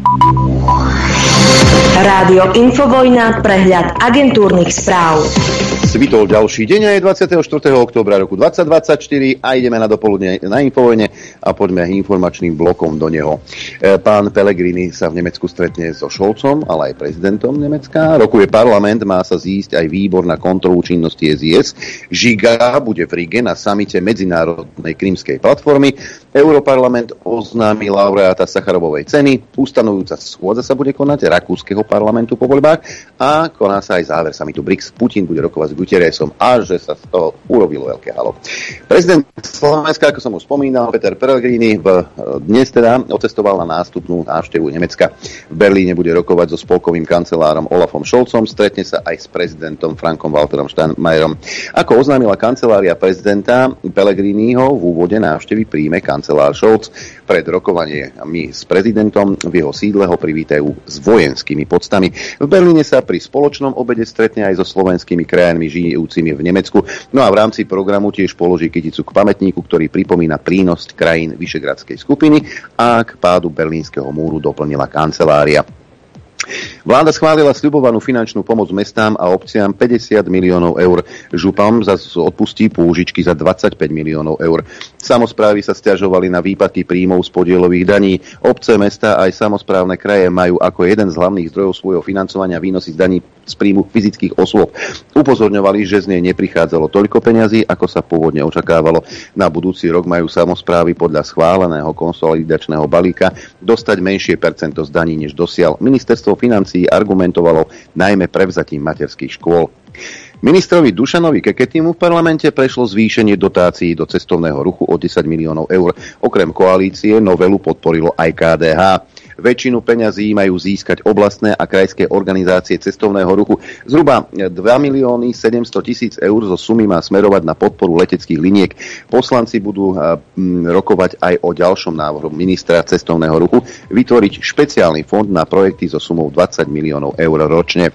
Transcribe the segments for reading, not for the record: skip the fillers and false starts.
Rádio Infovojna, prehľad agentúrnych správ. Svitol ďalší deň a je 24. októbra roku 2024 a ideme na dopoludne na Infovojne a poďme informačným blokom do neho. Pán Pellegrini sa v Nemecku stretne so Scholzom, ale aj prezidentom Nemecka. Rokuje parlament, má sa zísť aj výbor na kontrolu činnosti SIS. Žiga bude v Rige na samite Medzinárodnej krymskej platformy. Europarlament oznámil laureáta Sacharovovej ceny. Ustanovujúca schôdza sa bude konať Rakúskeho parlamentu po voľbách a koná sa aj záver samitu BRICS. Putin bude rokovať s Guterresom a že sa z toho urobilo veľké halo. Prezident Slovenska, ako som už spomínal, Peter Pellegrini dnes teda odcestoval na nástupnú návštevu Nemecka. V Berlíne bude rokovať so spolkovým kancelárom Olafom Scholzom, stretne sa aj s prezidentom Frankom Walterom Steinmeierom. Ako oznámila kancelária prezidenta Pellegriniho, v úvode návštevy príjme kancelár Scholz. Pred rokovaniami s prezidentom v jeho sídle ho privítajú s vojenskými poctami. V Berlíne sa pri spoločnom obede stretne aj so slovenskými krajinami žijúcimi v Nemecku. No a v rámci programu tiež položí kyticu k pamätníku, ktorý pripomína prínos krajín Vyšegradskej skupiny a k pádu Berlínskeho múru doplnila kancelária. Vláda schválila sľubovanú finančnú pomoc mestám a obciam 50 miliónov eur. Župám zase odpustí pôžičky za 25 miliónov eur. Samosprávy sa sťažovali na výpadky príjmov z podielových daní. Obce, mestá aj samosprávne kraje majú ako jeden z hlavných zdrojov svojho financovania výnosy z daní z príjmu fyzických osôb. Upozorňovali, že z nej neprichádzalo toľko peňazí, ako sa pôvodne očakávalo. Na budúci rok majú samosprávy podľa schváleného konsolidačného balíka dostať menšie percento z daní než dosiaľ. Ministerstvo financií argumentovalo najmä prevzatím materských škôl. Ministrovi Dušanovi Keketimu v parlamente prešlo zvýšenie dotácií do cestovného ruchu o 10 miliónov eur. Okrem koalície novelu podporilo aj KDH. Väčšinu peňazí majú získať oblastné a krajské organizácie cestovného ruchu. Zhruba 2 milióny 700 000 eur zo sumy má smerovať na podporu leteckých liniek. Poslanci budú rokovať aj o ďalšom návrhu ministra cestovného ruchu vytvoriť špeciálny fond na projekty so sumou 20 miliónov eur ročne.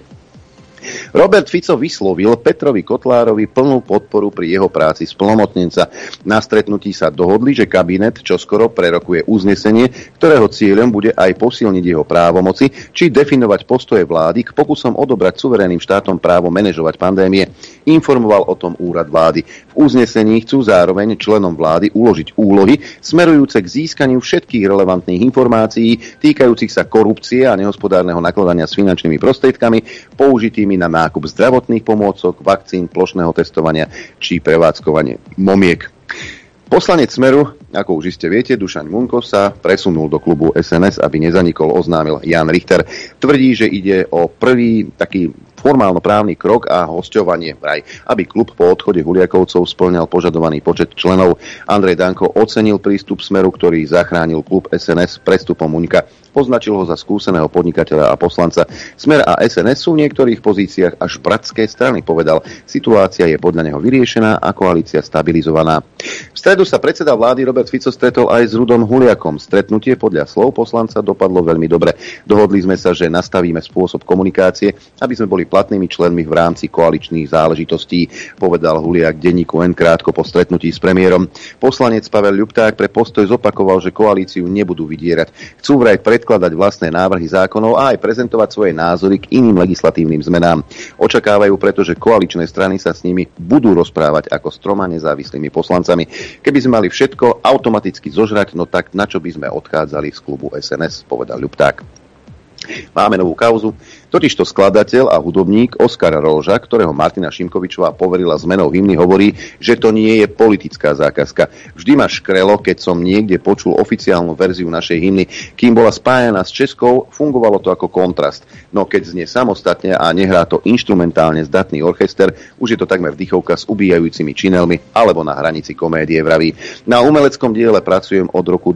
Robert Fico vyslovil Petrovi Kotlárovi plnú podporu pri jeho práci splnomocnenca. Na stretnutí sa dohodli, že kabinet čoskoro prerokuje uznesenie, ktorého cieľom bude aj posilniť jeho právomoci, či definovať postoje vlády k pokusom odobrať suverénnym štátom právo manažovať pandémie. Informoval o tom úrad vlády. V uznesení chcú zároveň členom vlády uložiť úlohy smerujúce k získaniu všetkých relevantných informácií týkajúcich sa korupcie a nehospodárneho nakladania s finančnými prostriedkami použitými na nákup zdravotných pomôcok, vakcín, plošného testovania či prevádzkovanie momiek. Poslanec Smeru, ako už iste viete, Dušan Munko sa presunul do klubu SNS, aby nezanikol, oznámil Jan Richter. Tvrdí, že ide o prvý taký formálno-právny krok a hosťovanie vraj, aby klub po odchode Huliakovcov spĺňal požadovaný počet členov. Andrej Danko ocenil prístup Smeru, ktorý zachránil klub SNS prestupom Muňka. Označil ho za skúseného podnikateľa a poslanca. Smer a SNS sú v niektorých pozíciách až bratské strany, povedal. Situácia je podľa neho vyriešená a koalícia stabilizovaná. V stredu sa predseda vlády Robert Fico stretol aj s Rudom Huliakom. Stretnutie podľa slov poslanca dopadlo veľmi dobre. Dohodli sme sa, že nastavíme spôsob komunikácie, aby sme boli platnými členmi v rámci koaličných záležitostí, povedal Huliak denníku N krátko po stretnutí s premiérom. Poslanec Pavel Ľupták pre Postoj zopakoval, že koalíciu nebudú vydierať. Chcú vraj predkladať vlastné návrhy zákonov a aj prezentovať svoje názory k iným legislatívnym zmenám. Očakávajú preto, že koaličné strany sa s nimi budú rozprávať ako s troma nezávislými poslancami. Keby sme mali všetko automaticky zožrať, no tak na čo by sme odchádzali z klubu SNS, povedal Ľupták. Máme novú kauzu. Totižto skladateľ a hudobník Oskar Róža, ktorého Martina Šimkovičová poverila zmenou hymny, hovorí, že to nie je politická zákazka. Vždy ma škrelo, keď som niekde počul oficiálnu verziu našej hymny. Kým bola spájana s českou, fungovalo to ako kontrast. No keď znie samostatne a nehrá to inštrumentálne zdatný orchester, už je to takmer vdychovka s ubíjajúcimi činelmi alebo na hranici komédie, vraví. Na umeleckom diele pracujem od roku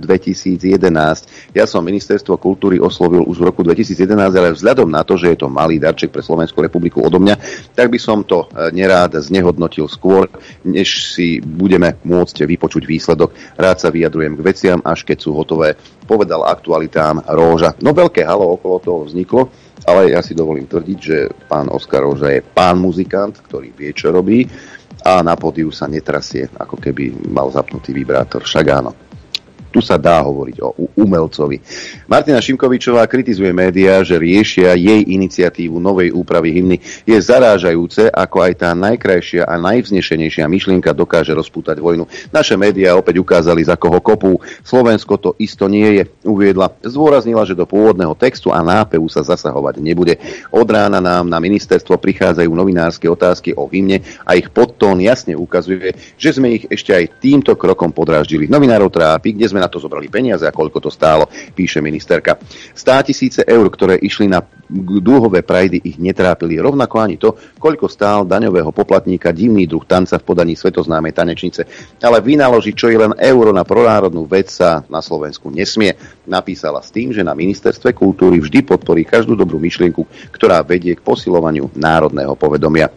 2011. Ja som ministerstvo kultúry oslovil už v roku 2011, ale vzhľadom na to, že je to malý darček pre Slovenskú republiku odo mňa, tak by som to nerád znehodnotil skôr, než si budeme môcť vypočuť výsledok. Rád sa vyjadrujem k veciam, až keď sú hotové, povedal Aktualitám Róža. No veľké halo okolo toho vzniklo, ale ja si dovolím tvrdiť, že pán Oskar Róža je pán muzikant, ktorý vie, čo robí a na pódiu sa netrasie, ako keby mal zapnutý vibrátor. Však áno. Tu sa dá hovoriť o umelcovi. Martina Šimkovičová kritizuje médiá, že riešia jej iniciatívu novej úpravy hymny. Je zarážajúce, ako aj tá najkrajšia a najvznešenejšia myšlienka dokáže rozpútať vojnu. Naše médiá opäť ukázali, za koho kopú. Slovensko to isto nie je, uviedla. Zdôraznila, že do pôvodného textu a nápevu sa zasahovať nebude. Od rána nám na ministerstvo prichádzajú novinárske otázky o hymne a ich podtón jasne ukazuje, že sme ich ešte aj týmto krokom podráždili. Novinárov trápi, kde sme na to zobrali peniaze a koľko to stálo, píše ministerka. 100 000 eur, ktoré išli na dúhové prajdy, ich netrápili. Rovnako ani to, koľko stál daňového poplatníka divný druh tanca v podaní svetoznámej tanečnice. Ale vynaložiť, čo je len euro na pronárodnú vec, sa na Slovensku nesmie. Napísala s tým, že na ministerstve kultúry vždy podporí každú dobrú myšlienku, ktorá vedie k posilovaniu národného povedomia.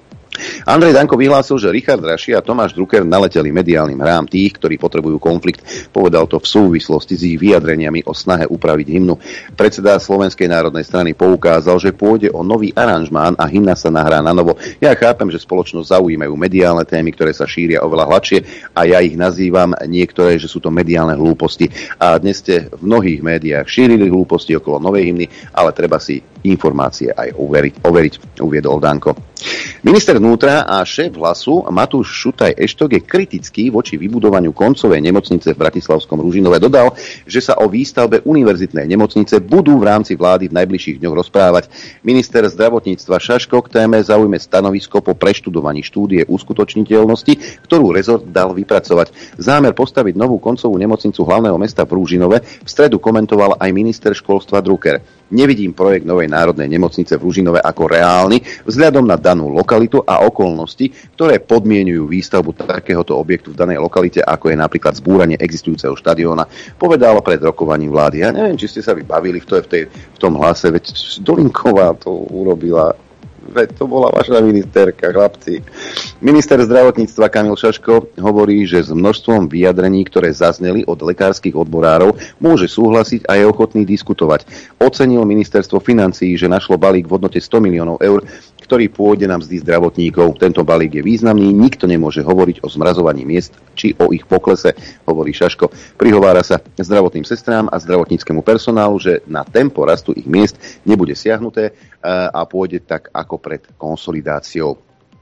Andrej Danko vyhlásil, že Richard Raši a Tomáš Drucker naleteli mediálnym hrám tých, ktorí potrebujú konflikt. Povedal to v súvislosti s ich vyjadreniami o snahe upraviť hymnu. Predseda Slovenskej národnej strany poukázal, že pôjde o nový aranžmán a hymna sa nahrá na novo. Ja chápem, že spoločnosť zaujímajú mediálne témy, ktoré sa šíria oveľa hladšie a ja ich nazývam niektoré, že sú to mediálne hlúposti. A dnes ste v mnohých médiách šírili hlúposti okolo novej hymny, ale treba si informácie aj overiť, uviedol Danko. Minister vnútra a šéf Hlasu Matúš Šutaj Eštok je kritický voči vybudovaniu koncovej nemocnice v bratislavskom Ružinove. Dodal, že sa o výstavbe univerzitnej nemocnice budú v rámci vlády v najbližších dňoch rozprávať. Minister zdravotníctva Šaško k téme zaujme stanovisko po preštudovaní štúdie uskutočniteľnosti, ktorú rezort dal vypracovať. Zámer postaviť novú koncovú nemocnicu hlavného mesta v Ružinove v stredu komentoval aj minister školstva Drucker. Nevidím projekt novej národnej nemocnice v Ružinove ako reálny vzhľadom na danú lokalitu a okolnosti, ktoré podmienujú výstavbu takéhoto objektu v danej lokalite, ako je napríklad zbúranie existujúceho štadióna, povedalo pred rokovaním vlády. Ja neviem, či ste sa vybavili v tom hlase, veď Dolinková to urobila. Veď to bola vaša ministerka, chlapci. Minister zdravotníctva Kamil Šaško hovorí, že s množstvom vyjadrení, ktoré zazneli od lekárskych odborárov, môže súhlasiť a je ochotný diskutovať. Ocenil ministerstvo financií, že našlo balík v hodnote 100 miliónov eur, ktorý pôjde na mzdy zdravotníkov. Tento balík je významný, nikto nemôže hovoriť o zmrazovaní miest či o ich poklese, hovorí Šaško. Prihovára sa zdravotným sestrám a zdravotníckemu personálu, že na tempo rastu ich miest nebude siahnuté a pôjde tak ako pred konsolidáciou.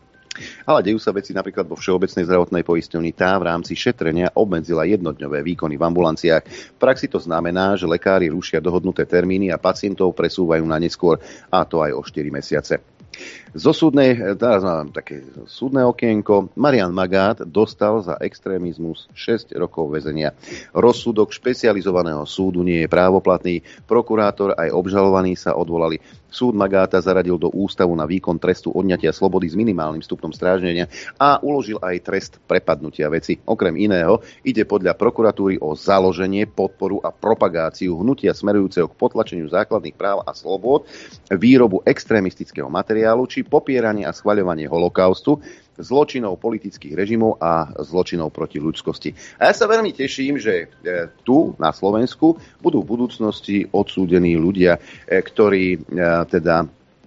Ale dejú sa veci napríklad vo Všeobecnej zdravotnej poisťovni. Tá v rámci šetrenia obmedzila jednodňové výkony v ambulanciách. V praxi to znamená, že lekári rušia dohodnuté termíny a pacientov presúvajú na neskôr, a to aj o 4 mesiace. Zo teraz mám také súdne okienko. Marian Magát dostal za extrémizmus 6 rokov väzenia. Rozsudok špecializovaného súdu nie je právoplatný. Prokurátor aj obžalovaní sa odvolali. Súd Magáta zaradil do ústavu na výkon trestu odňatia slobody s minimálnym stupnom strážnenia a uložil aj trest prepadnutia veci. Okrem iného ide podľa prokuratúry o založenie, podporu a propagáciu hnutia smerujúceho k potlačeniu základných práv a slobôd, výrobu extrémistického materiálu či popieranie a schvaľovanie holokaustu, zločinov politických režimov a zločinov proti ľudskosti. A ja sa veľmi teším, že tu na Slovensku budú v budúcnosti odsúdení ľudia, ktorí teda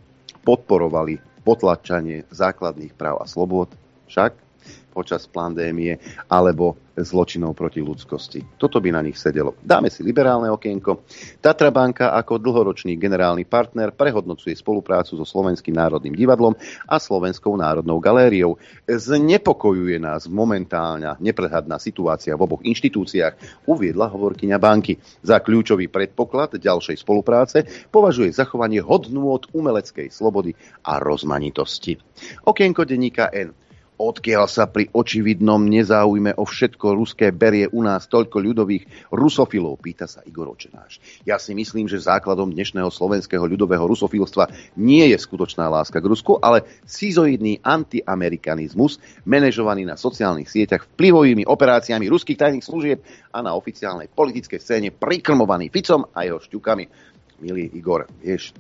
podporovali potlačanie základných práv a slobôd, však počas pandémie, alebo zločinov proti ľudskosti. Toto by na nich sedelo. Dáme si liberálne okienko. Tatra Banka ako dlhoročný generálny partner prehodnocuje spoluprácu so Slovenským národným divadlom a Slovenskou národnou galériou. Znepokojuje nás momentálna neprehľadná situácia v oboch inštitúciách, uviedla hovorkyňa banky. Za kľúčový predpoklad ďalšej spolupráce považuje zachovanie hodnôt umeleckej slobody a rozmanitosti. Okienko denníka N. Odkiaľ sa pri očividnom nezáujme o všetko ruské berie u nás toľko ľudových rusofilov, pýta sa Igor Očenáš. Ja si myslím, že základom dnešného slovenského ľudového rusofilstva nie je skutočná láska k Rusku, ale schizoidný antiamerikanizmus, manažovaný na sociálnych sieťach vplyvovými operáciami ruských tajných služieb a na oficiálnej politickej scéne prikrmovaný Ficom a jeho šťukami. Milý Igor, vieš,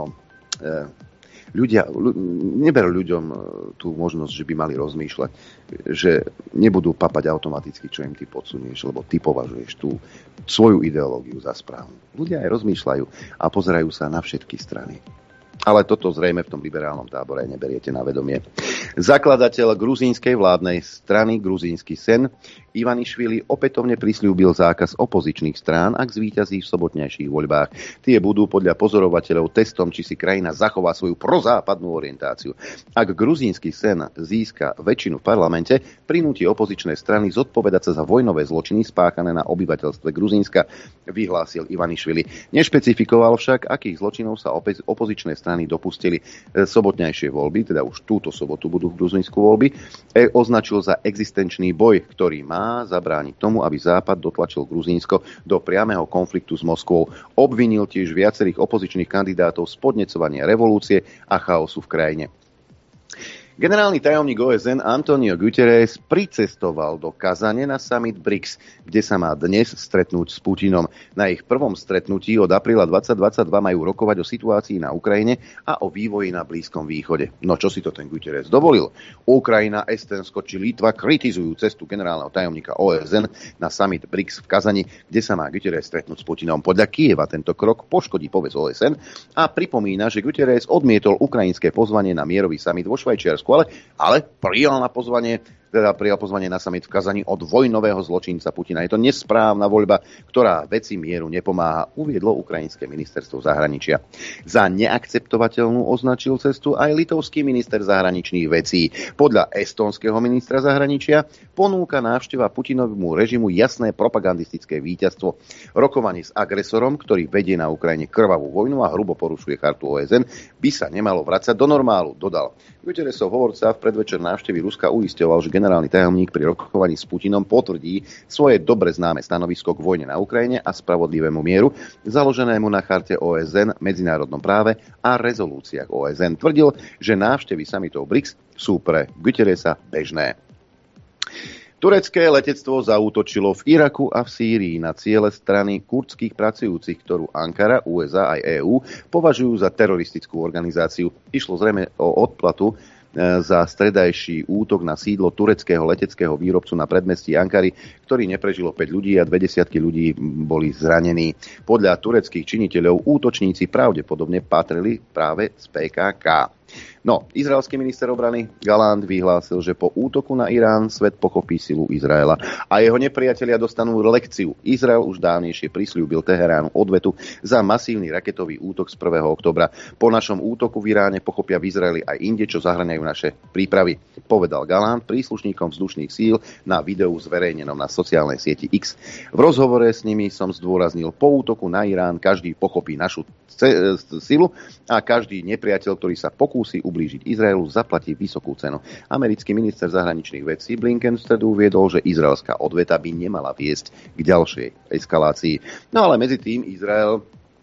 ľudia neberú ľuďom tú možnosť, že by mali rozmýšľať, že nebudú papať automaticky, čo im ty podsunieš, lebo ty považuješ tú svoju ideológiu za správnu. Ľudia aj rozmýšľajú a pozerajú sa na všetky strany. Ale toto zrejme v tom liberálnom tábore neberiete na vedomie. Zakladateľ gruzínskej vládnej strany Gruzínsky sen Ivanišvili opätovne prisľúbil zákaz opozičných strán, ak zvíťazí v sobotnejších voľbách. Tie budú podľa pozorovateľov testom, či si krajina zachová svoju prozápadnú orientáciu. Ak gruzínsky sen získa väčšinu v parlamente, prinúti opozičné strany zodpovedať sa za vojnové zločiny spáchané na obyvateľstve Gruzínska, vyhlásil Ivanišvili. Nešpecifikoval však, akých zločinov sa opozičné strany dopustili. Sobotnejšie voľby, teda už túto sobotu budú v Gruzínsku voľby, označil za existenčný boj, ktorý má zabrániť tomu, aby Západ dotlačil Gruzínsko do priameho konfliktu s Moskvou. Obvinil tiež viacerých opozičných kandidátov z podnecovania revolúcie a chaosu v krajine. Generálny tajomník OSN Antonio Guterres pricestoval do Kazane na summit BRICS, kde sa má dnes stretnúť s Putinom. Na ich prvom stretnutí od apríla 2022 majú rokovať o situácii na Ukrajine a o vývoji na Blízkom východe. No čo si to ten Guterres dovolil? Ukrajina, Estonsko či Litva kritizujú cestu generálneho tajomníka OSN na summit BRICS v Kazani, kde sa má Guterres stretnúť s Putinom. Podľa Kieva tento krok poškodí povesť OSN a pripomína, že Guterres odmietol ukrajinské pozvanie na mierový summit vo Švajčiarsku, ale prijal pozvanie na summit v Kazani od vojnového zločinca Putina. Je to nesprávna voľba, ktorá veci mieru nepomáha, uviedlo ukrajinské ministerstvo zahraničia. Za neakceptovateľnú označil cestu aj litovský minister zahraničných vecí. Podľa estonského ministra zahraničia ponúka návšteva Putinovmu režimu jasné propagandistické víťazstvo. Rokovanie s agresorom, ktorý vedie na Ukrajine krvavú vojnu a hrubo porušuje chartu OSN, by sa nemalo vracať do normálu, dodal. Guterresov hovorca v predvečer návštevy Ruska uisťoval, že generálny tajomník pri rokovaní s Putinom potvrdí svoje dobre známe stanovisko k vojne na Ukrajine a spravodlivému mieru, založenému na charte OSN, medzinárodnom práve a rezolúciách OSN. Tvrdil, že návštevy summitov BRICS sú pre Guterresa bežné. Turecké letectvo zaútočilo v Iraku a v Sýrii na ciele strany kurdských pracujúcich, ktorú Ankara, USA aj EÚ považujú za teroristickú organizáciu. Išlo zrejme o odplatu za stredajší útok na sídlo tureckého leteckého výrobcu na predmestí Ankary, ktorý neprežilo 5 ľudí a 20 ľudí boli zranení. Podľa tureckých činiteľov útočníci pravdepodobne patrili práve z PKK. No, izraelský minister obrany Gallant vyhlásil, že po útoku na Irán svet pochopí silu Izraela a jeho nepriatelia dostanú lekciu. Izrael už dávnejšie prisľúbil Teheránu odvetu za masívny raketový útok z 1. októbra. Po našom útoku v Iráne pochopia v Izraeli aj inde, čo zahŕňajú naše prípravy, povedal Gallant príslušníkom vzdušných síl na videu zverejnenom na sociálnej sieti X. V rozhovore s nimi som zdôraznil, po útoku na Irán každý pochopí našu silu a každý nepriateľ, ktorý sa pokúsi ublížiť Izraelu, zaplatí vysokú cenu. Americký minister zahraničných vecí Blinken v stredu uviedol, že izraelská odveta by nemala viesť k ďalšej eskalácii. No ale medzi tým Izrael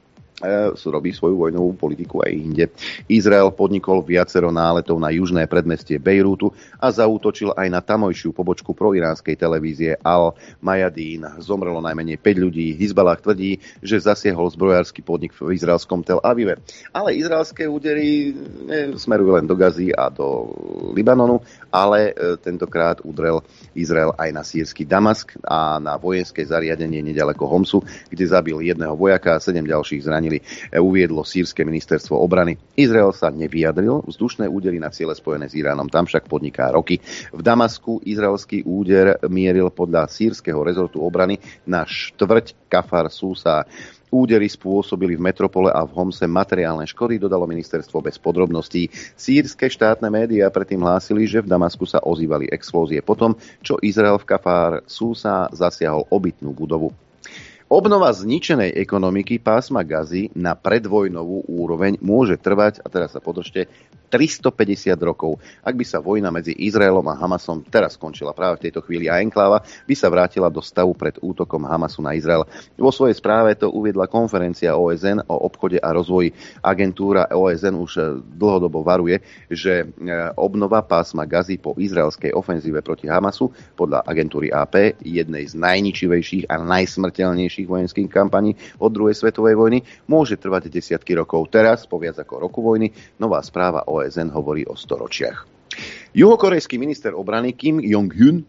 robí svoju vojnovú politiku aj inde. Izrael podnikol viacero náletov na južné predmestie Bejrútu a zaútočil aj na tamojšiu pobočku proiránskej televízie Al Mayadín. Zomrelo najmenej 5 ľudí. Hizballah tvrdí, že zasiahol zbrojársky podnik v izraelskom Tel Avive. Ale izraelské údery smerujú len do Gazy a do Libanonu, ale tentokrát udrel Izrael aj na sýrsky Damask a na vojenské zariadenie nedaleko Homsu, kde zabil jedného vojaka a 7 ďalších zranili, uviedlo sýrske ministerstvo obrany. Izrael sa nevyjadril, vzdušné údery na ciele spojené s Iránom tam však podniká roky. V Damasku izraelský úder mieril podľa sýrskeho rezortu obrany na štvrť Kafar Súsa. Údery spôsobili v metropole a v Homse materiálne škody, dodalo ministerstvo bez podrobností. Sýrske štátne médiá predtým hlásili, že v Damasku sa ozývali explózie potom, čo Izrael v Kafar Súsa zasiahol obytnú budovu. Obnova zničenej ekonomiky pásma Gazy na predvojnovú úroveň môže trvať, a teraz sa podržte, 350 rokov. Ak by sa vojna medzi Izraelom a Hamasom teraz skončila práve v tejto chvíli a enkláva by sa vrátila do stavu pred útokom Hamasu na Izrael. Vo svojej správe to uviedla konferencia OSN o obchode a rozvoji. Agentúra OSN už dlhodobo varuje, že obnova pásma Gazy po izraelskej ofenzíve proti Hamasu, podľa agentúry AP, jednej z najničivejších a najsmrteľnejších vojenských kampaní od druhej svetovej vojny, môže trvať desiatky rokov. Teraz, po viac ako roku vojny, nová správa OSN hovorí o storočiach. Juhokorejský minister obrany Kim Jong-un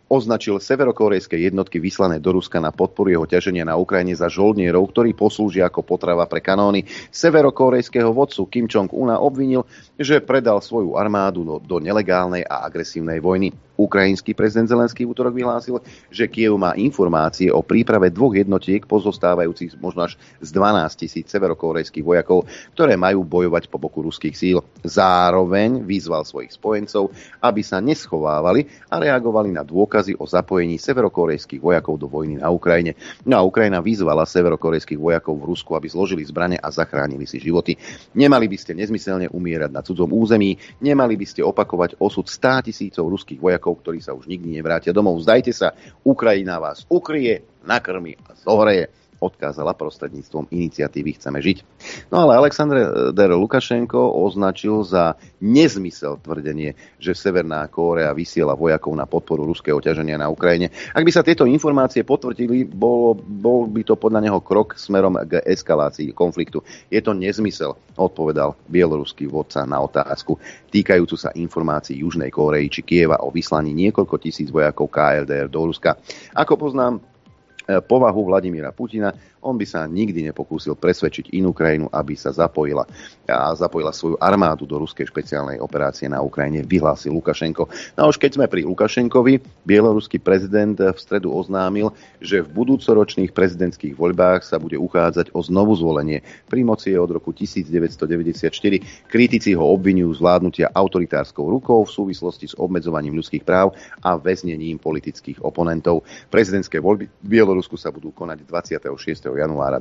označil severokórejské jednotky vyslané do Ruska na podporu jeho ťaženia na Ukrajine za žoldnierov, ktorí poslúžia ako potrava pre kanóny. Severokórejského vodcu Kim Jong-una obvinil, že predal svoju armádu do nelegálnej a agresívnej vojny. Ukrajinský prezident Zelenský v útorok vyhlásil, že Kyjev má informácie o príprave 2 jednotiek pozostávajúcich možno až z 12 000 severokórejských vojakov, ktoré majú bojovať po boku ruských síl. Zároveň vyzval svojich spojencov, aby sa neschovávali a reagovali na dôkazy o zapojení severokórejských vojakov do vojny na Ukrajine. No a Ukrajina vyzvala severokórejských vojakov v Rusku, aby zložili zbrane a zachránili si životy. Nemali by ste nezmyselne umierať na cudzom území, nemali by ste opakovať osud 100 000 ruských vojakov, ktorí sa už nikdy nevrátia domov. Vzdajte sa, Ukrajina vás ukrie, nakrmi a zohreje, odkázala prostredníctvom iniciatívy Chceme žiť. No ale Alexander Lukašenko označil za nezmysel tvrdenie, že Severná Kórea vysiela vojakov na podporu ruského ťaženia na Ukrajine. Ak by sa tieto informácie potvrdili, bol by to podľa neho krok smerom k eskalácii konfliktu. Je to nezmysel, odpovedal bieloruský vodca na otázku týkajúcu sa informácií Južnej Kórey či Kieva o vyslaní niekoľko tisíc vojakov KLDR do Ruska. Ako poznám povahu Vladimíra Putina, on by sa nikdy nepokúsil presvedčiť inú krajinu, aby sa zapojila svoju armádu do ruskej špeciálnej operácie na Ukrajine, vyhlásil Lukašenko. No a už keď sme pri Lukašenkovi, bieloruský prezident v stredu oznámil, že v budúcoročných prezidentských voľbách sa bude uchádzať o znovu zvolenie. Pri moci je od roku 1994. Kritici ho obviňujú z vládnutia autoritárskou rukou v súvislosti s obmedzovaním ľudských práv a väznením politických oponentov. Prezidentské voľby v Bielorusku sa budú konať 26. januára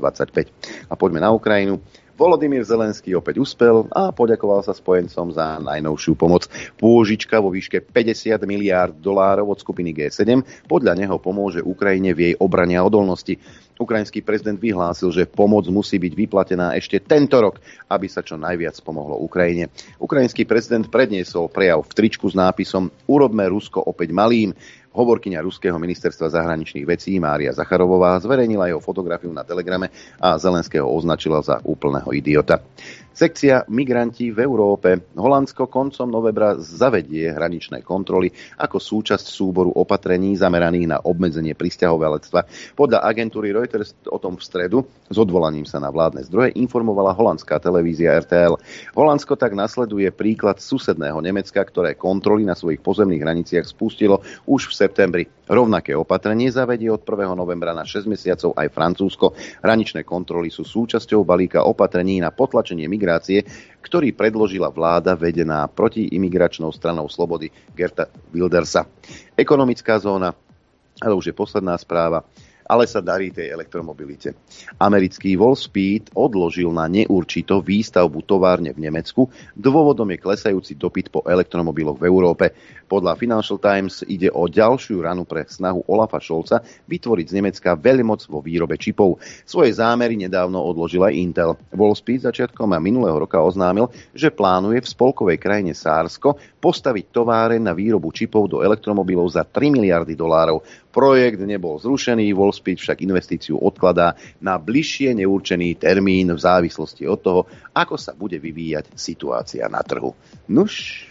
2025. A poďme na Ukrajinu. Volodymyr Zelenský opäť uspel a poďakoval sa spojencom za najnovšiu pomoc. Pôžička vo výške $50 miliárd od skupiny G7 podľa neho pomôže Ukrajine v jej obrane a odolnosti. Ukrajinský prezident vyhlásil, že pomoc musí byť vyplatená ešte tento rok, aby sa čo najviac pomohlo Ukrajine. Ukrajinský prezident predniesol prejav v tričku s nápisom Urobme Rusko opäť malým. Hovorkyňa ruského ministerstva zahraničných vecí Mária Zacharovová zverejnila jeho fotografiu na Telegrame a Zelenského označila za úplného idiota. Sekcia Migranti v Európe. Holandsko koncom novembra zavedie hraničné kontroly ako súčasť súboru opatrení zameraných na obmedzenie prisťahovalectva. Podľa agentúry Reuters o tom v stredu s odvolaním sa na vládne zdroje informovala holandská televízia RTL. Holandsko tak nasleduje príklad susedného Nemecka, ktoré kontroly na svojich pozemných hraniciach spustilo už v septembri. Rovnaké opatrenie zavedie od 1. novembra na 6 mesiacov aj Francúzsko. Hraničné kontroly sú súčasťou balíka opatrení na potlačenie migrácie, ktorý predložila vláda vedená protiimigračnou stranou Slobody Geerta Wildersa. Ekonomická zóna, ale už je posledná správa, ale sa darí tej elektromobilite. Americký Wall Street odložil na neurčito výstavbu továrne v Nemecku. Dôvodom je klesajúci dopyt po elektromobiloch v Európe. Podľa Financial Times ide o ďalšiu ranu pre snahu Olafa Scholza vytvoriť z Nemecka veľmoc vo výrobe čipov. Svoje zámery nedávno odložil aj Intel. Wall Street začiatkom minulého roka oznámil, že plánuje v spolkovej krajine Sársko postaviť továreň na výrobu čipov do elektromobilov za $3 miliardy. Projekt nebol zrušený, Wall Street však investíciu odkladá na bližšie neurčený termín v závislosti od toho, ako sa bude vyvíjať situácia na trhu. Nuž.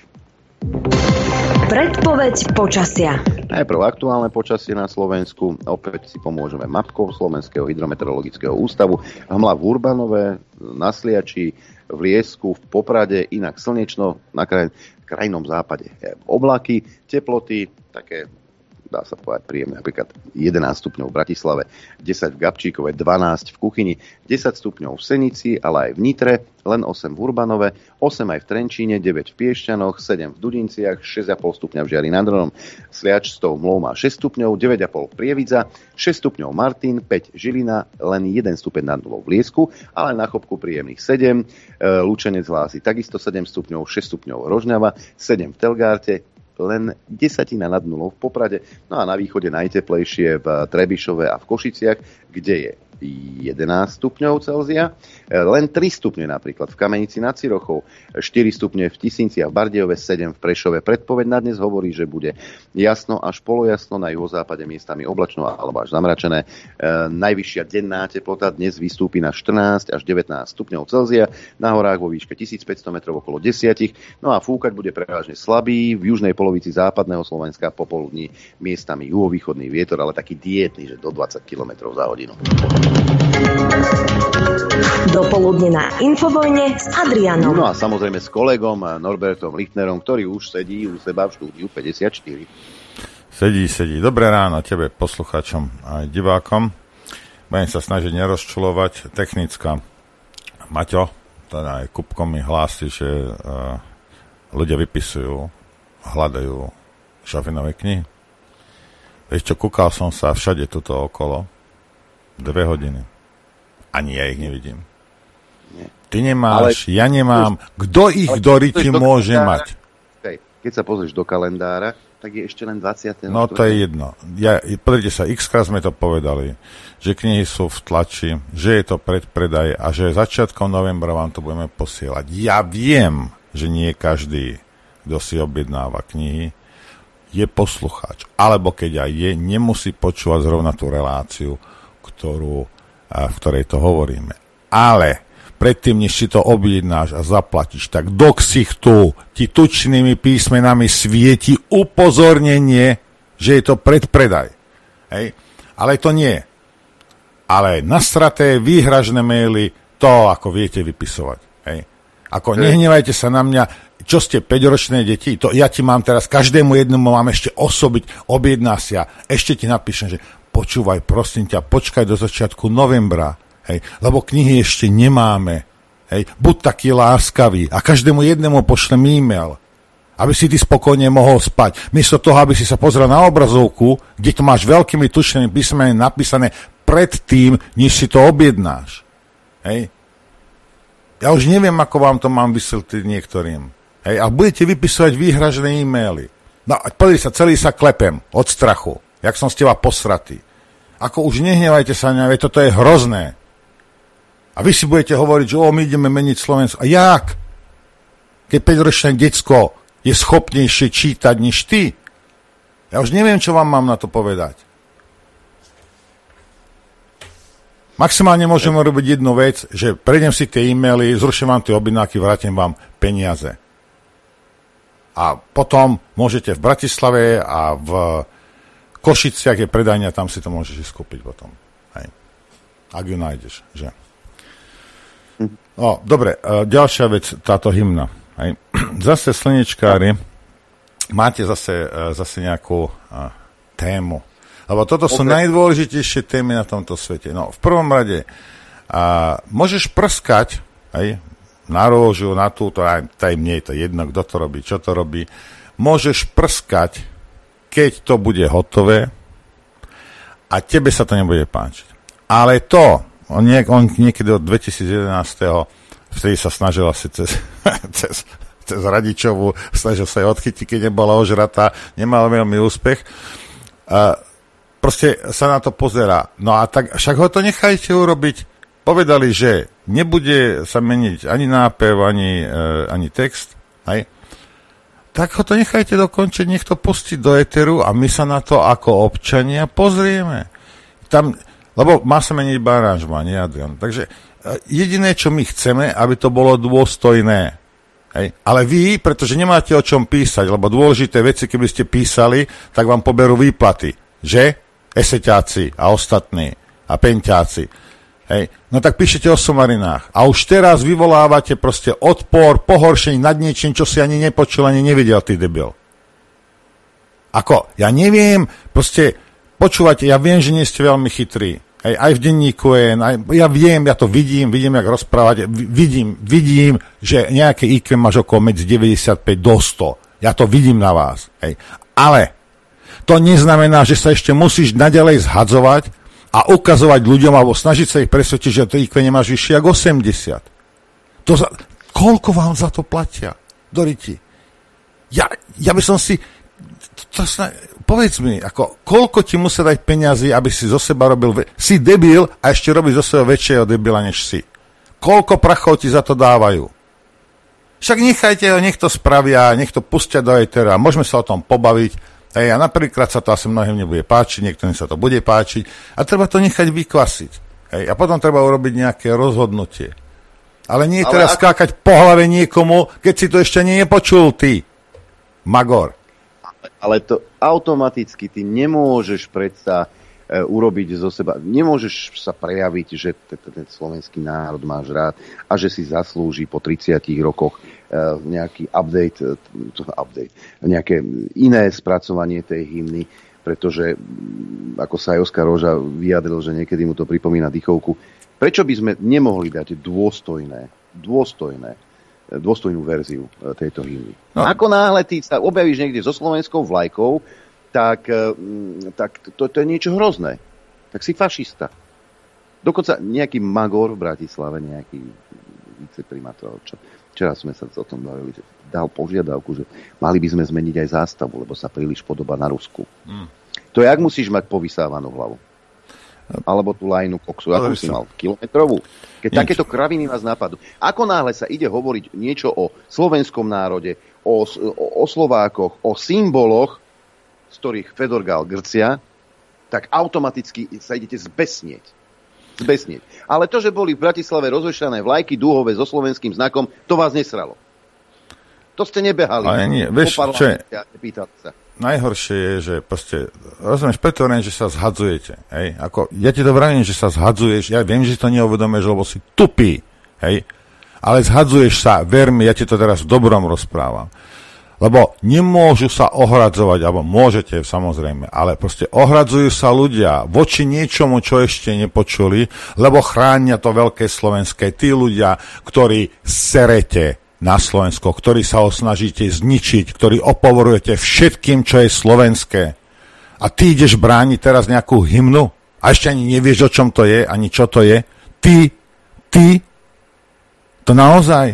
Predpoveď počasia. Najprv aktuálne počasie na Slovensku. Opäť si pomôžeme mapkou Slovenského hydrometeorologického ústavu. Hmla v Urbanové, na Sliači, v Liesku, v Poprade, inak slnečno, na krajnom západe oblaky, teploty, také dá sa povedať príjemne, napríklad 11 stupňov v Bratislave, 10 v Gabčíkove, 12 v Kuchyni, 10 stupňov v Senici, ale aj v Nitre, len 8 v Urbanove, 8 aj v Trenčíne, 9 v Piešťanoch, 7 v Dudinciach, 6,5 stupňa v Žiari nad Hronom, Sliač s tou Mlou má 6 stupňov, 9,5 Prievidza, 6 stupňov Martin, 5 Žilina, len 1 stupeň nad nulou v Liesku, ale na Chopku príjemných 7, Lučenec hlási takisto 7 stupňov, 6 stupňov Rožňava, 7 v Telgárte, len 10 nad nulou v Poprade, no a na východe najteplejšie v Trebišove a v Košiciach, kde je 11 stupňov Celzia, len 3 stupne napríklad v Kamenici nad Cirochou, 4 stupne v Tisíci a v Bardejove, 7 v Prešove. Predpoveď na dnes hovorí, že bude jasno až polojasno, na juhozápade miestami oblačno alebo až zamračené. Najvyššia denná teplota dnes vystúpi na 14 až 19 stupňov Celzia, na horách vo výške 1500 metrov okolo 10. No a fúkať bude prevažne slabý, v južnej polovici západného Slovenska popoludní miestami juhovýchodný vietor, ale taký diétny, že do 20 km za hodinu. Dopoludne na Infovojne s Adrianom. No a samozrejme s kolegom Norbertom Lichtnerom, ktorý už sedí u seba v štúdiu 54. Sedí. Dobré ráno tebe, poslucháčom aj divákom. Budem sa snažiť nerozčulovať. Technická. Maťo, teda aj Kupko mi hlási, že ľudia vypisujú, hľadajú Šafinové knihy. Vieš čo, kúkal som sa všade tuto okolo 2 hodiny. Ani ja ich nevidím. Nie. Ty nemáš, ja nemám. Kto ich do ryti môže mať? Keď sa pozrieš do kalendára, tak je ešte len 20. No to je jedno. Pozrite sa, x-krát sme to povedali, že knihy sú v tlači, že je to predpredaj a že začiatkom novembra vám to budeme posielať. Ja viem, že nie každý, kto si objednáva knihy, je poslucháč. Alebo keď aj je, nemusí počúvať zrovna tú reláciu, v ktorej to hovoríme. Ale predtým, než si to objednáš a zaplatíš, tak do ksichtu ti tučnými písmenami svieti upozornenie, že je to predpredaj. Hej? Ale to nie. Ale nastraté, výhražné maily, to ako viete vypisovať. Hej? Ako nehnevajte sa na mňa, čo ste 5-ročné deti, to ja ti mám teraz, každému jednomu mám ešte osobiť, objedná si a ešte ti napíšem, že počúvaj, prosím ťa, počkaj do začiatku novembra, hej, lebo knihy ešte nemáme, hej, buď taký láskavý a každému jednému pošlem e-mail, aby si ty spokojne mohol spať. Miesto toho, aby si sa pozrel na obrazovku, kde to máš veľkými tučnými písmenami napísané predtým, než si to objednáš. Hej. Ja už neviem, ako vám to mám vysvetliť niektorým. Hej, a budete vypisovať výhražné e-maily. No, pozri sa, celý sa klepem od strachu. Jak som z teba posratý. Ako už nehnevajte sa, veď toto je hrozné. A vy si budete hovoriť, že my ideme meniť Slovensko. A jak? Keď 5-ročné decko je schopnejšie čítať než ty? Ja už neviem, čo vám mám na to povedať. Maximálne môžeme robiť jednu vec, že prejdem si tie e-maily, zruším vám tie objednávky, vrátim vám peniaze. A potom môžete v Bratislave a v Košiciach je predajňa, tam si to môžeš skúpiť potom. Hej. Ak ju nájdeš, že? Dobre, ďalšia vec, táto hymna. Hej. Zase slnečkári, máte zase nejakú tému. Lebo toto sú najdôležitejšie témy na tomto svete. No, v prvom rade, môžeš prskať, hej, na róžu, na túto, aj mne je to jedno, kto to robí, čo to robí. Môžeš prskať, keď to bude hotové a tebe sa to nebude páčiť. Ale to, on niekedy od 2011. vtedy sa snažil asi cez Radičovu, snažil sa aj odchytiť, keď nebola ožratá, nemal veľmi úspech. Proste sa na to pozerá. No a tak však ho to nechajte urobiť. Povedali, že nebude sa meniť ani nápev, ani text. Hej. Tak ho to nechajte dokončiť, nech to pustiť do éteru a my sa na to ako občania pozrieme. Lebo má sa meniť iba aranžma, nie Adrian. Takže jediné, čo my chceme, aby to bolo dôstojné. Hej. Ale vy, pretože nemáte o čom písať, lebo dôležité veci, keby ste písali, tak vám poberú výplaty. Že? Eseťáci a ostatní a penťáci. Hej. No tak píšete o somarinách. A už teraz vyvolávate proste odpor, pohoršenie nad niečím, čo si ani nepočul, ani nevidel, ty debil. Ako? Ja neviem, proste počúvate, ja viem, že nie ste veľmi chytrí. Hej, aj v denníku ja viem, ja to vidím, jak rozprávate, vidím, že nejaké IQ máš okolo medzi 95 do 100. Ja to vidím na vás. Hej. Ale to neznamená, že sa ešte musíš naďalej zhadzovať a ukazovať ľuďom, alebo snažiť sa ich presvedčiť, že to IQ nemáš vyššie ako 80. Koľko vám za to platia? Doriti. Ja by som si... povedz mi, koľko ti musia dať peňazí, aby si zo seba robil... Si debil a ešte robíš zo seba väčšieho debila, než si. Koľko prachov ti za to dávajú? Však nechajte ho, nech to spravia, nech to pustia do étera, môžeme sa o tom pobaviť. A napríklad sa to asi mnohým nebude páčiť, niektorým sa to bude páčiť a treba to nechať vykvasiť. A potom treba urobiť nejaké rozhodnutie. Ale nie teraz skákať po hlave niekomu, keď si to ešte nepočul ty. Magor. Ale to automaticky ty nemôžeš predsa urobiť zo seba, nemôžeš sa prejaviť, že ten slovenský národ máš rád a že si zaslúži po 30 rokoch nejaký update, nejaké iné spracovanie tej hymny, pretože ako sa aj Oskar Roža vyjadril, že niekedy mu to pripomína dýchovku. Prečo by sme nemohli dať dôstojnú verziu tejto hymny? No. Ako náhle ty sa objavíš niekde so slovenskou vlajkou, tak to je niečo hrozné. Tak si fašista. Dokonca nejaký Magor v Bratislave, nejaký viceprimátor, včera sme sa o tom bavili, že dal požiadavku, že mali by sme zmeniť aj zástavu, lebo sa príliš podobá na Rusku. To je, ak musíš mať povysávanú hlavu. Alebo tú lajnu koksu. Ako si mal? Kilometrovú? Keď takéto kraviny nás napadú. Ako náhle sa ide hovoriť niečo o slovenskom národe, o Slovákoch, o symboloch, z ktorých Fedor Gál grcia, tak automaticky sa idete zbesnieť. Ale to, že boli v Bratislave rozvešané vlajky dúhové so slovenským znakom, to vás nesralo. To ste nebehali. Ale nie, vieš, čo je? Najhoršie je, že proste, rozumieš, preto vravím, že sa zhadzujete. Hej? Ja ti to vravím, že sa zhadzuješ, ja viem, že to neuvedomuješ, lebo si tupý, hej? Ale zhadzuješ sa, ver mi, ja ti to teraz v dobrom rozprávam. Lebo nemôžu sa ohradzovať, alebo môžete, samozrejme, ale proste ohradzujú sa ľudia voči niečomu, čo ešte nepočuli, lebo chránia to veľké slovenské. Tí ľudia, ktorí serete na Slovensko, ktorí sa ho snažíte zničiť, ktorí opovorujete všetkým, čo je slovenské. A ty ideš brániť teraz nejakú hymnu a ešte ani nevieš, o čom to je, ani čo to je. Ty, to naozaj,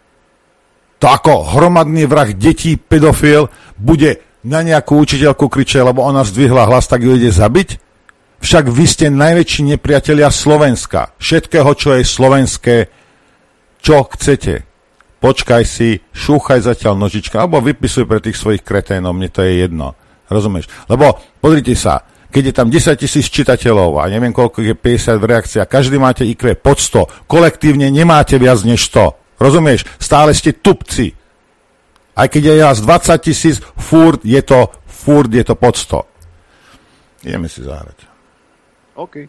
to ako hromadný vrah detí, pedofil, bude na nejakú učiteľku kričať, lebo ona zdvihla hlas, tak ju ide zabiť? Však vy ste najväčší nepriatelia Slovenska. Všetkého, čo je slovenské, čo chcete. Počkaj si, šúchaj zatiaľ nožička, alebo vypisuj pre tých svojich kreténov, mne to je jedno. Rozumieš? Lebo, pozrite sa, keď je tam 10 000 čitateľov a neviem koľko je 50 v reakcii a každý máte IQ pod 100, kolektívne nemáte viac než 100. Rozumieš? Stále ste tupci. Aj keď je vás 20 000, furt je to pod 100. Ideme si zahrať. OK.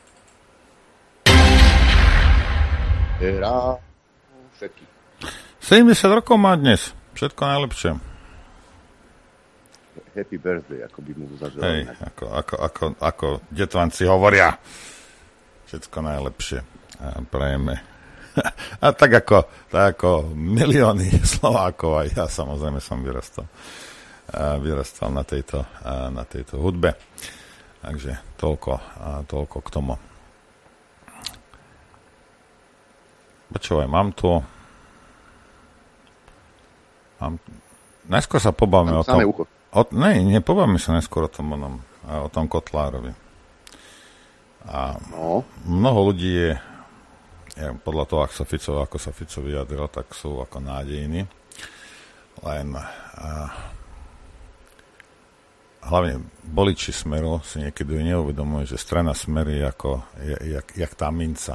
70 rokov má dnes. Všetko najlepšie. Happy birthday, ako by mu zažil. Hej, ako detvanci hovoria. Všetko najlepšie. A prajeme. A tak ako milióny Slovákov, a ja samozrejme som vyrastal na tejto hudbe. Takže toľko k tomu. Počúvaj, najskôr sa pobavíme o tom. Nepobavíme sa najskôr o tom Kotlárovi. A mnoho ľudí je podľa toho, ako sa Fico vyjadril, tak sú ako nádejní. Len hlavne voliči Smeru si niekedy neuvedomujú, že strana Smer je jak tá minca.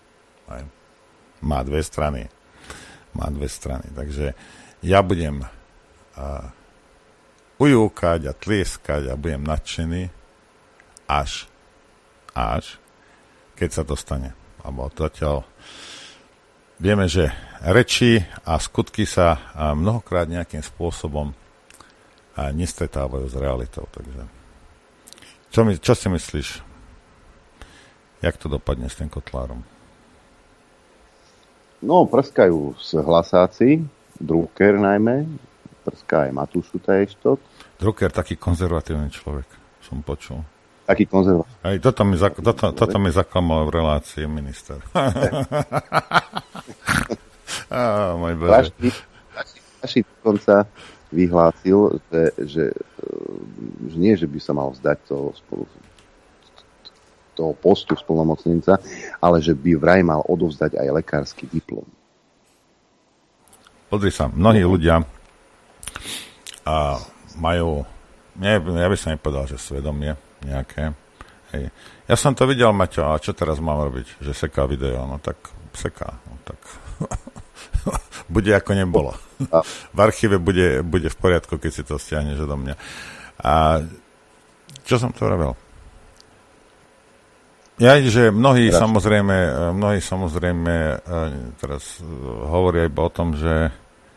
Má dve strany. Takže ja budem ujúkať a tlieskať a budem nadšený až keď sa to stane. Lebo zatiaľ vieme, že reči a skutky sa mnohokrát nejakým spôsobom nestretávajú s realitou. Takže čo si myslíš? Jak to dopadne s tým Kotlárom? No, prskajú hlasáci, Drucker najmä, prská aj Matúš Šutaj-Eštok. Drucker, taký konzervatívny človek, som počul. Taký konzervatívny. Aj toto mi zaklamal v relácii minister. Môj Bože. Vaši dokonca vyhlásil, že nie, že by sa mal vzdať toho postu splnomocnenca, ale že by vraj mal odovzdať aj lekársky diplom. Podri sa, mnohí ľudia majú, ja by som nepovedal, že svedomie nejaké. Hej. Ja som to videl, Maťo, a čo teraz mám robiť? Že seká video, no tak seká. No tak bude ako nebolo. V archíve bude v poriadku, keď si to stiahneš odo mňa. A čo som to robil? Ja, že mnohí samozrejme teraz hovoria iba o tom, že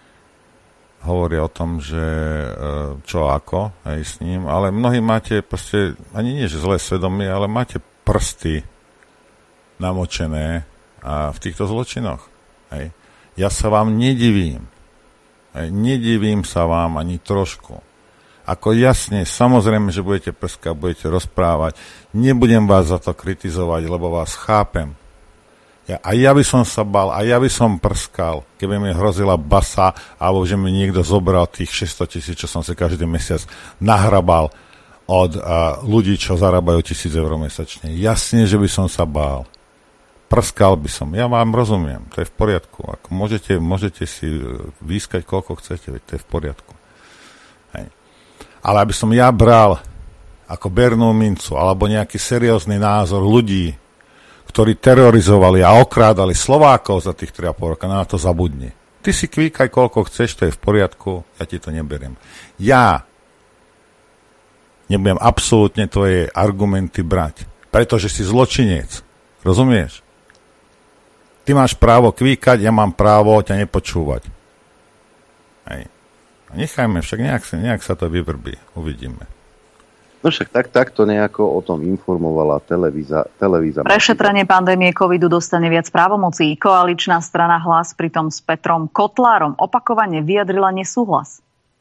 čo ako aj s ním, ale mnohí máte proste, ani nie že zlé svedomie, ale máte prsty namočené v týchto zločinoch. Hej. Ja sa vám nedivím. Nedivím sa vám ani trošku. Ako jasne, samozrejme, že budete prskať, budete rozprávať. Nebudem vás za to kritizovať, lebo vás chápem. Ja by som sa bal, a ja by som prskal, keby mi hrozila basa, alebo že mi niekto zobral tých 600 000, čo som si každý mesiac nahrabal od ľudí, čo zarábajú 1,000 eur mesačne. Jasne, že by som sa bál. Prskal by som. Ja vám rozumiem, to je v poriadku. Ako môžete si výskať, koľko chcete, veď to je v poriadku. Hej. Ale aby som ja bral ako bernú mincu alebo nejaký seriózny názor ľudí, ktorí terorizovali a okrádali Slovákov za tých 3,5 roka, na to zabudni. Ty si kvíkaj, koľko chceš, to je v poriadku, ja ti to neberiem. Ja nebudem absolútne tvoje argumenty brať, pretože si zločinec. Rozumieš? Ty máš právo kvíkať, ja mám právo ťa nepočúvať. Hej. Nechajme, však nejak sa to vyvrbí. Uvidíme. No však takto nejako o tom informovala televíza. Prešetrenie pandémie covidu dostane viac právomocí. Koaličná strana Hlas pritom s Petrom Kotlárom opakovane vyjadrila nesúhlas.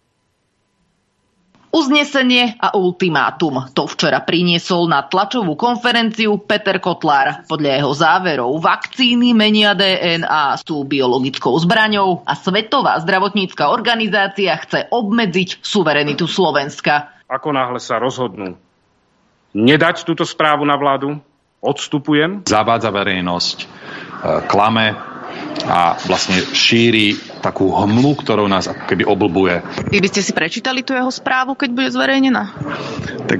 Uznesenie a ultimátum. To včera priniesol na tlačovú konferenciu Peter Kotlár. Podľa jeho záverov vakcíny menia DNA, sú biologickou zbraňou a Svetová zdravotnícka organizácia chce obmedziť suverenitu Slovenska. Ako náhle sa rozhodnú nedať túto správu na vládu, odstupujem. Zavádza verejnosť, klame a vlastne šíri takú hmlu, ktorou nás ako keby oblbuje. Vy by ste si prečítali tú jeho správu, keď bude zverejnená? Tak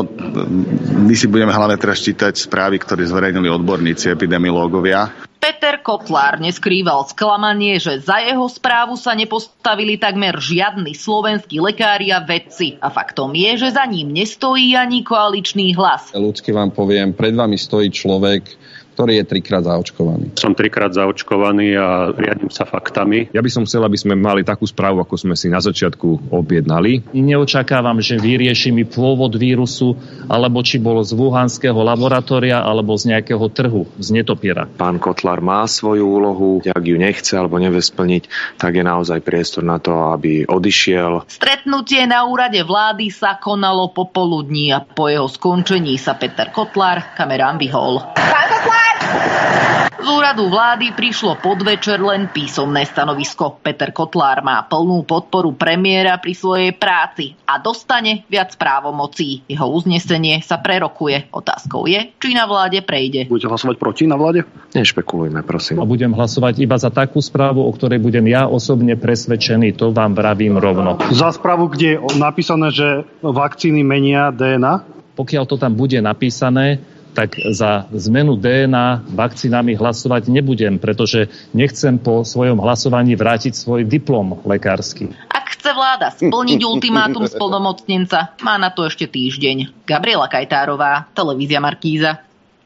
my si budeme hlavne teraz čítať správy, ktoré zverejnili odborníci, epidemiológovia. Peter Kotlár neskrýval sklamanie, že za jeho správu sa nepostavili takmer žiadni slovenskí lekári a vedci. A faktom je, že za ním nestojí ani koaličný Hlas. Ľudsky vám poviem, pred vami stojí človek, ktorý je 3-krát zaočkovaný. Som 3-krát zaočkovaný a riadím sa faktami. Ja by som chcel, aby sme mali takú správu, ako sme si na začiatku objednali. Neočakávam, že vyrieši mi pôvod vírusu, alebo či bolo z wuhanského laboratória, alebo z nejakého trhu, z netopiera. Pán Kotlár má svoju úlohu, ak ju nechce alebo nevie splniť, tak je naozaj priestor na to, aby odišiel. Stretnutie na úrade vlády sa konalo popoludní a po jeho skončení sa Peter Kotlár kamerám vyhol. Pán Kotlár! Z úradu vlády prišlo podvečer len písomné stanovisko. Peter Kotlár má plnú podporu premiéra pri svojej práci a dostane viac právomocí. Jeho uznesenie sa prerokuje. Otázkou je, či na vláde prejde. Budete hlasovať proti na vláde? Nešpekulujme, prosím. A budem hlasovať iba za takú správu, o ktorej budem ja osobne presvedčený. To vám vravím rovno. Za správu, kde je napísané, že vakcíny menia DNA? Pokiaľ to tam bude napísané, tak za zmenu DNA vakcínami hlasovať nebudem, pretože nechcem po svojom hlasovaní vrátiť svoj diplom lekársky. Ak chce vláda splniť ultimátum splnomocnenca, má na to ešte týždeň. Gabriela Kajtárová, televízia Markíza.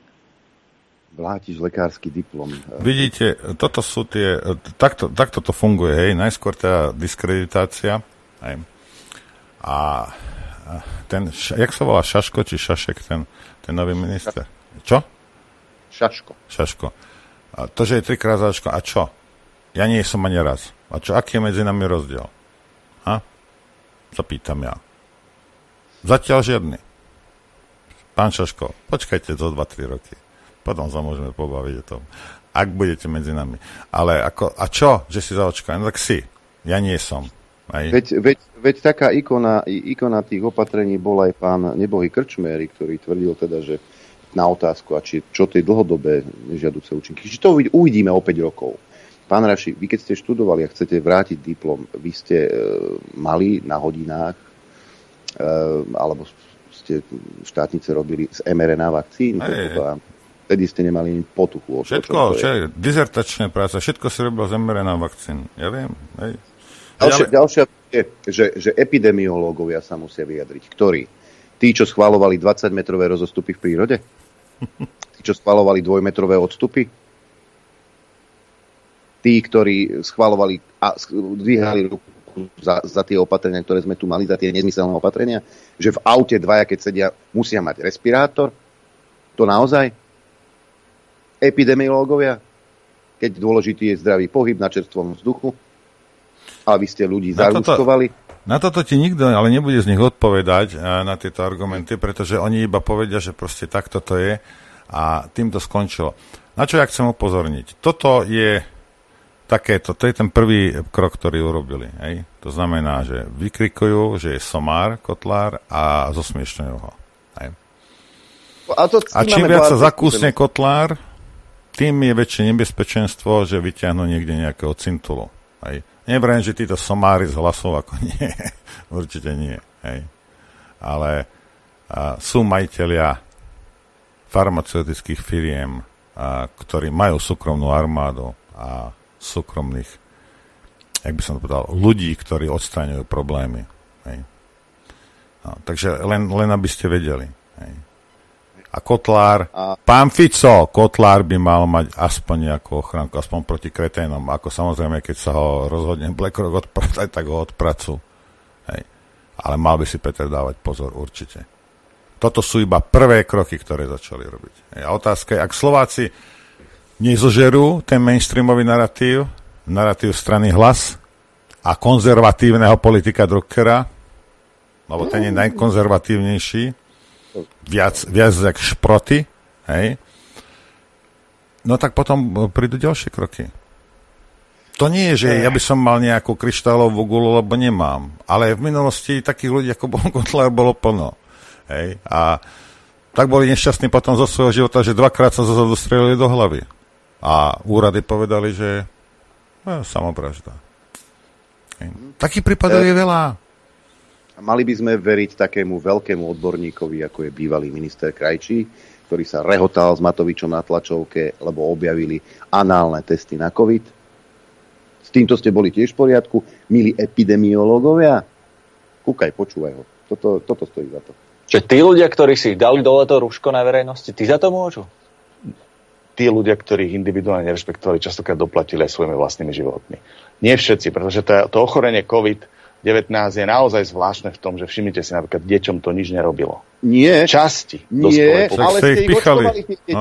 Vlátiš lekársky diplom. Vidíte, toto sú tie, takto to funguje, hej, najskôr tá diskreditácia, hej. A ten, jak sa volá, Šaško či Šašek, ten nový minister. Čo? Šaško. A to, že je 3-krát zaočkovaný. A čo? Ja nie som ani raz. A čo? Aký je medzi nami rozdiel? Sa pýtam ja. Zatiaľ žiadny. Pán Šaško, počkajte zo 2-3 roky. Potom sa môžeme pobaviť o tom. Ak budete medzi nami. Ale a čo, že si zaočkovaný? No tak si. Ja nie som. Veď taká ikona tých opatrení bol aj pán nebohý Krčméry, ktorý tvrdil teda, že na otázku, a čo tie dlhodobé nežiaduce účinky. Či to uvidíme o 5 rokov. Pán Raši, vy keď ste študovali a chcete vrátiť diplom, vy ste mali na hodinách alebo ste štátnice robili z mRNA vakcín? Vtedy ste nemali ani potuchu. Všetko, dizertačné práce, všetko si robil z mRNA vakcín. Ja viem. Ďalšia je, že epidemiológovia sa musia vyjadriť. Ktorí? Tí, čo schvaľovali 20-metrové rozostupy v prírode? Tí, čo schvaľovali 2-metrové odstupy? Tí, ktorí schvaľovali a dvíhali ruku za tie opatrenia, ktoré sme tu mali, za tie nezmyselné opatrenia? Že v aute dvaja, keď sedia, musia mať respirátor? To naozaj? Epidemiológovia? Keď dôležitý je zdravý pohyb na čerstvom vzduchu? A vy ste ľudí zarúškovali? Na toto ti nikto ale nebude z nich odpovedať na tieto argumenty, pretože oni iba povedia, že proste takto to je a tým to skončilo. Na čo ja chcem upozorniť? Toto je takéto, to je ten prvý krok, ktorý urobili. Hej? To znamená, že vykrikujú, že je somár, Kotlár a zosmiešňujú ho. Hej? A čím viac sa zakúsne Kotlár, tým je väčšie nebezpečenstvo, že vyťahnú niekde nejakého cintulu. Hej? Nevrajím, že títo somári z hlasov, ako nie. Určite nie. Hej. Ale sú majitelia farmaceutických firiem, ktorí majú súkromnú armádu a súkromných, jak by som to povedal, ľudí, ktorí odstraňujú problémy. Hej. No, takže len aby ste vedeli. Hej. A Kotlár, pán Fico, Kotlár by mal mať aspoň nejakú ochránku, aspoň proti kreténom, ako samozrejme, keď sa ho rozhodne BlackRock odpracať, tak ho odpracu. Hej. Ale mal by si Peter dávať pozor, určite. Toto sú iba prvé kroky, ktoré začali robiť. Hej. A otázka je, ak Slováci nezožerú ten mainstreamový narratív strany Hlas a konzervatívneho politika Druckera, lebo ten je najkonzervatívnejší, viac jak šproty, hej, no tak potom prídu ďalšie kroky. To nie je, že ja by som mal nejakú kryštálovú gulu, lebo nemám. Ale v minulosti takých ľudí, ako bol Kotlár, bolo plno. Hej, a tak boli nešťastní potom zo svojho života, že dvakrát sa zozadu strelili do hlavy. A úrady povedali, že samovražda. Takých prípadov je veľa. Mali by sme veriť takému veľkému odborníkovi, ako je bývalý minister Krajčí, ktorý sa rehotal s Matovičom na tlačovke, lebo objavili análne testy na COVID. S týmto ste boli tiež v poriadku, milí epidemiológovia? Kúkaj, počúvaj ho. Toto stojí za to. Čiže tí ľudia, ktorí si dali dole to rúško na verejnosti, tí za to môžu? Tí ľudia, ktorí ich individuálne nerešpektovali, častokrát doplatili aj svojimi vlastnými životmi. Nie všetci, pretože to ochorenie COVID-19 je naozaj zvláštne v tom, že všimnite si napríklad, deťom to nič nerobilo. Nie. Časti. Nie, ale ste ich očkovali.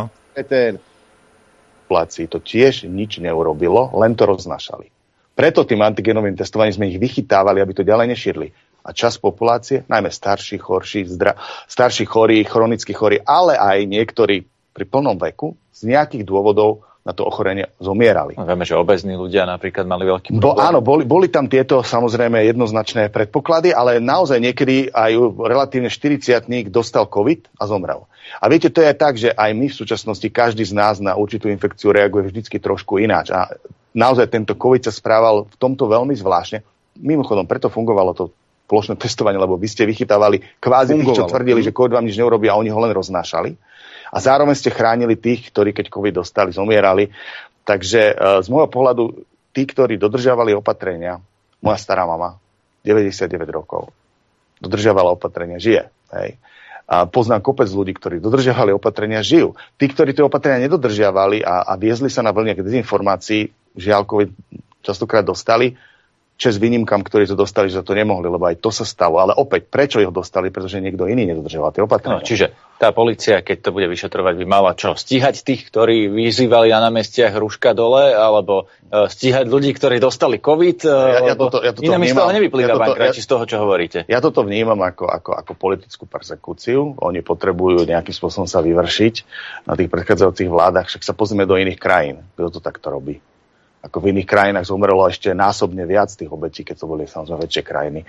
Populácii to tiež nič neurobilo, len to roznášali. Preto tým antigenovým testovaním sme ich vychytávali, aby to ďalej nešírili. A časť populácie, najmä starší, chorí, chronicky chorí, ale aj niektorí pri plnom veku z nejakých dôvodov na to ochorenie zomierali. No, vieme, že obezní ľudia napríklad mali veľký problém. Áno, boli tam tieto samozrejme jednoznačné predpoklady, ale naozaj niekedy aj relatívne 40-tník dostal COVID a zomrel. A viete, to je tak, že aj my v súčasnosti, každý z nás na určitú infekciu reaguje vždycky trošku ináč. A naozaj tento COVID sa správal v tomto veľmi zvláštne. Mimochodom, preto fungovalo to plošné testovanie, lebo vy ste vychytávali kvázi tých, čo tvrdili, že COVID vám nič neurobí a oni ho len roznášali. A zároveň ste chránili tých, ktorí keď COVID dostali, zomierali. Takže z môjho pohľadu, tí, ktorí dodržiavali opatrenia, moja stará mama, 99 rokov, dodržiavala opatrenia, žije. Hej. A poznám kopec ľudí, ktorí dodržiavali opatrenia, žijú. Tí, ktorí tie opatrenia nedodržiavali a viezli sa na vlne dezinformácií, žiaľ COVID častokrát dostali, čas výnimkám, ktorí to dostali, že to nemohli, lebo aj to sa stalo. Ale opäť, prečo ich dostali? Pretože niekto iný nedodržoval tie opatrenia. No, čiže tá polícia, keď to bude vyšetrovať, by mala čo? Stíhať tých, ktorí vyzývali na námestiach rúška dole, alebo stíhať ľudí, ktorí dostali COVID? Ja toto iné mi z toho nevyplýva, pán Krajčí, z toho, čo hovoríte. Ja toto vnímam ako politickú perzekúciu. Oni potrebujú nejakým spôsobom sa vyvršiť na tých predchádzajúcich vládach. Však sa pozrieme do iných krajín, kto to takto robí. Ako v iných krajinách zomrelo ešte násobne viac tých obetí, keď to boli samozrejme väčšie krajiny.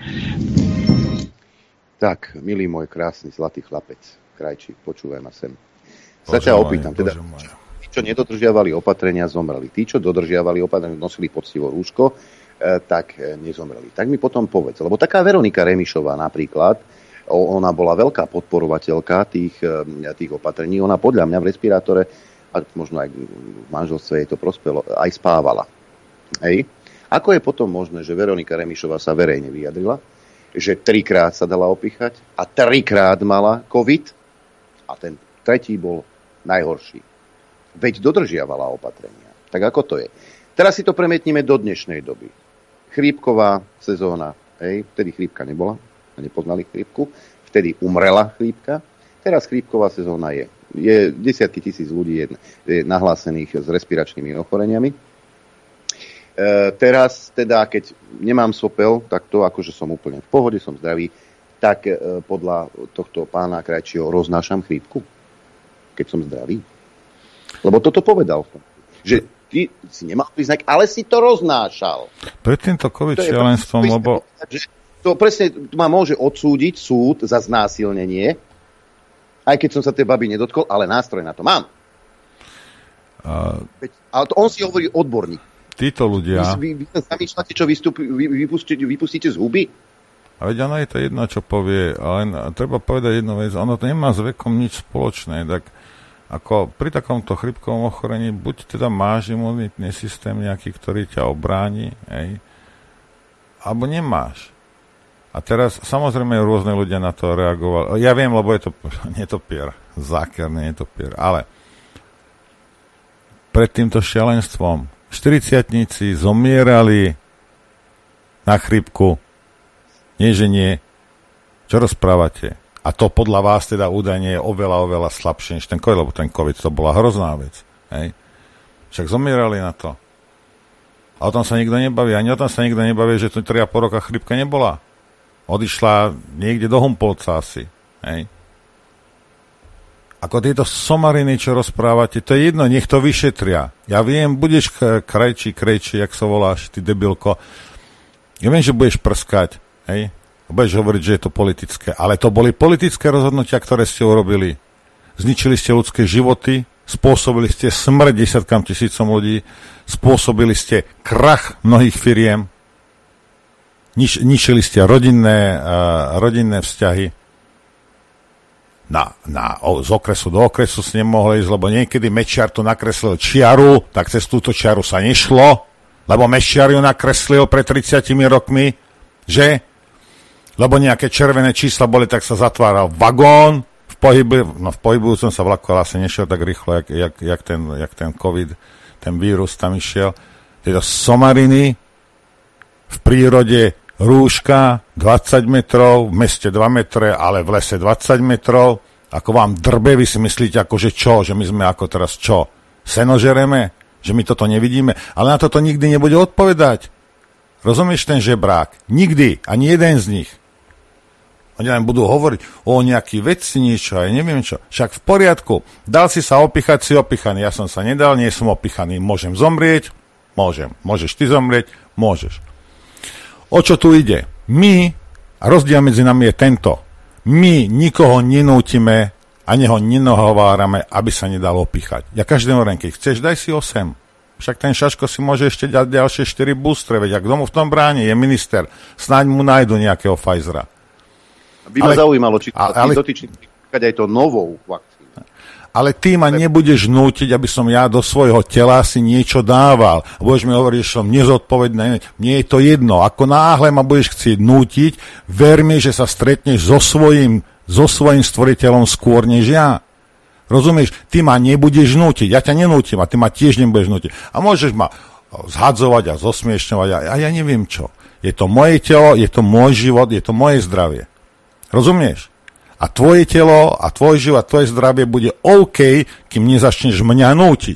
Tak, milý môj krásny zlatý chlapec, Krajčík, počúvaj ma sem. Sa ťa opýtam, teda, tí, čo nedodržiavali opatrenia, zomreli. Tí, čo dodržiavali opatrenia, nosili poctivo rúško, tak nezomreli. Tak mi potom povedz, lebo taká Veronika Remišová napríklad, ona bola veľká podporovateľka tých opatrení, ona podľa mňa v respirátore, a možno aj v manželstve jej to prospelo, aj spávala. Hej. Ako je potom možné, že Veronika Remišová sa verejne vyjadrila, že 3-krát sa dala opichať a 3-krát mala COVID a ten tretí bol najhorší. Veď dodržiavala opatrenia. Tak ako to je? Teraz si to premietnime do dnešnej doby. Chrípková sezóna, hej, vtedy chrípka nebola, nepoznali chrípku, vtedy umrela chrípka, teraz chrípková sezóna je. Je desiatky tisíc ľudí je nahlásených s respiračnými ochoreniami. Teraz teda, keď nemám sopel, tak to akože som úplne v pohode, som zdravý, tak podľa tohto pána Krajčího roznášam chrípku, keď som zdravý. Lebo toto povedal. Že ty si nemal príznak, ale si to roznášal. Pred týmto COVID šialenstvom, lebo... To presne ma môže odsúdiť súd za znásilnenie, aj keď som sa tej baby nedotkol, ale nástroj na to mám. Ale to on si hovorí odborník. Títo ľudia... Vy sa zamýšľate, čo vypustíte z huby? A veď ono je to jedno, čo povie, ale treba povedať jednu vec, ono to nemá s vekom nič spoločné, tak ako pri takomto chrypkovom ochorení, buď teda máš imunitný systém nejaký, ktorý ťa obráni, alebo nemáš. A teraz, samozrejme, rôzne ľudia na to reagovali. Ja viem, lebo je to netopier, zákerný netopier, ale pred týmto šialenstvom 40-tníci zomierali na chrípku. Nie, že nie. Čo rozprávate? A to podľa vás teda údajne je oveľa slabšie než ten COVID, lebo ten COVID to bola hrozná vec. Hej? Však zomierali na to. A o tom sa nikto nebaví. Ani o tom sa nikto nebaví, že tu 3,5 roka chrípka nebola. Odišla niekde do Humpolca asi. Hej. Ako tieto somariny, čo rozprávate, to je jedno, nech to vyšetria. Ja viem, budeš krajčí, jak sa voláš, ty debilko. Ja viem, že budeš prskať, hej. Budeš hovoriť, že je to politické. Ale to boli politické rozhodnutia, ktoré ste urobili. Zničili ste ľudské životy, spôsobili ste smrť desiatkam tisícom ľudí, spôsobili ste krach mnohých firiem, ničili ste rodinné vzťahy. Z okresu do okresu si nemohli ísť, lebo niekedy Mečiar tu nakreslil čiaru, tak cez túto čiaru sa nešlo, lebo Mečiar ju nakreslil pred 30 rokmi, že? Lebo nejaké červené čísla boli, tak sa zatváral vagón, v pohybujúcom sa vlaku, ale asi nešiel tak rýchlo, jak ten COVID, ten vírus tam išiel. Tieto somariny v prírode rúška 20 metrov, v meste 2 metre, ale v lese 20 metrov. Ako vám drbe, vy si myslíte, akože čo? Že my sme ako teraz čo? Seno žereme? Že my toto nevidíme? Ale na toto nikdy nebude odpovedať. Rozumieš ten žebrák? Nikdy. Ani jeden z nich. Oni len budú hovoriť o nejaký vedci niečo, aj neviem čo. Však v poriadku. Dal si sa opichať, si opichaný. Ja som sa nedal, nie som opichaný. Môžem zomrieť? Môžem. Môžeš ty zomrieť? Môžeš. O čo tu ide? My, a rozdiel medzi nami je tento, my nikoho nenútime a neho nenohovárame, aby sa nedal opíchať. Ja každému hovorím, keď chceš, daj si 8. Však ten Šaško si môže ešte dať ďalšie 4 boostre, veď ak domu v tom bráni je minister, snáď mu nájdu nejakého Pfizera. By ma zaujímalo, či dotyčný aj to novou vakcínou. Ale ty ma nebudeš nútiť, aby som ja do svojho tela si niečo dával. A budeš mi hovoriť, že som nezodpovedný. Mne je to jedno. Ako náhle ma budeš chcieť nútiť, ver mi, že sa stretneš so svojím stvoriteľom skôr než ja. Rozumieš? Ty ma nebudeš nútiť. Ja ťa nenútim a ty ma tiež nebudeš nútiť. A môžeš ma zhadzovať a zosmiešňovať a ja neviem čo. Je to moje telo, je to môj život, je to moje zdravie. Rozumieš? A tvoje telo a tvoj život, tvoje zdravie bude OK, kým nezačneš mňa nútiť.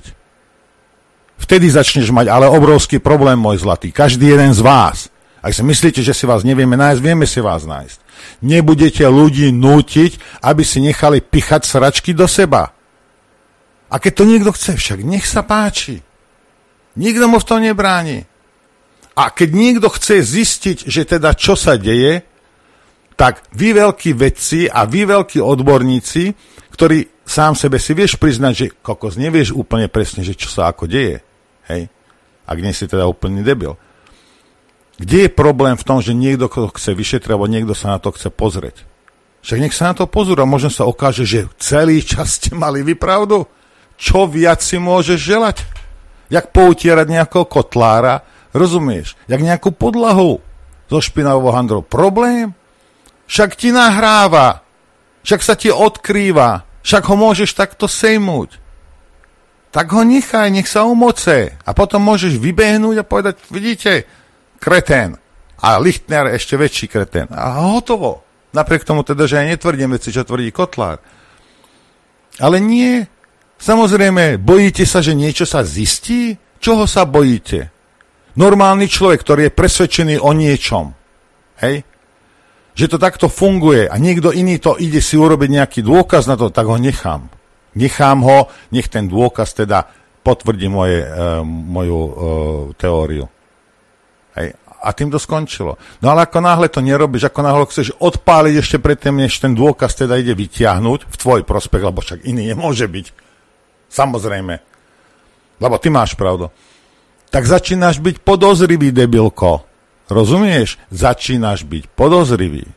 Vtedy začneš mať ale obrovský problém, môj zlatý. Každý jeden z vás. Ak si myslíte, že si vás nevieme nájsť, vieme si vás nájsť. Nebudete ľudí nútiť, aby si nechali pichať sračky do seba. A keď to niekto chce, však nech sa páči. Nikto mu v tom nebráni. A keď niekto chce zistiť, že teda čo sa deje, tak vy veľkí vedci a vy veľkí odborníci, ktorí sám sebe si vieš priznať, že kokos nevieš úplne presne, že čo sa ako deje. Hej? Ak nie si teda úplný debil. Kde je problém v tom, že niekto chce vyšetriť, alebo niekto sa na to chce pozrieť? Však nech sa na to pozrú a možno sa ukáže, že celý čas ste mali vy pravdu. Čo viac si môžeš želať? Jak poutierať nejakého kotlára, rozumieš? Jak nejakú podlahu zo špinavou handrou. Problém? Však ti nahráva. Však sa ti odkrýva. Však ho môžeš takto sejmúť. Tak ho nechaj, nech sa umoce. A potom môžeš vybehnúť a povedať, vidíte, kretén. A Lichtner ešte väčší kretén. A hotovo. Napriek tomu teda, že aj netvrdím veci, čo tvrdí Kotlár. Ale nie. Samozrejme, bojíte sa, že niečo sa zistí? Čoho sa bojíte? Normálny človek, ktorý je presvedčený o niečom. Hej? Že to takto funguje a niekto iný to ide si urobiť nejaký dôkaz na to, tak ho nechám. Nechám ho, nech ten dôkaz teda potvrdí moju teóriu. Hej? A tým to skončilo. No ale ako náhle to nerobíš, ako náhle chceš odpáliť ešte predtým, než ten dôkaz teda ide vytiahnuť v tvoj prospech, lebo však iný nemôže byť. Samozrejme. Lebo ty máš pravdu. Tak začínaš byť podozrivý, debilko. Rozumieš? Začínaš byť podozrivý.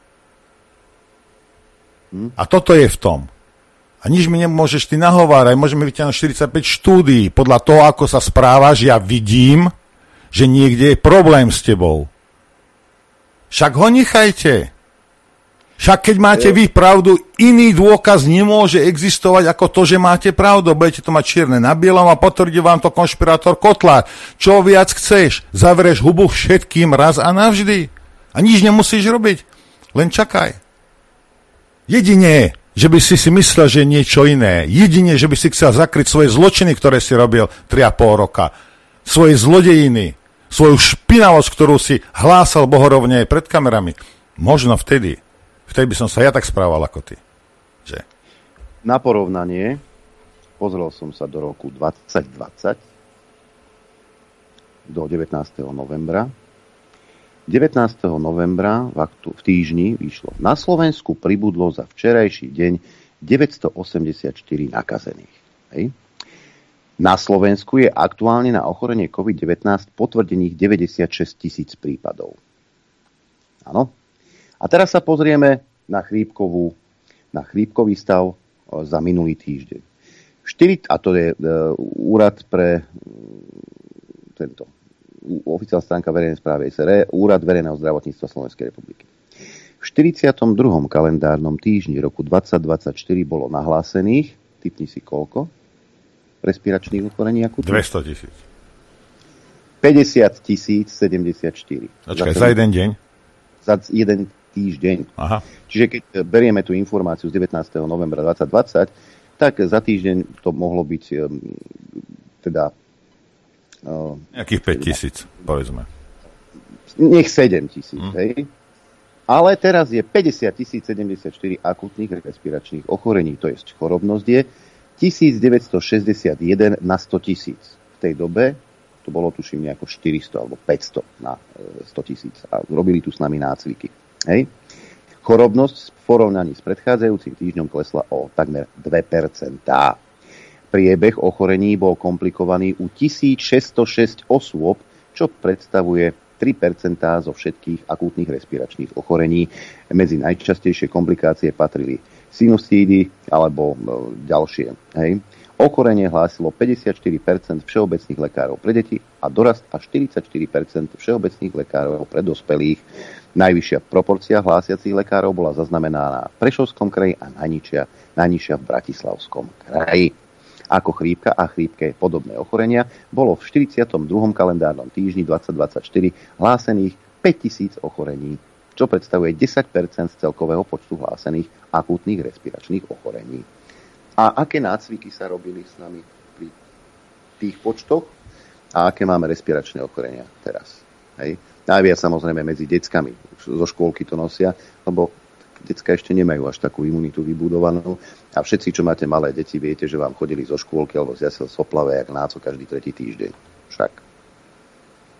A toto je v tom. A nič mi nemôžeš ty nahovárať. Môžeme vyťahnuť 45 štúdií. Podľa toho, ako sa správaš, ja vidím, že niekde je problém s tebou. Však ho nechajte. Však keď máte vy pravdu, iný dôkaz nemôže existovať ako to, že máte pravdu. Budete to mať čierne na bielom a potvrdí vám to konšpirátor Kotlár. Čo viac chceš? Zavrieš hubu všetkým raz a navždy. A nič nemusíš robiť. Len čakaj. Jedine, že by si myslel, že je niečo iné. Jedine, že by si chcel zakryť svoje zločiny, ktoré si robil 3,5 roka. Svoje zlodejiny. Svoju špinavosť, ktorú si hlásal bohorovne aj pred kamerami. Možno vtedy by som sa ja tak správal ako ty. Že? Na porovnanie, pozrel som sa do roku 2020, do 19. novembra. 19. novembra v týždni vyšlo. Na Slovensku pribudlo za včerajší deň 984 nakazených. Hej. Na Slovensku je aktuálne na ochorenie COVID-19 potvrdených 96 000 prípadov. Áno. A teraz sa pozrieme na chrípkový stav za minulý týždeň. A to je úrad pre oficiálna stránka verejnej správy SRE, Úrad verejného zdravotníctva Slovenskej republiky. V 42. kalendárnom týždni roku 2024 bolo nahlásených, tipni si koľko, respiračných ochorení akutných? 200 000. 50 074. Počkaj, za jeden deň? Za jeden týždeň. Aha. Čiže keď berieme tú informáciu z 19. novembra 2020, tak za týždeň to mohlo byť teda nejakých 5 000, povedzme. Nech 7 000, hej? Ale teraz je 50 074 akutných respiračných ochorení, to je chorobnosť je 1961 na 100 000. V tej dobe to bolo tuším nejako 400 alebo 500 na 100 000 a robili tu s nami nácviky. Hej. Chorobnosť v porovnaní s predchádzajúcim týždňom klesla o takmer 2%. Priebeh ochorení bol komplikovaný u 1606 osôb, čo predstavuje 3% zo všetkých akútnych respiračných ochorení. Medzi najčastejšie komplikácie patrili sinusídy alebo ďalšie. Hej. Ochorenie hlásilo 54% všeobecných lekárov pre deti a dorast až 44% všeobecných lekárov pre dospelých. Najvyššia proporcia hlásiacich lekárov bola zaznamenaná v Prešovskom kraji a najnižšia v Bratislavskom kraji. Ako chrípka a chrípke podobné ochorenia bolo v 42. kalendárnom týždni 2024 hlásených 5000 ochorení, čo predstavuje 10% z celkového počtu hlásených akútnych respiračných ochorení. A aké nácviky sa robili s nami pri tých počtoch a aké máme respiračné ochorenia teraz? Hej. Najviac samozrejme medzi deckami. Zo škôlky to nosia, lebo decka ešte nemajú až takú imunitu vybudovanú. A všetci, čo máte malé deti, viete, že vám chodili zo škôlky alebo z jasiel soplavé, jak náco každý tretí týždeň. Však.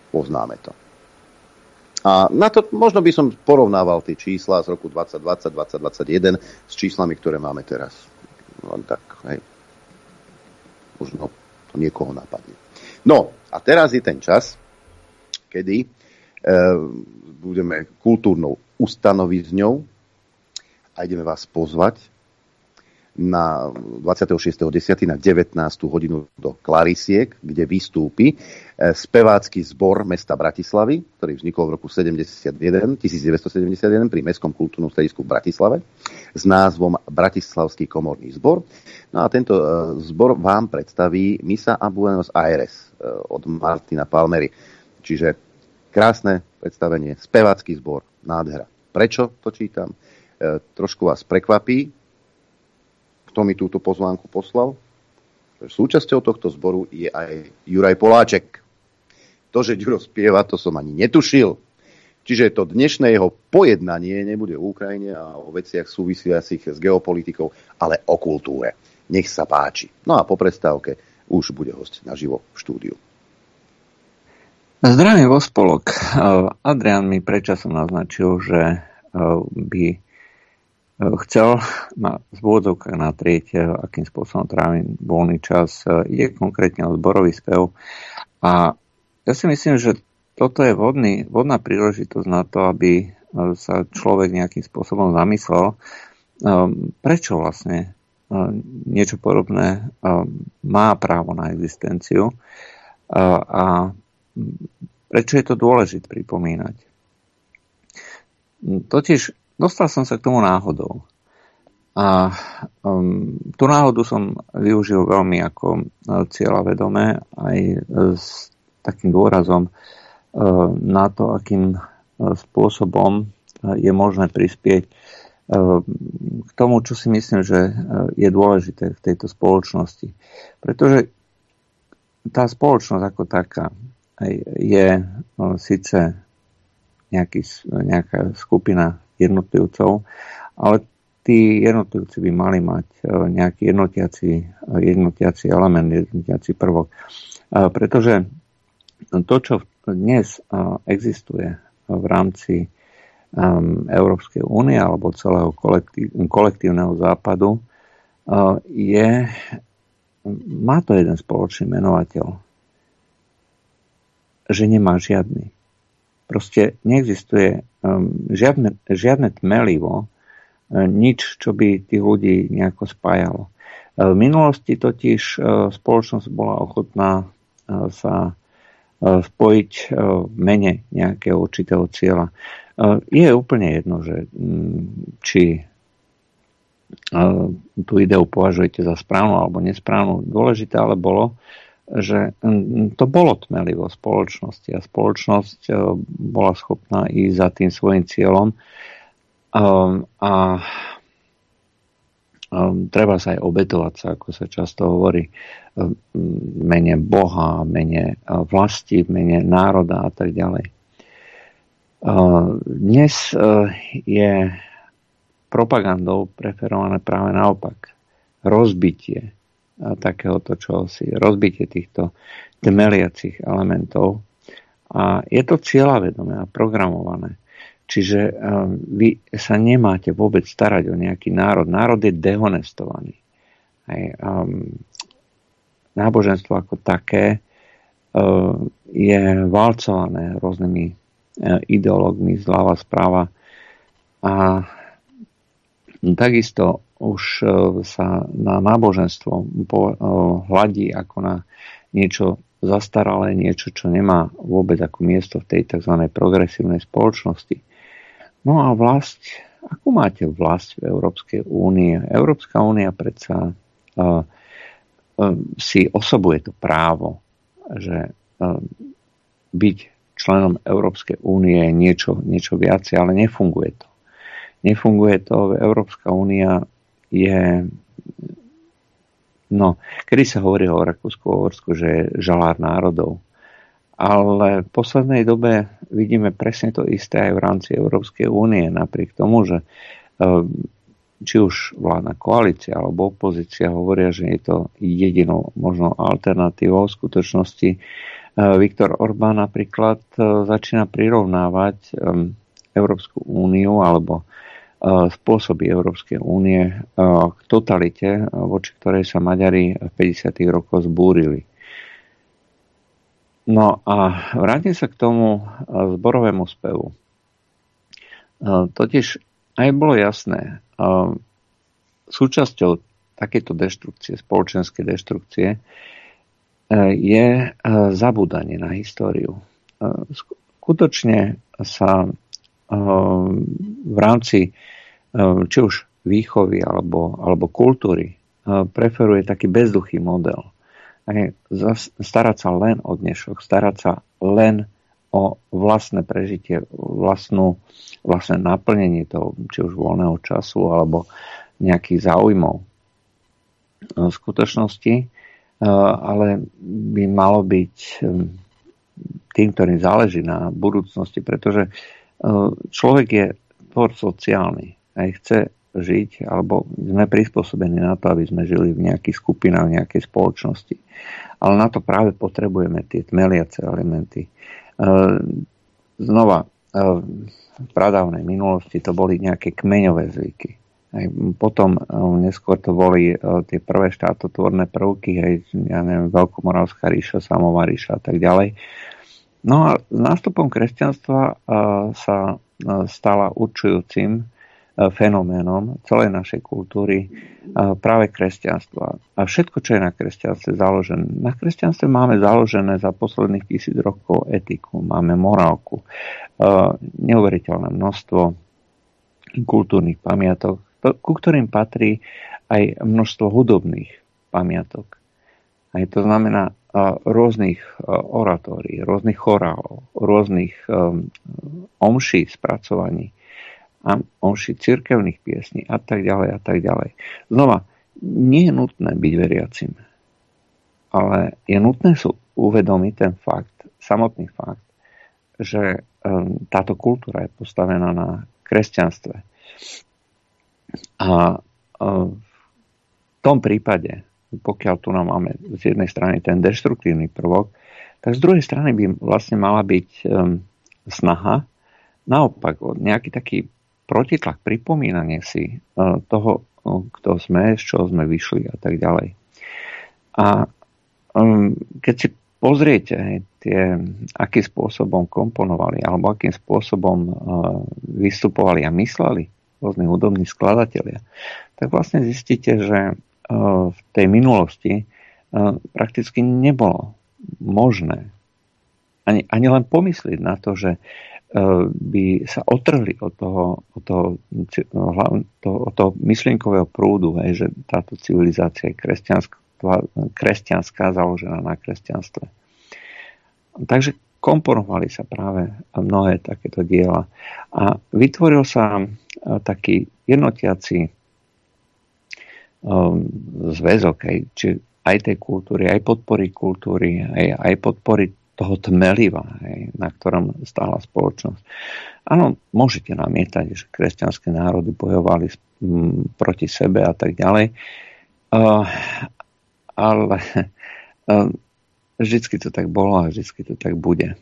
Poznáme to. A na to možno by som porovnával tie čísla z roku 2020, 2021 s číslami, ktoré máme teraz. Len tak, hej. Možno to niekoho napadne. No, a teraz je ten čas, kedy budeme kultúrnou ustanovizňou a ideme vás pozvať na 26.10. na 19. hodinu do Klarisiek, kde vystúpi spevácky zbor mesta Bratislavy, ktorý vznikol v roku 1971 pri Mestskom kultúrnom stredisku v Bratislave s názvom Bratislavský komorný zbor. No a tento zbor vám predstaví Misa a Buenos Aires od Martina Palmery. Čiže krásne predstavenie, spevácky zbor, nádhera. Prečo to čítam? Trošku vás prekvapí, kto mi túto pozvánku poslal. Súčasťou tohto zboru je aj Juraj Poláček. To, že Ďuro spieva, to som ani netušil. Čiže to dnešné jeho pojednanie nebude o Ukrajine a o veciach súvisiacich s geopolitikou, ale o kultúre. Nech sa páči. No a po prestávke už bude hosť naživo v štúdiu. Zdravím vo spolok. Adrián mi predčasom naznačil, že by chcel ma z úvodzovkách natrieť, akým spôsobom trávim voľný čas. Ide konkrétne o zborový spev. A ja si myslím, že toto je vhodná príležitosť na to, aby sa človek nejakým spôsobom zamyslel, prečo vlastne niečo podobné má právo na existenciu a prečo je to dôležité pripomínať. Totiž dostal som sa k tomu náhodou. A tú náhodu som využil veľmi ako cieľavedomé aj s takým dôrazom na to, akým spôsobom je možné prispieť k tomu, čo si myslím, že je dôležité v tejto spoločnosti. Pretože tá spoločnosť ako taká je síce nejaká skupina jednotlivcov, ale tí jednotlivci by mali mať nejaký jednotiaci element, jednotiaci prvok. Pretože to, čo dnes existuje v rámci Európskej únie alebo celého kolektívneho západu, má to jeden spoločný menovateľ, že nemá žiadny. Proste neexistuje žiadne tmelivo, nič, čo by tých ľudí nejako spájalo. V minulosti totiž spoločnosť bola ochotná sa spojiť v mene nejakého určitého cieľa. Je úplne jedno, že či tú ideu považujete za správnu alebo nesprávnu. Dôležité ale bolo, že to bolo tmelivo spoločnosti a spoločnosť bola schopná ísť za tým svojím cieľom a treba sa aj obetovať sa, ako sa často hovorí, v mene Boha, v mene vlasti, v mene národa a tak ďalej. Dnes je propagandou preferované práve naopak. Rozbitie takéhoto čohosi, rozbitie týchto tmeliacich elementov a je to cieľavedomé a programované. Čiže vy sa nemáte vôbec starať o nejaký národ. Národ je dehonestovaný. Náboženstvo ako také je valcované rôznymi ideológmi zľava správa a takisto už sa na náboženstvo hľadí ako na niečo zastaralé, niečo, čo nemá vôbec ako miesto v tej tzv. Progresívnej spoločnosti. No a vlast, akú máte vlast v Európskej únie? Európska únia predsa si osobuje to právo, že byť členom Európskej únie je niečo viacej, ale nefunguje to. Nefunguje to. Európska únia je... No, kedy sa hovorí o Rakúsku-Uhorsku, že je žalár národov. Ale v poslednej dobe vidíme presne to isté aj v rámci Európskej únie. Napriek tomu, že či už vládna koalícia alebo opozícia hovoria, že je to jedinou možnou alternatívou, v skutočnosti Viktor Orbán napríklad začína prirovnávať Európsku úniu alebo spôsoby Európskej únie k totalite, voči ktorej sa Maďari v 50. rokoch zbúrili. No a vrátim sa k tomu zborovému spevu. Totiž aj bolo jasné, súčasťou takéto deštrukcie, spoločenskej deštrukcie, je zabúdanie na históriu. Skutočne sa v rámci či už výchovy alebo kultúry preferuje taký bezduchý model. Starať sa len o dnešok, starať sa len o vlastné prežitie, vlastné naplnenie toho, či už voľného času alebo nejakých záujmov. V skutočnosti ale by malo byť tým, ktorým záleží na budúcnosti, pretože človek je tvor sociálny a chce žiť, alebo sme prispôsobení na to, aby sme žili v nejakých skupinách, v nejakej spoločnosti. Ale na to práve potrebujeme tie tmeliace elementy. Znova, v pradávnej minulosti to boli nejaké kmeňové zvyky. Aj potom neskôr to boli tie prvé štátotvorné prvky, aj, ja neviem, Veľkomoravská ríša, Samová ríša a tak ďalej. No a s nástupom kresťanstva sa stala určujúcim fenoménom celej našej kultúry práve kresťanstva. A všetko, čo je na kresťanstve založené. Na kresťanstve máme založené za posledných 1000 rokov etiku, máme morálku, neuveriteľné množstvo kultúrnych pamiatok, ku ktorým patrí aj množstvo hudobných pamiatok. Aj to znamená rôznych oratórií, rôznych chorálov, rôznych omší spracovaní, omší cirkevných piesní a tak ďalej a tak ďalej. Znova, nie je nutné byť veriacim, ale je nutné si uvedomiť ten fakt, samotný fakt, že táto kultúra je postavená na kresťanstve. A v tom prípade, pokiaľ tu nám máme z jednej strany ten deštruktívny prvok, tak z druhej strany by vlastne mala byť snaha naopak nejaký taký protitlak, pripomínanie si toho, kto sme, z čoho sme vyšli a tak ďalej. A keď si pozriete akým spôsobom komponovali alebo akým spôsobom vystupovali a mysleli rôzni hudobní skladatelia, tak vlastne zistíte, že v tej minulosti prakticky nebolo možné ani len pomyslieť na to, že by sa otrhli od toho myšlienkového prúdu, že táto civilizácia je kresťanská, založená na kresťanstve. Takže komponovali sa práve mnohé takéto diela a vytvoril sa taký jednotiaci zväzok aj tej kultúry, aj podpory kultúry, aj podpory toho tmeliva, na ktorom stála spoločnosť. Áno, môžete namietať, že kresťanské národy bojovali proti sebe a tak ďalej, ale vždycky to tak bolo a vždycky to tak bude.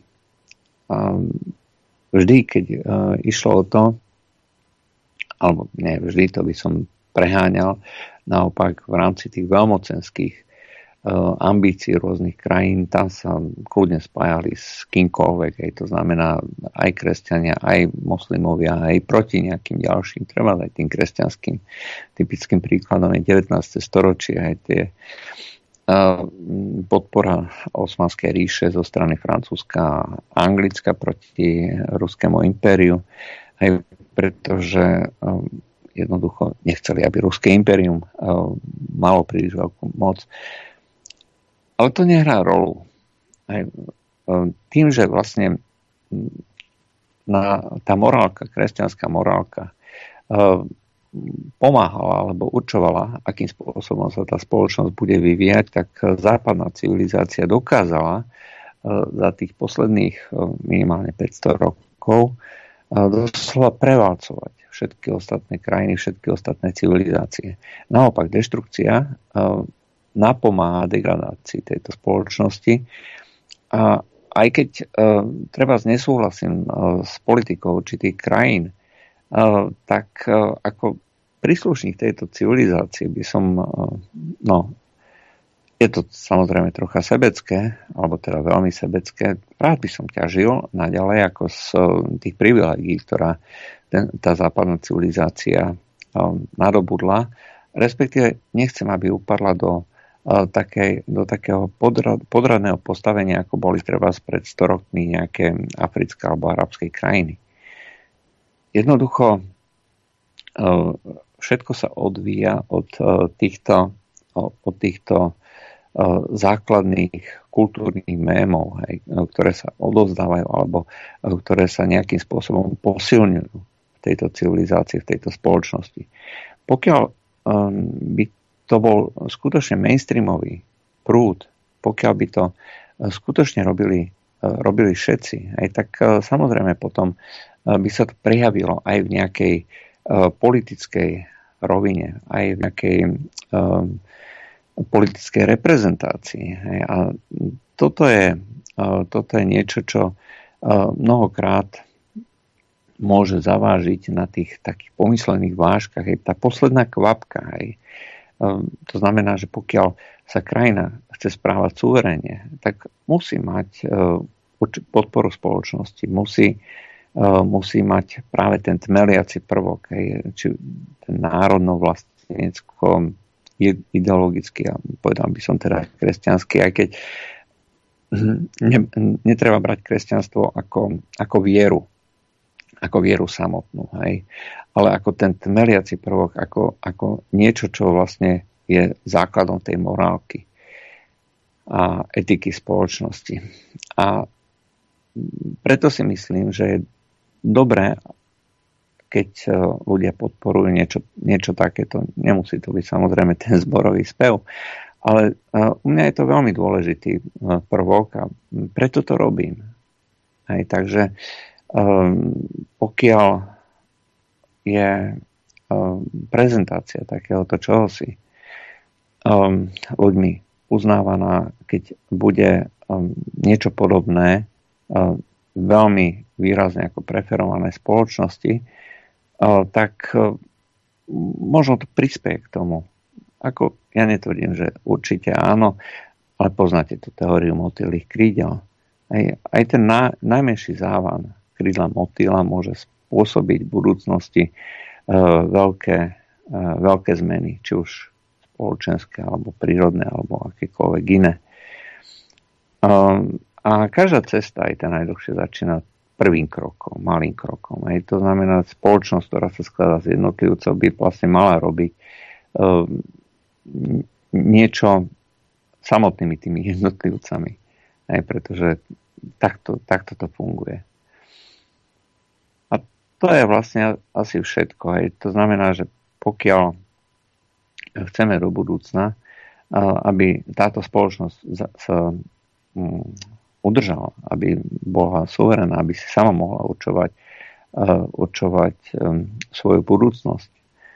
Vždy, keď išlo o to, alebo nie vždy, to by som preháňal, naopak v rámci tých veľmocenských ambícií rôznych krajín, tam sa kľudne spájali s kýmkoľvek, to znamená aj kresťania, aj moslimovia, aj proti nejakým ďalším, treba aj tým kresťanským. Typickým príkladom je 19. storočie, aj tie podpora Osmanskej ríše zo strany Francúzska a Anglicka proti Ruskému impériu, aj pretože jednoducho nechceli, aby Ruské impérium malo príliš veľkú moc. Ale to nehrá rolu. Tým, že vlastne tá morálka, kresťanská morálka pomáhala alebo určovala, akým spôsobom sa tá spoločnosť bude vyvíjať, tak západná civilizácia dokázala za tých posledných minimálne 500 rokov doslova prevalcovať všetky ostatné krajiny, všetky ostatné civilizácie. Naopak, deštrukcia napomáha degradácii tejto spoločnosti a aj keď treba nesúhlasím s politikou určitých krajín, tak ako príslušník tejto civilizácie by som, je to samozrejme trocha sebecké, alebo teda veľmi sebecké, rád by som ťažil naďalej ako z tých privilegií, ktorá tá západná civilizácia nadobudla, respektíve nechcem, aby upadla do takého podradného postavenia, ako boli treba pred 100 rokmi nejaké africké alebo arabské krajiny. Jednoducho všetko sa odvíja od týchto základných kultúrnych mémov, ktoré sa odovzdávajú alebo ktoré sa nejakým spôsobom posilňujú v tejto civilizácii, v tejto spoločnosti. Pokiaľ by to bol skutočne mainstreamový prúd, pokiaľ by to skutočne robili všetci, tak samozrejme potom by sa to prejavilo aj v nejakej politickej rovine, aj v nejakej politickej reprezentácii. A toto je niečo, čo mnohokrát môže zavážiť na tých takých pomyslených vážkach. Tá posledná kvapka. To znamená, že pokiaľ sa krajina chce správať suverene, tak musí mať podporu spoločnosti, musí mať práve ten tmeliaci prvok, či ten národno-vlastnícko ideologický, a povedal by som teda kresťanský, aj keď netreba brať kresťanstvo ako vieru samotnú, ale ako ten tmeliaci prvok, ako niečo, čo vlastne je základom tej morálky a etiky spoločnosti. A preto si myslím, že je dobré, keď ľudia podporujú niečo takéto. Nemusí to byť samozrejme ten zborový spev, ale u mňa je to veľmi dôležitý prvok a preto to robím. Takže pokiaľ je prezentácia takéhoto čohosi ľuďmi uznávaná, keď bude niečo podobné veľmi výrazne ako preferované spoločnosti, tak možno to prispieje k tomu. Ja netvrdím, že určite áno, ale poznáte tú teóriu motýlych krídel. Aj ten najmenší závan krídla motýla môže spôsobiť v budúcnosti veľké zmeny, či už spoločenské, alebo prírodné, alebo akékoľvek iné. A každá cesta, aj tá najdlhšie, začína prvým krokom, malým krokom. To znamená, spoločnosť, ktorá sa skladá z jednotlivcov, by vlastne mala robiť niečo samotnými tými jednotlivcami. Pretože takto to funguje. A to je vlastne asi všetko. To znamená, že pokiaľ chceme do budúcna, aby táto spoločnosť sa udržala, aby bola suverená, aby si sama mohla určovať svoju budúcnosť.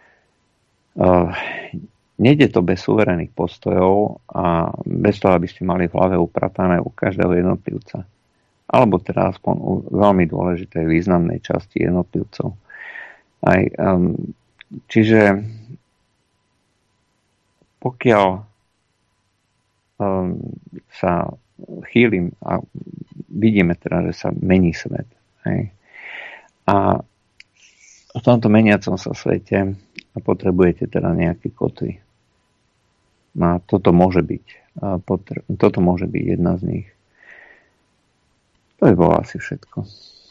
Nejde to bez suverénnych postojov a bez toho, aby ste mali v hlave upratané u každého jednotlivca. Alebo teda aspoň u veľmi dôležitej významnej časti jednotlivcov. Čiže pokiaľ sa chýlim a vidíme teda, že sa mení svet. A v tomto meniacom sa svete potrebujete teda nejaké kotvy. A toto môže byť jedna z nich. To by bolo asi všetko.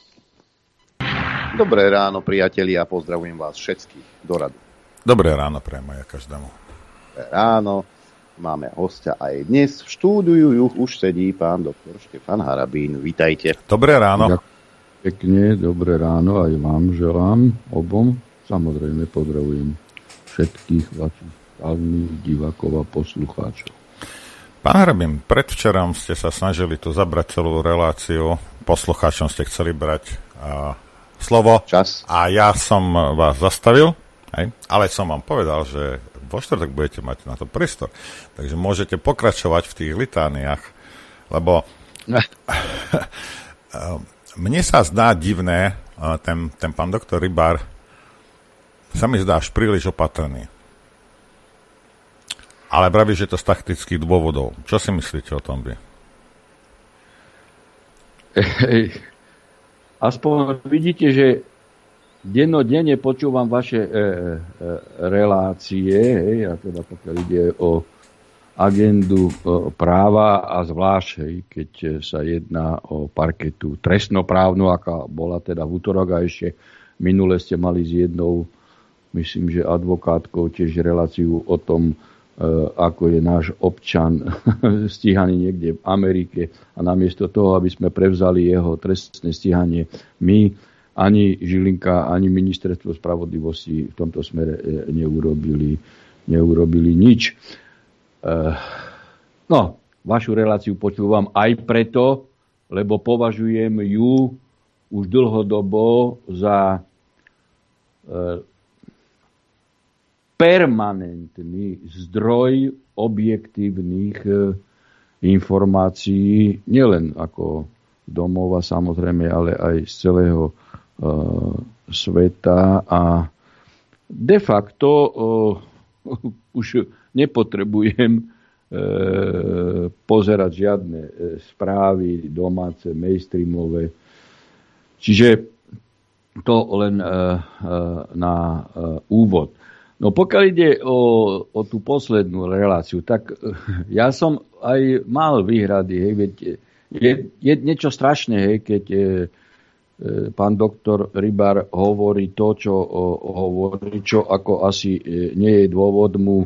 Dobré ráno, priatelia, pozdravujem vás všetkých do radu. Dobré ráno prajem aj každému. Dobré ráno. Máme hostia aj dnes. V štúdiu už sedí pán doktor Štefan Harabín. Vítajte. Dobré ráno. Pekne, dobré ráno aj vám želám obom. Samozrejme pozdravujem všetkých vašich hlavných divákov a poslucháčov. Pán Harabín, predvčerom ste sa snažili tu zabrať celú reláciu. Poslucháčom ste chceli brať slovo. Čas. A ja som vás zastavil, ale som vám povedal, že vo štvrtok budete mať na to priestor. Takže môžete pokračovať v tých litániách, lebo Mne sa zdá divné, ten pán doktor Rybár sa mi zdá až príliš opatrný. Ale praví, že to z taktických dôvodov. Čo si myslíte o tom vy? Aspoň vidíte, že dennodenne počúvam vaše relácie, a teda pokiaľ ide o agendu práva a zvlášť, keď sa jedná o parketu trestnoprávnu, aká bola teda v utorok a ešte minule ste mali s jednou, myslím, že advokátkou tiež reláciu o tom, ako je náš občan stíhaný niekde v Amerike a namiesto toho, aby sme prevzali jeho trestné stíhanie, my ani Žilinka, ani ministerstvo spravodlivosti v tomto smere neurobili nič. No, vašu reláciu počúvam aj preto, lebo považujem ju už dlhodobo za permanentný zdroj objektívnych informácií, nielen ako domova samozrejme, ale aj z celého sveta a de facto už nepotrebujem pozerať žiadne správy domáce, mainstreamové. Čiže to len na úvod. No pokiaľ ide o tú poslednú reláciu, tak ja som aj mal výhrady. Hej, veď je niečo strašné, hej, keď pán doktor Rybár hovorí to, čo hovorí, čo ako asi nie je dôvod mu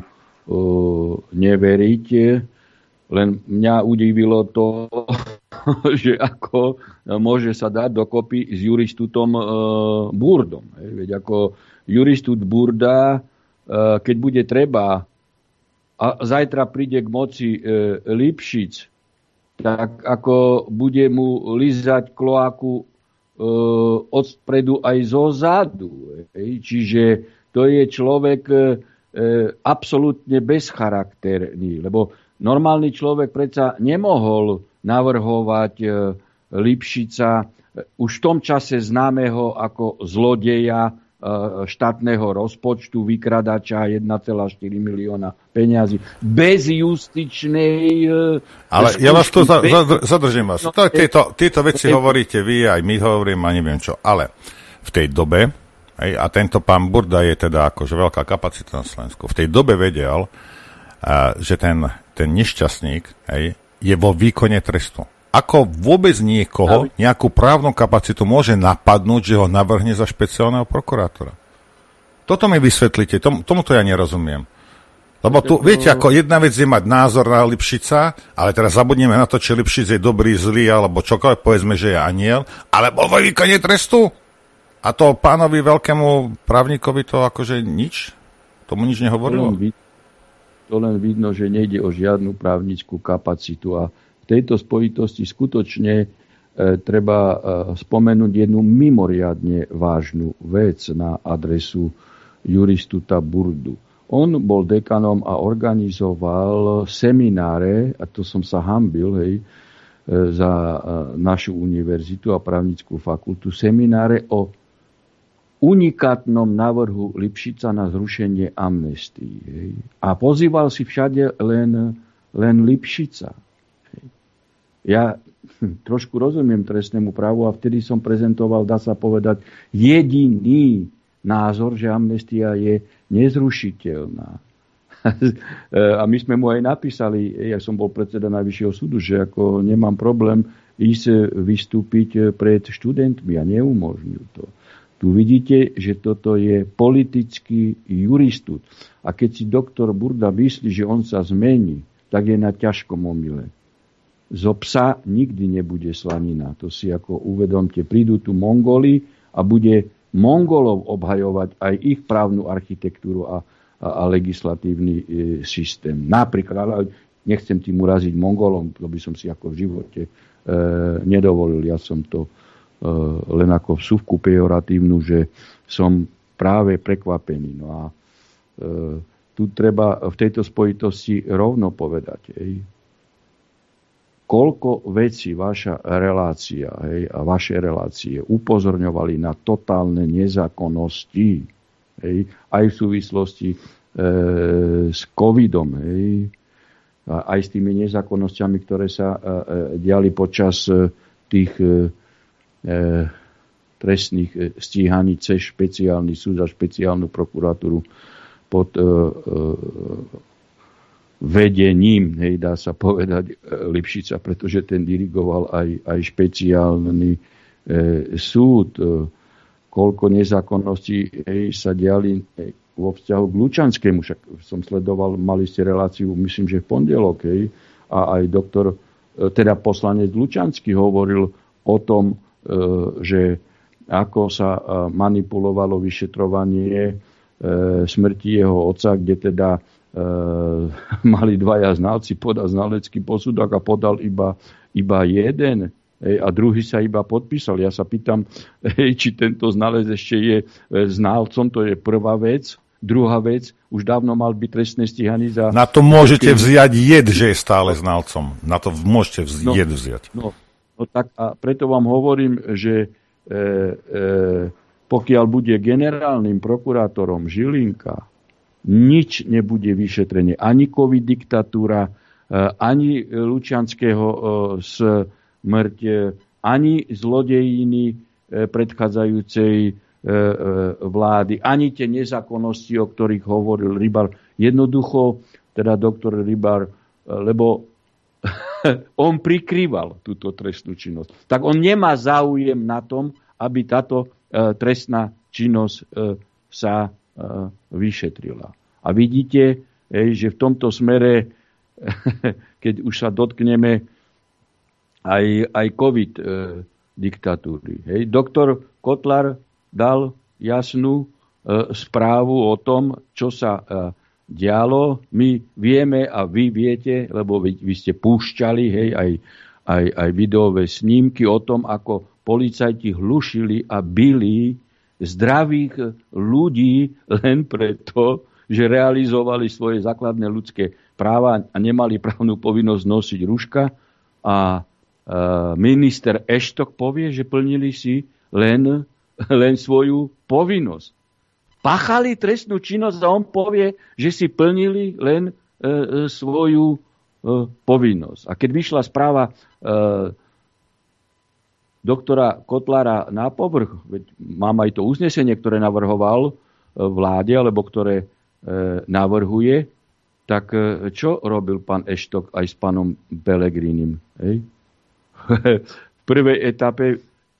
neveriť. Len mňa udivilo to, že ako môže sa dať dokopy s juristutom Burdom. Hej, veď ako juristut Burda, keď bude treba a zajtra príde k moci Lipšic, tak ako bude mu lizať kloaku od spredu aj zo zadu. Čiže to je človek absolútne bezcharakterný, lebo normálny človek predsa nemohol navrhovať Lipšica už v tom čase známeho ako zlodeja štátneho rozpočtu, vykradača 1,4 milióna peňazí bez justičnej... Ale ja vás tu zadržím vás. No, tieto veci hovoríte vy, aj my hovorím a neviem čo. Ale v tej dobe, a tento pán Burda je teda akože veľká kapacita na Slovensku, v tej dobe vedel, že ten nešťastník je vo výkone trestu. Ako vôbec niekoho, nejakú právnu kapacitu môže napadnúť, že ho navrhne za špeciálneho prokurátora? Toto mi vysvetlíte, tomuto ja nerozumiem. Lebo tu, viete, ako jedna vec je mať názor na Lipšica, ale teraz zabudneme na to, či Lipšic je dobrý, zlý, alebo čokoľvek, povedzme, že je aniel, ale bol vo výkone trestu. A to pánovi veľkému právnikovi to akože nič? Tomu nič nehovorilo? To len vidno, že nejde o žiadnu právnickú kapacitu a v tejto spojitosti skutočne treba spomenúť jednu mimoriadne vážnu vec na adresu juristuta Burdu. On bol dekanom a organizoval semináre, a to som sa hanbil, za našu univerzitu a právnickú fakultu, semináre o unikátnom návrhu Lipšica na zrušenie amnestii. A pozýval si všade len Lipšica. Ja trošku rozumiem trestnému právu a vtedy som prezentoval, dá sa povedať, jediný názor, že amnestia je nezrušiteľná. A my sme mu aj napísali, ja som bol predseda Najvyššieho súdu, že ako nemám problém ísť vystúpiť pred študentmi a neumožňujú to. Tu vidíte, že toto je politický juristút. A keď si doktor Burda myslí, že on sa zmení, tak je na ťažkom omyle. Zo psa nikdy nebude slanina. To si ako uvedomte. Prídu tu Mongoli a bude Mongolov obhajovať aj ich právnu architektúru a legislatívny systém. Napríklad, ale nechcem tým uraziť Mongolom, to by som si ako v živote nedovolil. Ja som to len ako vsuvku pejoratívnu, že som práve prekvapený. No a tu treba v tejto spojitosti rovno povedať, koľko vecí vaša relácia, a vaše relácie upozorňovali na totálne nezákonnosti, aj v súvislosti s covidom, aj s tými nezákonnosťami, ktoré sa diali počas tých trestných stíhaní cez špeciálny súd a špeciálnu prokuratúru pod vedením, dá sa povedať, Lipšica, pretože ten dirigoval aj špeciálny súd. Koľko nezákonností sa diali vo vzťahu k Lučanskému. Však som sledoval, mali ste reláciu, myslím, že v pondelok, a aj doktor, teda poslanec Lučanský hovoril o tom, že ako sa manipulovalo vyšetrovanie smrti jeho otca, kde teda mali dvaja znalci podať znalecký posudok a podal iba jeden. A druhý sa iba podpísal. Ja sa pýtam, či tento znalec ešte je znalcom, to je prvá vec. Druhá vec, už dávno mal byť trestné stíhaný za... Na to môžete vziať jed, že je stále znalcom. Na to môžete jed vziať. No tak a preto vám hovorím, že pokiaľ bude generálnym prokurátorom Žilinka, nič nebude vyšetrenie. Ani covid diktatúra, ani Lučianského smrť, ani zlodejiny predchádzajúcej vlády, ani tie nezákonnosti, o ktorých hovoril Rybar. Jednoducho, teda doktor Rybar, lebo on prikrýval túto trestnú činnosť. Tak on nemá záujem na tom, aby táto trestná činnosť sa vyšetrila. A vidíte, že v tomto smere, keď už sa dotkneme aj COVID diktatúry. Doktor Kotlár dal jasnú správu o tom, čo sa dialo. My vieme a vy viete, lebo vy ste púšťali aj videové snímky o tom, ako policajti hlušili a bili zdravých ľudí len preto, že realizovali svoje základné ľudské práva a nemali právnu povinnosť nosiť rúška. A minister Eštok povie, že plnili si len svoju povinnosť. Páchali trestnú činnosť a on povie, že si plnili len svoju povinnosť. A keď vyšla správa doktora Kotlára na povrch, veď mám aj to uznesenie, ktoré navrhoval vláde, alebo ktoré navrhuje, tak čo robil pán Eštok aj s pánom Pellegrinim? V prvej etape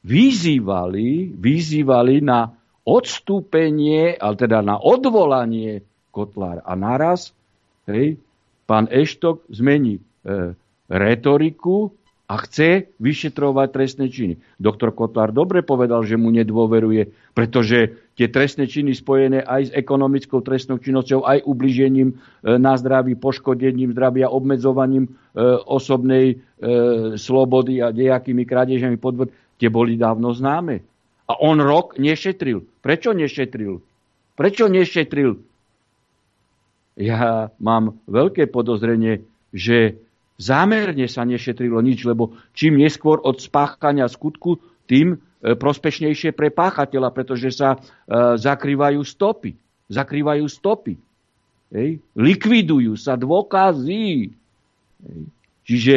vyzývali na odstúpenie, ale teda na odvolanie Kotlára. A naraz pán Eštok zmení retoriku a chce vyšetrovať trestné činy. Doktor Kotlár dobre povedal, že mu nedôveruje, pretože tie trestné činy spojené aj s ekonomickou trestnou činnosťou, aj ubližením na zdraví, poškodením zdravia, obmedzovaním osobnej slobody a nejakými krádežami podvod, tie boli dávno známe. A on rok nešetril. Prečo nešetril? Ja mám veľké podozrenie, že zámerne sa nešetrilo nič, lebo čím neskôr od spáchania skutku, tým prospešnejšie pre páchateľa, pretože sa zakrývajú stopy. Likvidujú sa dôkazy. Čiže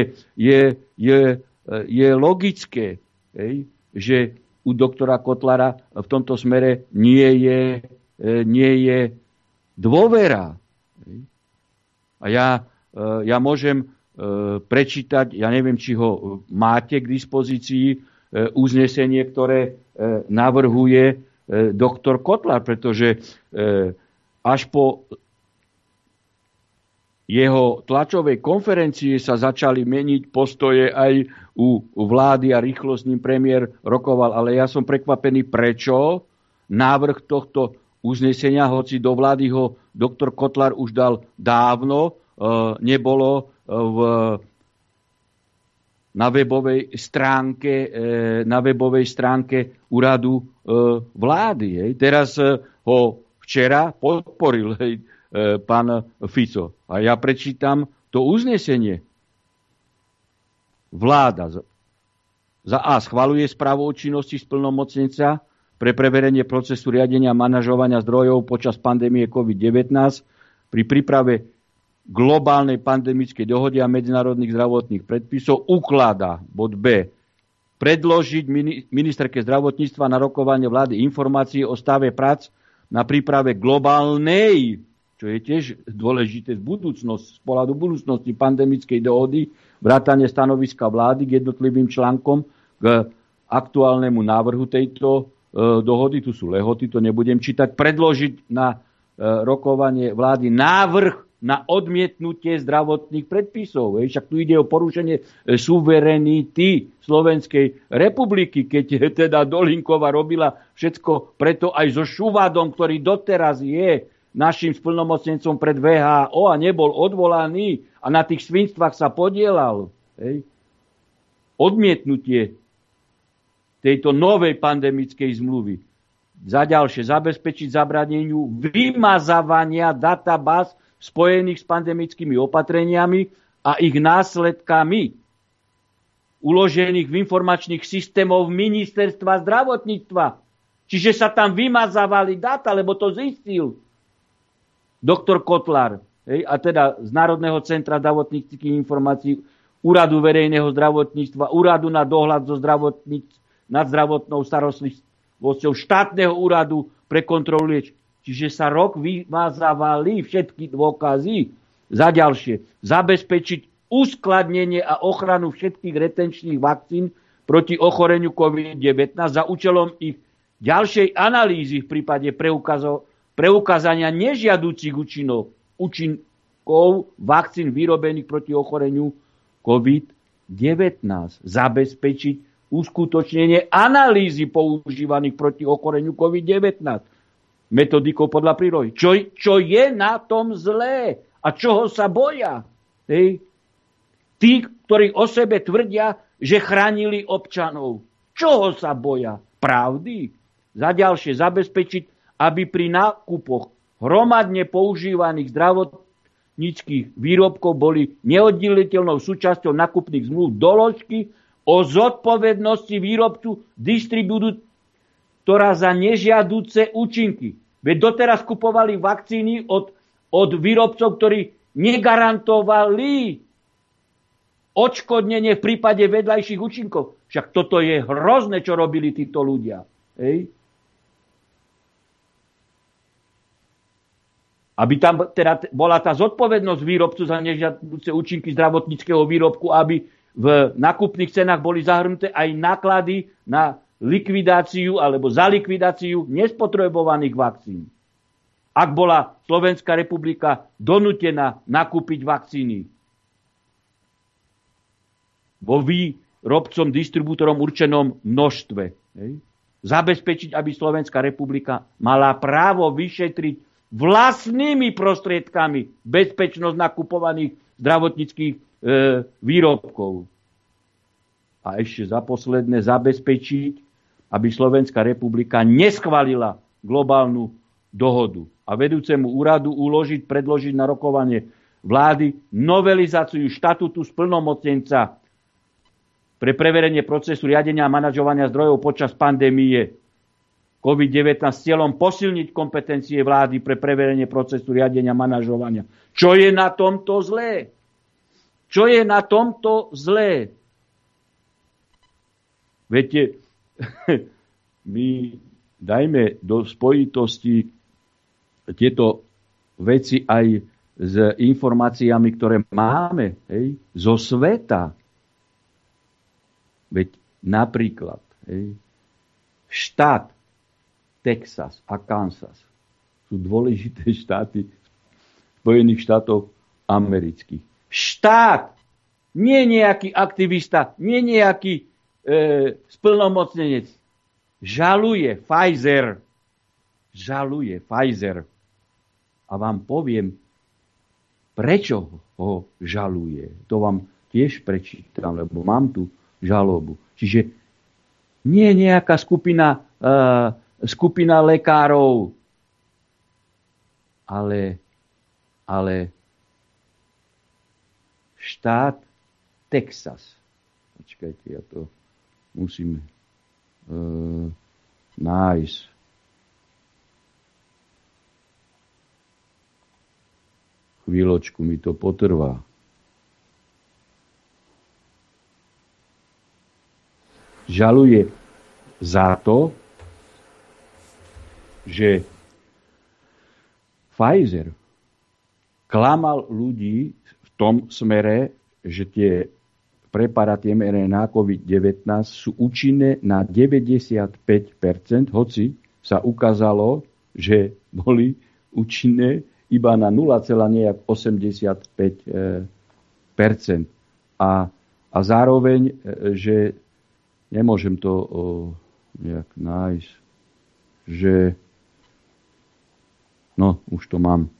je logické, že u doktora Kotlára v tomto smere nie je dôvera. A ja môžem prečítať, ja neviem, či ho máte k dispozícii, uznesenie, ktoré navrhuje doktor Kotlár, pretože až po jeho tlačovej konferencii sa začali meniť postoje aj u vlády a rýchlo s ním premiér rokoval. Ale ja som prekvapený, prečo návrh tohto uznesenia, hoci do vlády ho doktor Kotlár už dal dávno, nebolo na webovej stránke úradu vlády. Teraz ho včera podporil pán Fico. A ja prečítam to uznesenie. vláda za A schvaľuje správu o činnosti splnomocnenca pre preverenie procesu riadenia a manažovania zdrojov počas pandémie COVID-19 pri príprave globálnej pandemickej dohody a medzinárodných zdravotných predpisov ukladá bod B predložiť ministerke zdravotníctva na rokovanie vlády informácie o stave prác na príprave globálnej, čo je tiež dôležité z pohľadu budúcnosti pandemickej dohody, vrátane stanoviska vlády k jednotlivým článkom k aktuálnemu návrhu tejto dohody, tu sú lehoty, to nebudem čítať, predložiť na rokovanie vlády návrh na odmietnutie zdravotných predpisov. Však tu ide o porušenie suverenity Slovenskej republiky, keď teda Dolinková robila všetko preto aj so Šuvadom, ktorý doteraz je našim splnomocnencom pred WHO a nebol odvolaný a na tých svinstvách sa podielal. Odmietnutie tejto novej pandemickej zmluvy. Za ďalšie, zabezpečiť zabraneniu vymazávania databáz spojených s pandemickými opatreniami a ich následkami uložených v informačných systémoch ministerstva zdravotníctva. Čiže sa tam vymazávali dáta, lebo to zistil doktor Kotlár. A teda z Národného centra zdravotníckych informácií, Úradu verejného zdravotníctva, Úradu na dohľad nad zdravotnou starostlivosťou, štátneho úradu pre kontrolu liečiv. Čiže sa rok vymazávali všetky dôkazy. Za ďalšie, zabezpečiť uskladnenie a ochranu všetkých retenčných vakcín proti ochoreniu COVID-19 za účelom ich ďalšej analýzy v prípade preukázania nežiaducich účinkov vakcín vyrobených proti ochoreniu COVID-19. Zabezpečiť uskutočnenie analýzy používaných proti ochoreniu COVID-19 metodikou podľa prílohy. Čo je na tom zlé? A čoho sa boja? Tí, ktorí o sebe tvrdia, že chránili občanov. Čoho sa boja? Pravdy? Za ďalšie, zabezpečiť, aby pri nákupoch hromadne používaných zdravotníckych výrobkov boli neoddeliteľnou súčasťou nákupných zmluv doložky o zodpovednosti výrobcu distribútora za nežiaduce účinky. Veď doteraz kupovali vakcíny od výrobcov, ktorí negarantovali odškodnenie v prípade vedľajších účinkov. Však toto je hrozné, čo robili títo ľudia. Aby tam teda bola tá zodpovednosť výrobcu za nežiaduce účinky zdravotníckeho výrobku, aby v nákupných cenách boli zahrnuté aj náklady na likvidáciu alebo za likvidáciu nespotrebovaných vakcín. Ak bola Slovenská republika donútená nakúpiť vakcíny vo výrobcom, distribútorom určenom množstve. Zabezpečiť, aby Slovenská republika mala právo vyšetriť vlastnými prostriedkami bezpečnosť nakupovaných zdravotníckych výrobkov. A ešte za posledné zabezpečiť, aby Slovenská republika neschválila globálnu dohodu a vedúcemu úradu predložiť na rokovanie vlády novelizáciu štatútu splnomocnenca pre preverenie procesu riadenia a manažovania zdrojov počas pandémie COVID-19 s cieľom posilniť kompetencie vlády pre preverenie procesu riadenia a manažovania. Čo je na tomto zlé? Čo je na tomto zlé? Viete, my dajme do spojitosti tieto veci aj s informáciami, ktoré máme zo sveta. Veď napríklad štát Texas a Kansas sú dôležité štáty Spojených štátov amerických. Štát, nie nejaký aktivista, nie nejaký splnomocnenec, žaluje Pfizer. A vám poviem, prečo ho žaluje. To vám tiež prečítam, lebo mám tu žalobu. Čiže nie nejaká skupina lekárov, ale štát Texas Počkajte, ja to musím nájsť. Chvíľočku mi to potrvá. Žaluje za to, že Pfizer klamal ľudí v tom smere, že tie preparáty mRNA COVID-19 sú účinné na 95%, hoci sa ukázalo, že boli účinné iba na 0,85%. A zároveň, že nemôžem to nejak nájsť, že no, už to mám.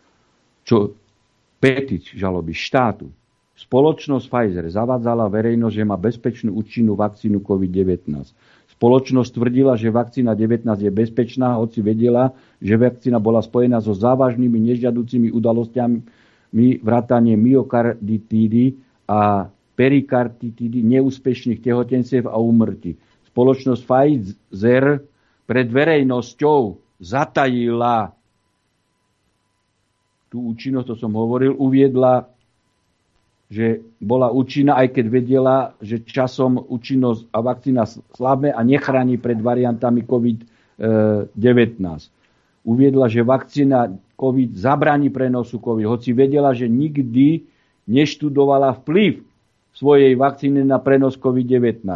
Petič žaloby štátu. Spoločnosť Pfizer zavádzala verejnosť, že má bezpečnú účinnú vakcínu COVID-19. Spoločnosť tvrdila, že vakcína 19 je bezpečná, hoci vedela, že vakcína bola spojená so závažnými nežiaducimi udalosťami vrátane myokarditídy a perikarditídy, neúspešných tehotenstiev a úmrtí. Spoločnosť Pfizer pred verejnosťou zatajila tú účinnosť, to som hovoril, uviedla, že bola účinná, aj keď vedela, že časom účinnosť a vakcína slabé a nechráni pred variantami COVID-19. Uviedla, že vakcína COVID zabráni prenosu COVID, hoci vedela, že nikdy neštudovala vplyv svojej vakcíny na prenos COVID-19.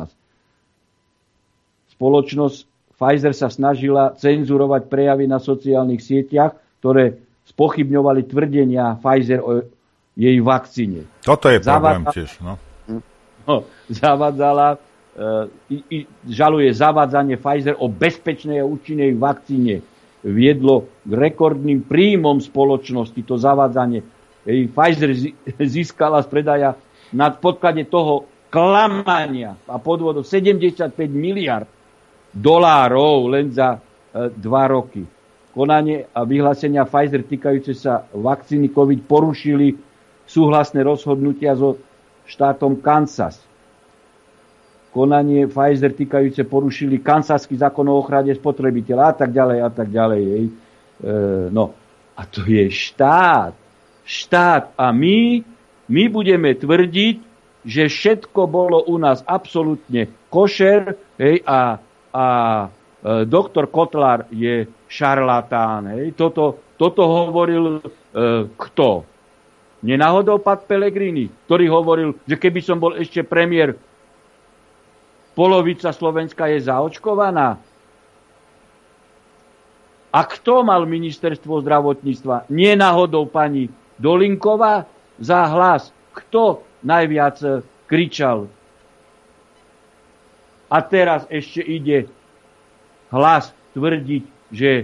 Spoločnosť Pfizer sa snažila cenzurovať prejavy na sociálnych sieťach, ktoré spochybňovali tvrdenia Pfizer o jej vakcíne. Toto je problém tiež. Zavádzala, žaluje zavádzanie Pfizer o bezpečnej a účinnej vakcíne. Viedlo k rekordným príjmom spoločnosti to zavádzanie. Pfizer získala z predaja na podklade toho klamania a podvodu 75 miliard dolárov len za 2 roky. Konanie a vyhlásenia Pfizer týkajúce sa vakcíny COVID porušili súhlasné rozhodnutia so štátom Kansas. Konanie Pfizer týkajúce porušili kansaský zákon o ochrane spotrebiteľa a tak ďalej a tak ďalej. No a to je štát. Štát a my budeme tvrdiť, že všetko bolo u nás absolútne košer, a doktor Kotlár je šarlatán. Toto hovoril kto? Nenáhodou Pat Pellegrini, ktorý hovoril, že keby som bol ešte premiér, polovica Slovenska je zaočkovaná. A kto mal ministerstvo zdravotníctva? Nenáhodou pani Dolinková za Hlas. Kto najviac kričal? A teraz ešte ide Hlas tvrdiť, že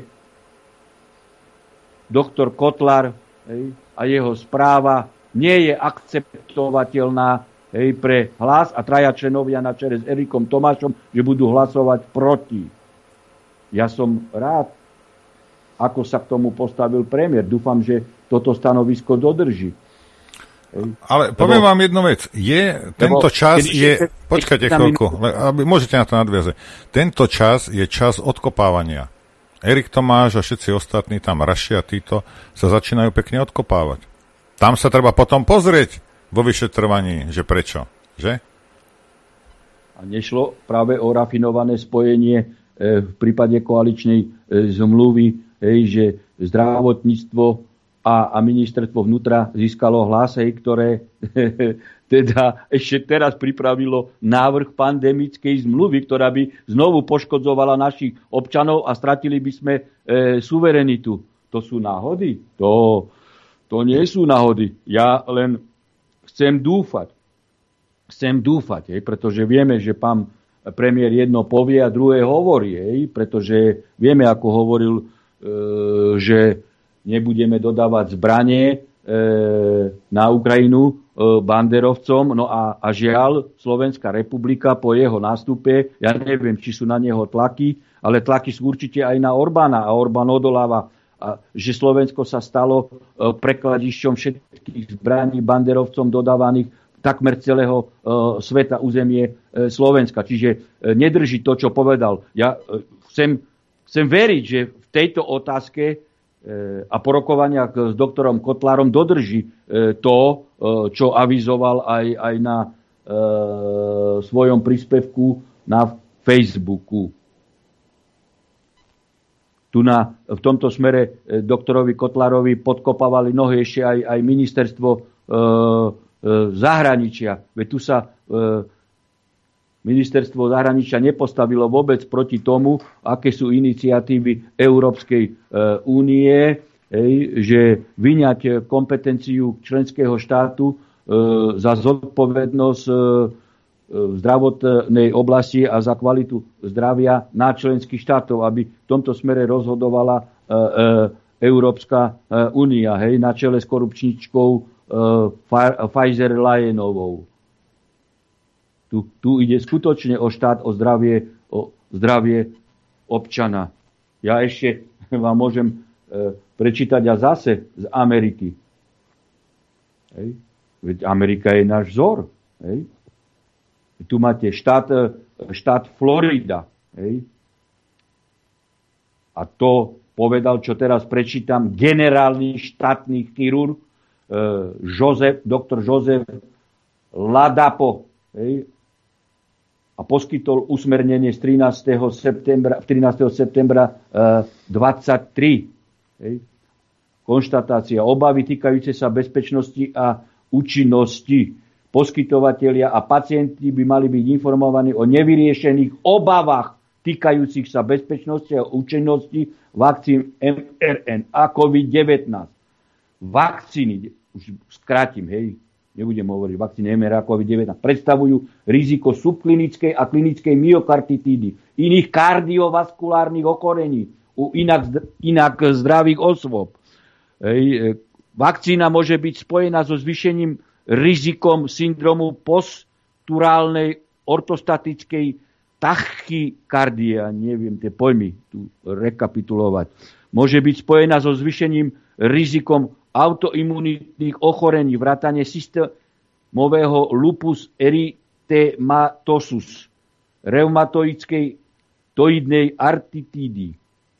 doktor Kotlár a jeho správa nie je akceptovateľná pre Hlas a traja členovia na čele s Erikom Tomášom, že budú hlasovať proti. Ja som rád, ako sa k tomu postavil premiér. Dúfam, že toto stanovisko dodrží. Ale poviem vám jednu vec. Tento čas je... Počkajte chvíľku, môžete na to nadviazať. Tento čas je čas odkopávania. Erik Tomáš a všetci ostatní tam rašia, títo sa začínajú pekne odkopávať. Tam sa treba potom pozrieť vo vyšetrovaní, že prečo, že? A nešlo práve o rafinované spojenie v prípade koaličnej zmluvy, že zdravotníctvo a ministerstvo vnútra získalo hlas, ktoré teda ešte teraz pripravilo návrh pandemickej zmluvy, ktorá by znovu poškodzovala našich občanov a stratili by sme suverenitu. To sú náhody? To nie sú náhody. Ja len chcem dúfať, pretože vieme, že pán premiér jedno povie a druhé hovorí, pretože vieme, ako hovoril, že nebudeme dodávať zbranie na Ukrajinu banderovcom. No a žiaľ, Slovenská republika po jeho nástupe, ja neviem, či sú na neho tlaky, ale tlaky sú určite aj na Orbána. A Orbán odoláva, že Slovensko sa stalo prekladišťom všetkých zbraní banderovcom dodávaných takmer celého sveta, územie Slovenska. Čiže nedrží to, čo povedal. Ja chcem veriť, že v tejto otázke a po rokovaniach s doktorom Kotlárom dodrží to, čo avizoval aj na svojom príspevku na Facebooku. V tomto smere doktorovi Kotlárovi podkopávali nohy ešte aj ministerstvo zahraničia. Veď tu sa ministerstvo zahraničia nepostavilo vôbec proti tomu, aké sú iniciatívy Európskej únie, že vyňať kompetenciu členského štátu za zodpovednosť v zdravotnej oblasti a za kvalitu zdravia na členských štátov, aby v tomto smere rozhodovala Európska únia, na čele s korupčníčkou Pfizer-Lyonovou. Tu ide skutočne o štát, o zdravie občana. Ja ešte vám môžem prečítať a zase z Ameriky. Veď Amerika je náš vzor. Tu máte štát Florida. A to povedal, čo teraz prečítam, generálny štátny chirurg doktor Joseph Ladapo. A poskytol usmernenie z 13. septembra 23. Konštatácia obavy týkajúce sa bezpečnosti a účinnosti. Poskytovatelia a pacienti by mali byť informovaní o nevyriešených obavách týkajúcich sa bezpečnosti a účinnosti vakcín mRNA COVID-19. Vakcíny, už skrátim, nebudem hovoriť, vakcíny mRNA COVID-19 predstavujú riziko subklinickej a klinickej myokarditídy, iných kardiovaskulárnych ochorení u inak zdravých osôb. Vakcína môže byť spojená so zvýšením rizikom syndromu posturálnej ortostatickej tachykardie, neviem tie pojmy tu rekapitulovať. Môže byť spojená so zvýšením rizikom autoimunitných ochorení, vrátane systémového lupus erythematosus, reumatoidskej toidnej artritídy,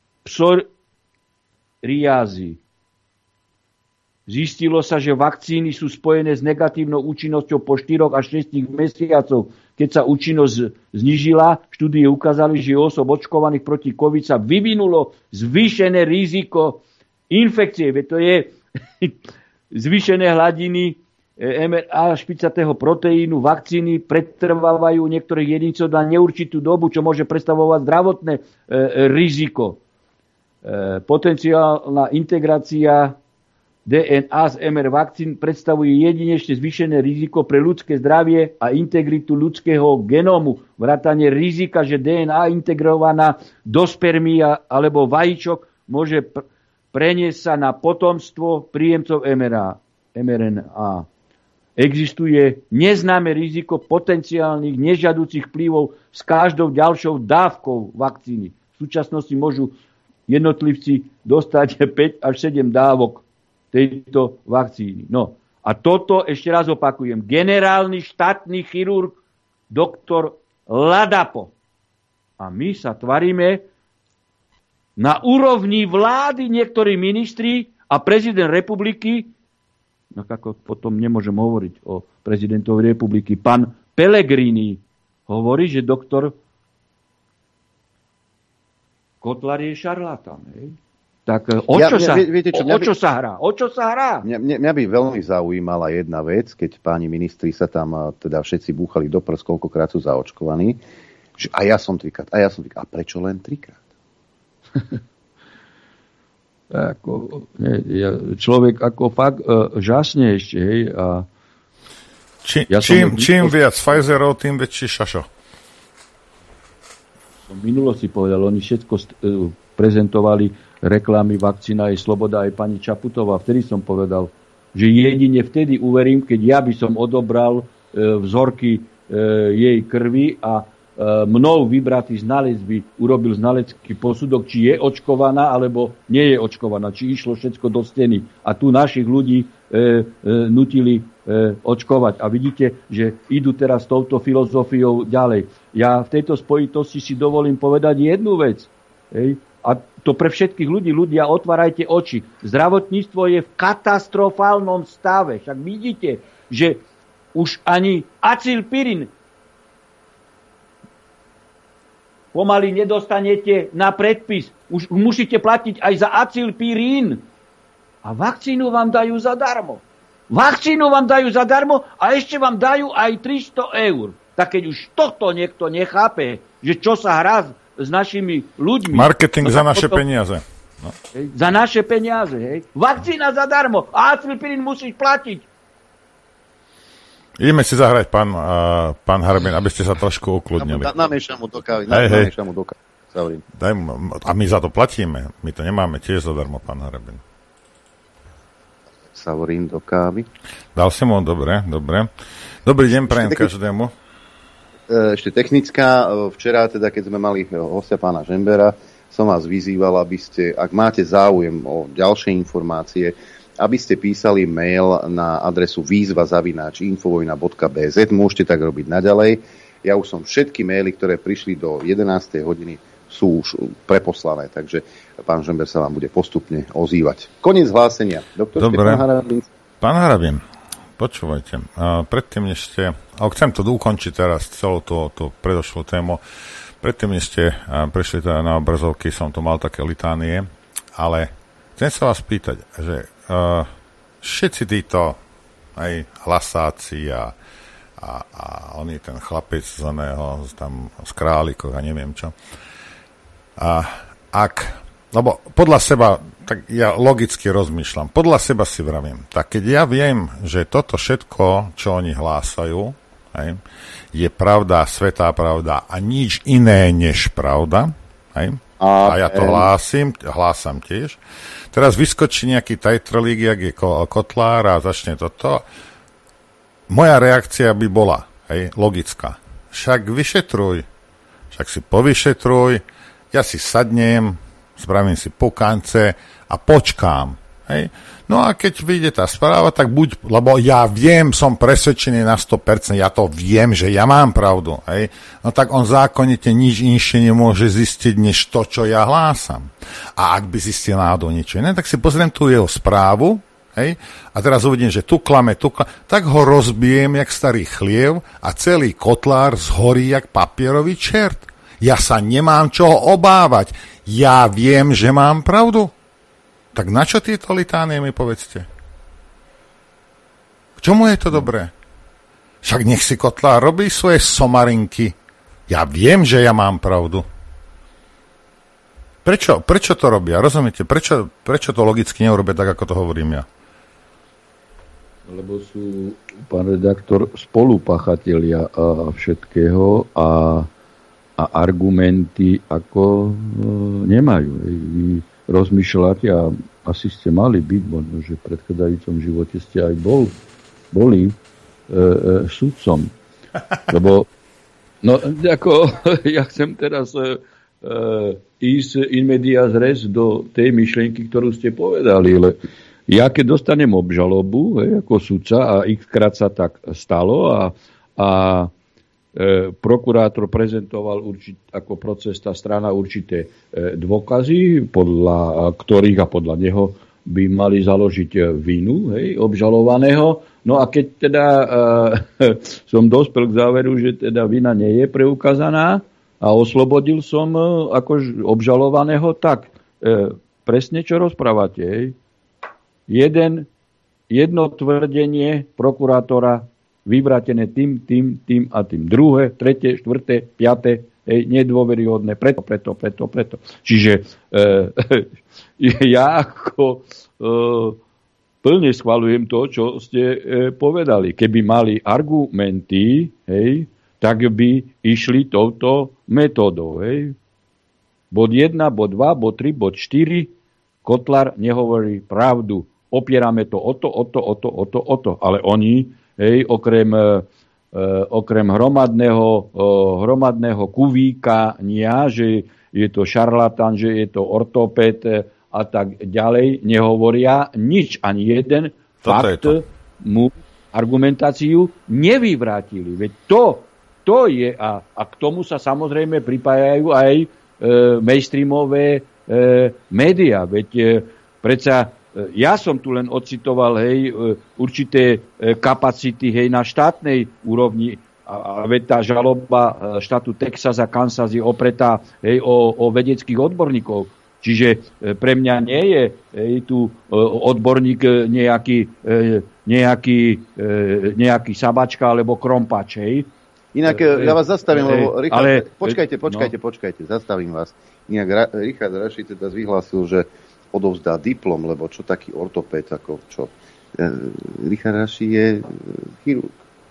psoriázy. Zistilo sa, že vakcíny sú spojené s negatívnou účinnosťou po 4 až 6 mesiacov. Keď sa účinnosť znížila, štúdie ukázali, že u osôb očkovaných proti COVID sa vyvinulo zvýšené riziko infekcie. Veď to je zvýšené hladiny mRNA špicatého proteínu. Vakcíny pretrvávajú niektorých jedincov na neurčitú dobu, čo môže predstavovať zdravotné riziko. Potenciálna integrácia DNA z mRNA vakcín predstavuje jedinečne zvýšené riziko pre ľudské zdravie a integritu ľudského genómu. Vrátane rizika, že DNA integrovaná do spermia alebo vajíčok môže preniesť sa na potomstvo príjemcov mRNA. Existuje neznáme riziko potenciálnych nežiaducich vplyvov s každou ďalšou dávkou vakcíny. V súčasnosti môžu jednotlivci dostať 5 až 7 dávok tejto vakcíny. No a toto ešte raz opakujem. Generálny štátny chirurg doktor Ladapo. A my sa tvaríme na úrovni vlády niektorí ministri a prezident republiky, no ako potom nemôžem hovoriť o prezidentovi republiky, pán Pellegrini hovorí, že doktor Kotlár je šarlatán. Tak o čo sa hrá? Mňa by veľmi zaujímala jedna vec, keď páni ministri sa tam teda všetci búchali do prs, koľkokrát sú zaočkovaní. A ja som trikrát. A prečo len trikrát? Človek ako fakt žasne ešte. A čím viac Pfizerov, tým väčší šašo. V minulosti povedal, oni všetko prezentovali reklamy, vakcína je sloboda, aj pani Čaputová. Vtedy som povedal, že jedine vtedy uverím, keď ja by som odobral vzorky jej krvi a mnou vybratý znalec by urobil znalecký posudok, či je očkovaná, alebo nie je očkovaná, či išlo všetko do steny. A tu našich ľudí nutili očkovať. A vidíte, že idú teraz touto filozofiou ďalej. Ja v tejto spojitosti si dovolím povedať jednu vec. Hej? A to pre všetkých ľudí. Ľudia, otvárajte oči. Zdravotníctvo je v katastrofálnom stave. Však vidíte, že už ani acylpirin pomaly nedostanete na predpis. Už musíte platiť aj za acylpirín. A vakcínu vám dajú zadarmo. Vakcínu vám dajú zadarmo a ešte vám dajú aj 300 eur. Tak keď už toto niekto nechápe, že čo sa hrá s našimi ľuďmi... Marketing za naše peniaze. No. Za naše peniaze, hej. Vakcína zadarmo a acylpirín musíš platiť. Ideme si zahrať, pán Harabin, aby ste sa trošku ukludnili. Namiešam mu do kávy. A my za to platíme. My to nemáme tiež zadarmo, pán Harabin. Savorín do kávy. Dal som mu, dobre. Dobrý deň prajem každému. Ešte technická. Včera, teda, keď sme mali hostia pána Žembera, som vás vyzýval, aby ste, ak máte záujem o ďalšie informácie, aby ste písali mail na adresu výzva@infovojna.bz. Môžete tak robiť naďalej. Ja už som všetky maily, ktoré prišli do 11. hodiny, sú už preposlané, takže pán Žember sa vám bude postupne ozývať. Koniec hlásenia. Dobre. Pán Harabin, počúvajte. Predtým, než ste... chcem to ukončiť teraz, celú tú predošlú tému. Predtým, než ste prišli teda na obrazovky, som tu mal také litánie, ale chcem sa vás pýtať, že všetci títo aj hlasáci a on je ten chlapec z oného, tam z Králikoch a neviem čo. Lebo podľa seba, tak ja logicky rozmýšľam, podľa seba si vravím, tak keď ja viem, že toto všetko, čo oni hlásajú, hej, je pravda, svätá pravda a nič iné než pravda, hej, a ja to hlásam tiež. Teraz vyskočí nejaký tajtrlík, jak je Kotlár a začne toto. Moja reakcia by bola, hej, logická. Však vyšetruj, však si povyšetruj, ja si sadnem, spravím si pukance a počkám. Hej. No a keď vyjde tá správa, tak lebo ja viem, som presvedčený na 100%, ja to viem, že ja mám pravdu. Hej. No tak on zákonite nič inšie nemôže zistiť, než to, čo ja hlásam. A ak by zistil náhodou niečo iné, tak si pozriem tú jeho správu, hej, a teraz uvidím, že tu klame, tak ho rozbijem, jak starý chliev a celý Kotlár zhorí, jak papierový čert. Ja sa nemám čoho obávať. Ja viem, že mám pravdu. Tak na čo tieto litánie mi povedzte? K čomu je to dobré? Však nech si Kotlár robí svoje somarinky. Ja viem, že ja mám pravdu. Prečo to robia? Rozumiete? Prečo to logicky neurobia tak, ako to hovorím ja? Lebo sú, pán redaktor, spolupachatelia všetkého a argumenty ako nemajú. Vy rozmýšľate a asi ste mali byť, možno, že v predchádzajúcom živote ste aj boli sudcom. Lebo ja chcem teraz ísť in medias res do tej myšlienky, ktorú ste povedali. Ja keď dostanem obžalobu ako sudca a x-krát sa tak stalo a prokurátor prezentoval ako procesná strana určité dôkazy, podľa ktorých a podľa neho by mali založiť vinu obžalovaného. No a keď teda som dospel k záveru, že teda vina nie je preukázaná a oslobodil som ako obžalovaného, tak presne čo rozprávate. Jedno tvrdenie prokurátora vyvrátené tým a tým. Druhé, tretie, štvrté, piaté, nedôveryhodné, preto. Čiže ja ako plne schvaľujem to, čo ste povedali. Keby mali argumenty, tak by išli touto metódou. Bod 1, bod 2, bod 3, bod 4. Kotlár nehovorí pravdu. Opierame to o to. Ale oni okrem hromadného kuvíkania, že je to šarlatán, že je to ortopéd a tak ďalej, nehovoria nič, ani jeden fakt mu argumentáciu nevyvrátili. Veď to je, a k tomu sa samozrejme pripájajú aj mainstreamové médiá. Veď predsa ja som tu len ocitoval určité kapacity na štátnej úrovni, a veď tá žaloba štátu Texas a Kansas je opretá o vedeckých odborníkov. Čiže pre mňa nie je tu odborník nejaký Sabačka alebo Krompač. Inak ja vás zastavím, lebo Richard, počkajte, zastavím vás. Inak Richard Raši teda vyhlásil, že odovzdá diplom, lebo čo taký ortopéd, ako čo? Richard Raši je chirurg.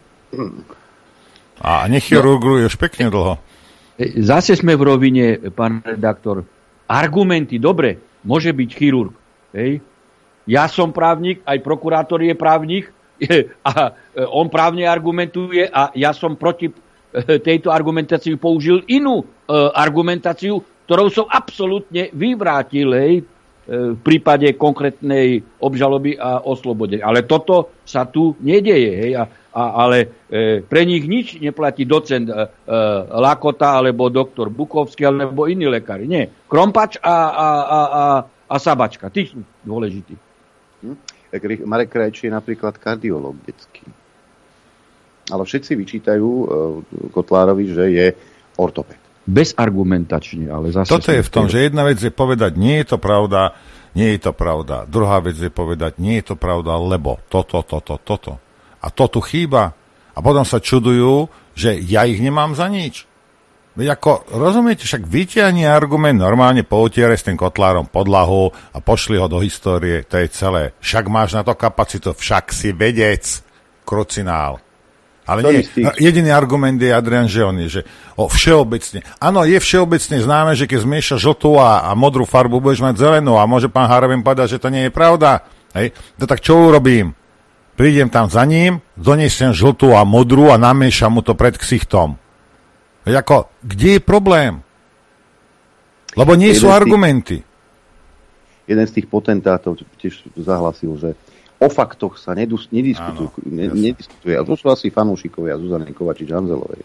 A nechirurguje už pekne dlho. Zase sme v rovine, pán redaktor. Argumenty, dobre, môže byť chirurg. Ja som právnik, aj prokurátor je právnik, a on právne argumentuje a ja som proti tejto argumentácii použil inú argumentáciu, ktorou som absolútne vyvrátil v prípade konkrétnej obžaloby a oslobodenia. Ale toto sa tu nedeje. Ale pre nich nič neplatí docent Lakota alebo doktor Bukovský alebo iní lekári. Nie. Krompač a Sabačka. Tí sú dôležití. Marek Krajčí je napríklad kardiológ detský. Ale všetci vyčítajú Kotlárovi, že je ortopéd. Bezargumentačne, ale zase... Toto je v tom, že jedna vec je povedať, nie je to pravda. Druhá vec je povedať, nie je to pravda, lebo toto. A to tu chýba. A potom sa čudujú, že ja ich nemám za nič. Veď ako, rozumiete, však vytiahni argument, normálne poutiere s tým Kotlárom podlahu a pošli ho do histórie, to je celé. Však máš na to kapacitu, však si vedec, krucinál. Ale nie, jediný argument je Adrian Žeony, že všeobecne. Áno, je všeobecne známe, že keď zmiešaš žltú a modrú farbu, budeš mať zelenú a môže pán Harabin povedať, že to nie je pravda. No tak čo urobím? Prídem tam za ním, donesem žltú a modrú a namiešam mu to pred ksichtom. Ako, kde je problém? Lebo nie sú argumenty. Jeden z tých potentátov tiež zahlasil, že o faktoch sa nediskutuje. A to sú asi fanúšikovia Zuzany Kovačič-Hanzelovej.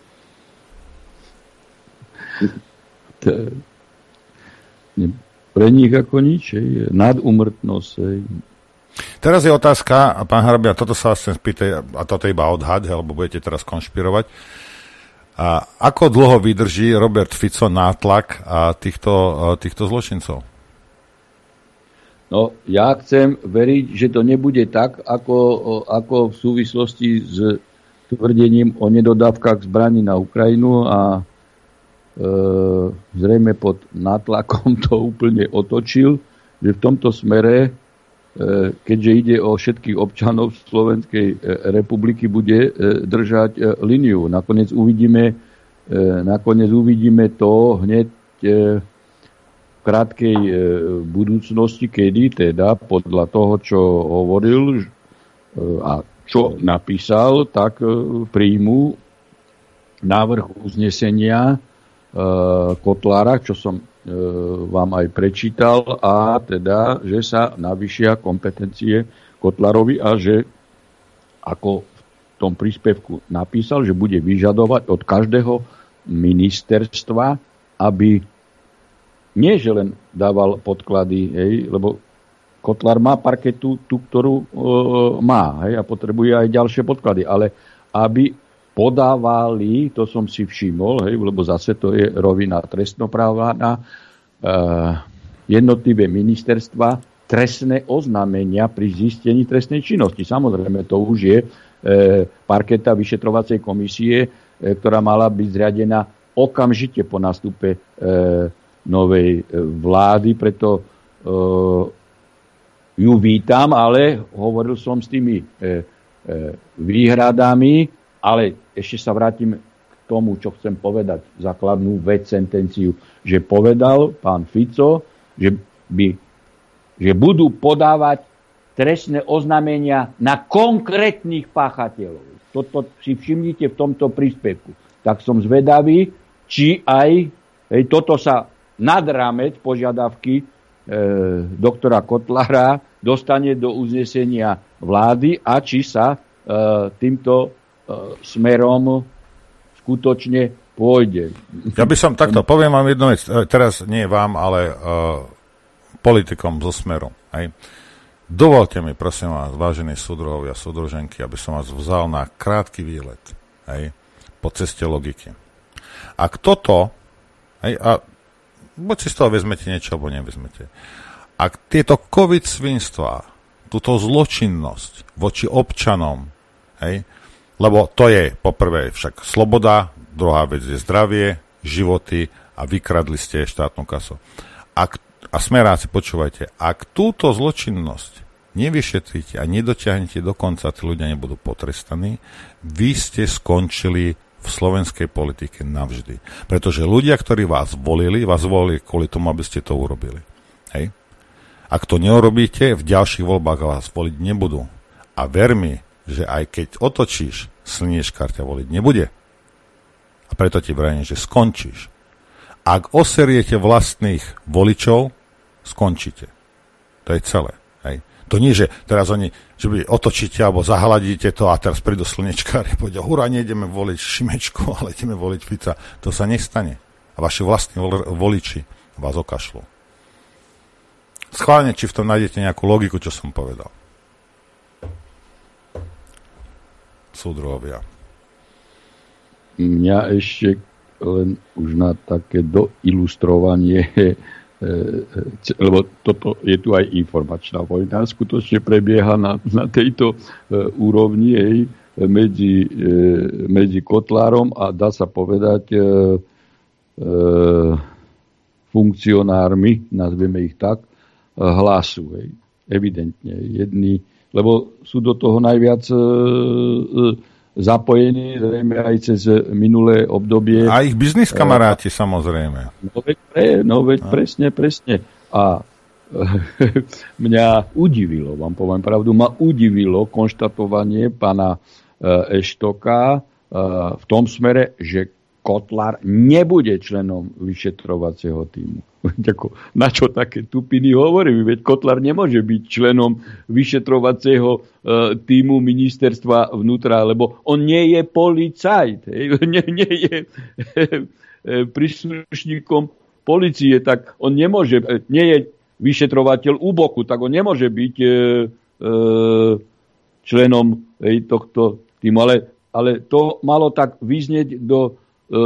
Pre nich ako nič, nadúmrtnosť. Teraz je otázka, a pán Harabia, toto sa vás chcem spýtať, a toto je iba odhad, lebo budete teraz konšpirovať. A ako dlho vydrží Robert Fico nátlak týchto zločincov? No, ja chcem veriť, že to nebude tak, ako v súvislosti s tvrdením o nedodávkach zbraní na Ukrajinu a zrejme pod nátlakom to úplne otočil, že v tomto smere, keďže ide o všetkých občanov Slovenskej republiky, bude držať líniu. Nakoniec uvidíme to hneď v krátkej budúcnosti, kedy teda podľa toho, čo hovoril a čo napísal, tak príjmu návrh uznesenia Kotlára, čo som vám aj prečítal, a teda, že sa navýšia kompetencie Kotlárovi a že, ako v tom príspevku napísal, že bude vyžadovať od každého ministerstva, aby nie, že len dával podklady, lebo Kotlár má parketu, tú, ktorú má, a potrebuje aj ďalšie podklady, ale aby podávali, to som si všimol, lebo zase to je rovina trestnoprávna, jednotlivé ministerstva trestné oznámenia pri zistení trestnej činnosti. Samozrejme, to už je parketa vyšetrovacej komisie, ktorá mala byť zriadená okamžite po nástupe novej vlády, preto ju vítam, ale hovoril som s tými výhradami. Ale ešte sa vrátim k tomu, čo chcem povedať, základnú vec, sentenciu, že povedal pán Fico, že budú podávať trestné oznámenia na konkrétnych páchateľov. Toto si všimnite v tomto príspevku. Tak som zvedavý, či aj toto sa nad rámec požiadavky doktora Kotlára dostane do uznesenia vlády a či sa týmto smerom skutočne pôjde. Ja by som takto, poviem vám jednu vec, teraz nie vám, ale politikom zo Smeru. Hej. Dovolte mi, prosím vás, vážení súdruhovia, súdruženky, aby som vás vzal na krátky výlet, hej, po ceste logiky. Ak toto, hej, a buď si z toho vezmete niečo, alebo nevezmete, ak tieto covid svinstvá, túto zločinnosť voči občanom, hej, lebo to je poprvé však sloboda, druhá vec je zdravie, životy a vykradli ste štátnu kasu. A smeráci, počúvajte, ak túto zločinnosť nevyšetríte a nedotiahnete do konca, tí ľudia nebudú potrestaní, vy ste skončili v slovenskej politike navždy. Pretože ľudia, ktorí vás volili kvôli tomu, aby ste to urobili. Hej? Ak to neurobíte, v ďalších voľbách vás voliť nebudú. A ver mi, že aj keď otočíš, slniečkár ťa voliť nebude. A preto ti vrajím, že skončíš. Ak oseriete vlastných voličov, skončíte. To je celé. Hej. To nie, že teraz oni, že by otočíte alebo zahladíte to a teraz prídu slnečkári a povedia, hurá, nejdeme voliť Šimečku, ale ideme voliť Fica. To sa nestane. A vaši vlastní voliči vás okašľú. Schválne, či v tom nájdete nejakú logiku, čo som povedal. Súdruhovia. Mňa ešte len už na také doilustrovanie, lebo toto je tu aj informačná vojna, skutočne prebieha na tejto úrovni medzi Kotlárom a dá sa povedať funkcionármi, nazveme ich tak, Hlasu. Evidentne jedni, lebo sú do toho najviac zapojení, zrejme aj cez minulé obdobie. A ich biznis kamaráti, samozrejme. No veď presne. A mňa udivilo, vám poviem pravdu, ma udivilo konštatovanie pána Eštoka v tom smere, že Kotlár nebude členom vyšetrovacieho tímu. Na čo také tupiny hovorím? Veď Kotlár nemôže byť členom vyšetrovacieho tímu ministerstva vnútra, lebo on nie je policajt. Nie je príslušníkom polície, tak on nemôže, nie je vyšetrovateľ UBOKu, tak on nemôže byť členom tohto tímu. Ale to malo tak vyznieť do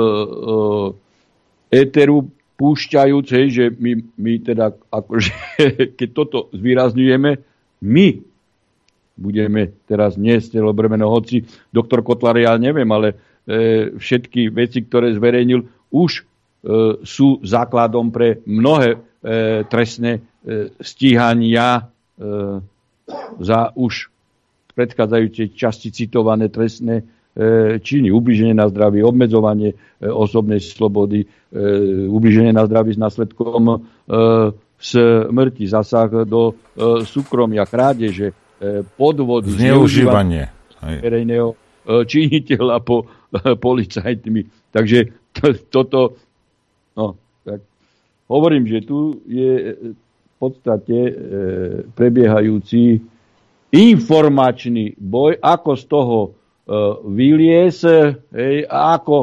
éteru púšťajúc, že my teda, akože, keď toto zvýrazňujeme, my budeme teraz niesť bremeno, hoci doktor Kotlár, ja neviem, ale všetky veci, ktoré zverejnil, už sú základom pre mnohé trestné stíhania za už predchádzajúcej časti citované trestné činy, ubliženie na zdraví, obmedzovanie osobnej slobody, ubliženie na zdraví s následkom smrti, zasah do súkromia, krádeže, podvody, zneužívanie verejného činiteľa policajtmi. Takže toto, no, tak hovorím, že tu je v podstate prebiehajúci informačný boj, ako z toho vyliez, ako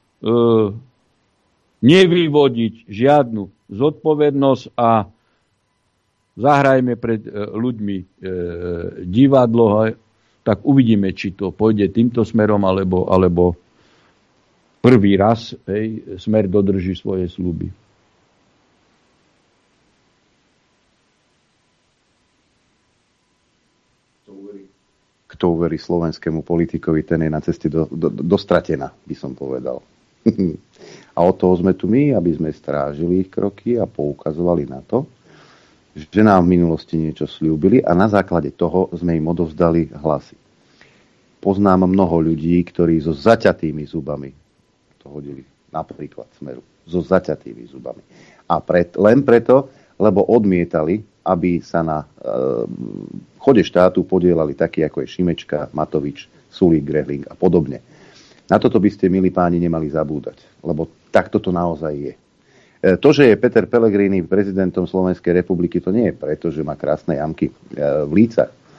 nevyvodiť žiadnu zodpovednosť a zahrajme pred ľuďmi divadlo, tak uvidíme, či to pôjde týmto smerom, alebo prvý raz Smer dodrží svoje sľuby. Kto uverí slovenskému politikovi, ten je na ceste do stratena, by som povedal. A od toho sme tu my, aby sme strážili ich kroky a poukazovali na to, že nám v minulosti niečo sľúbili a na základe toho sme im odovzdali hlasy. Poznám mnoho ľudí, ktorí so zaťatými zubami to hodili, napríklad Smeru, so zaťatými zubami. A len preto, lebo odmietali, aby sa na chode štátu podielali takí, ako je Šimečka, Matovič, Sulík, Grehling a podobne. Na toto by ste, milí páni, nemali zabúdať, lebo takto to naozaj je. To, že je Peter Pellegrini prezidentom Slovenskej republiky, to nie je preto, že má krásne jamky v lícach,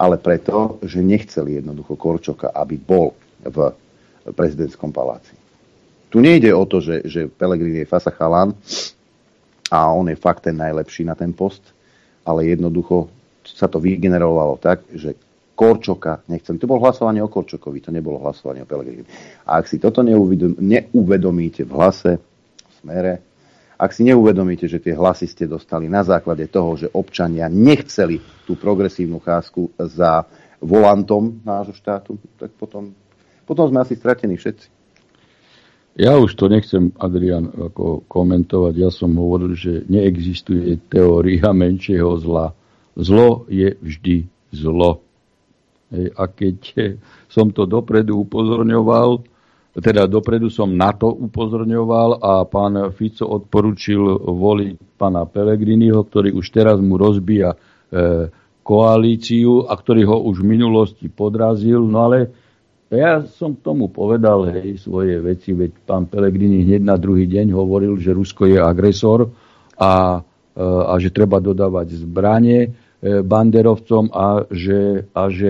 ale preto, že nechceli jednoducho Korčoka, aby bol v prezidentskom paláci. Tu nejde o to, že Pellegrini je fasa chalán a on je fakt ten najlepší na ten post, ale jednoducho sa to vygenerovalo tak, že Korčoka nechceli. To bolo hlasovanie o Korčokovi, to nebolo hlasovanie o Pellegrini. A ak si toto neuvedomíte v Hlase, v Smere, ak si neuvedomíte, že tie hlasy ste dostali na základe toho, že občania nechceli tú progresívnu cházku za volantom nášho štátu, tak potom sme asi stratení všetci. Ja už to nechcem, Adrian, ako komentovať. Ja som hovoril, že neexistuje teória menšieho zla. Zlo je vždy zlo. A keď som to dopredu upozorňoval, teda dopredu som na to upozorňoval a pán Fico odporučil voliť pána Pellegriniho, ktorý už teraz mu rozbíja koalíciu a ktorý ho už v minulosti podrazil. No ale ja som k tomu povedal svoje veci, veď pán Pellegrini hneď na druhý deň hovoril, že Rusko je agresor a že treba dodávať zbranie banderovcom a že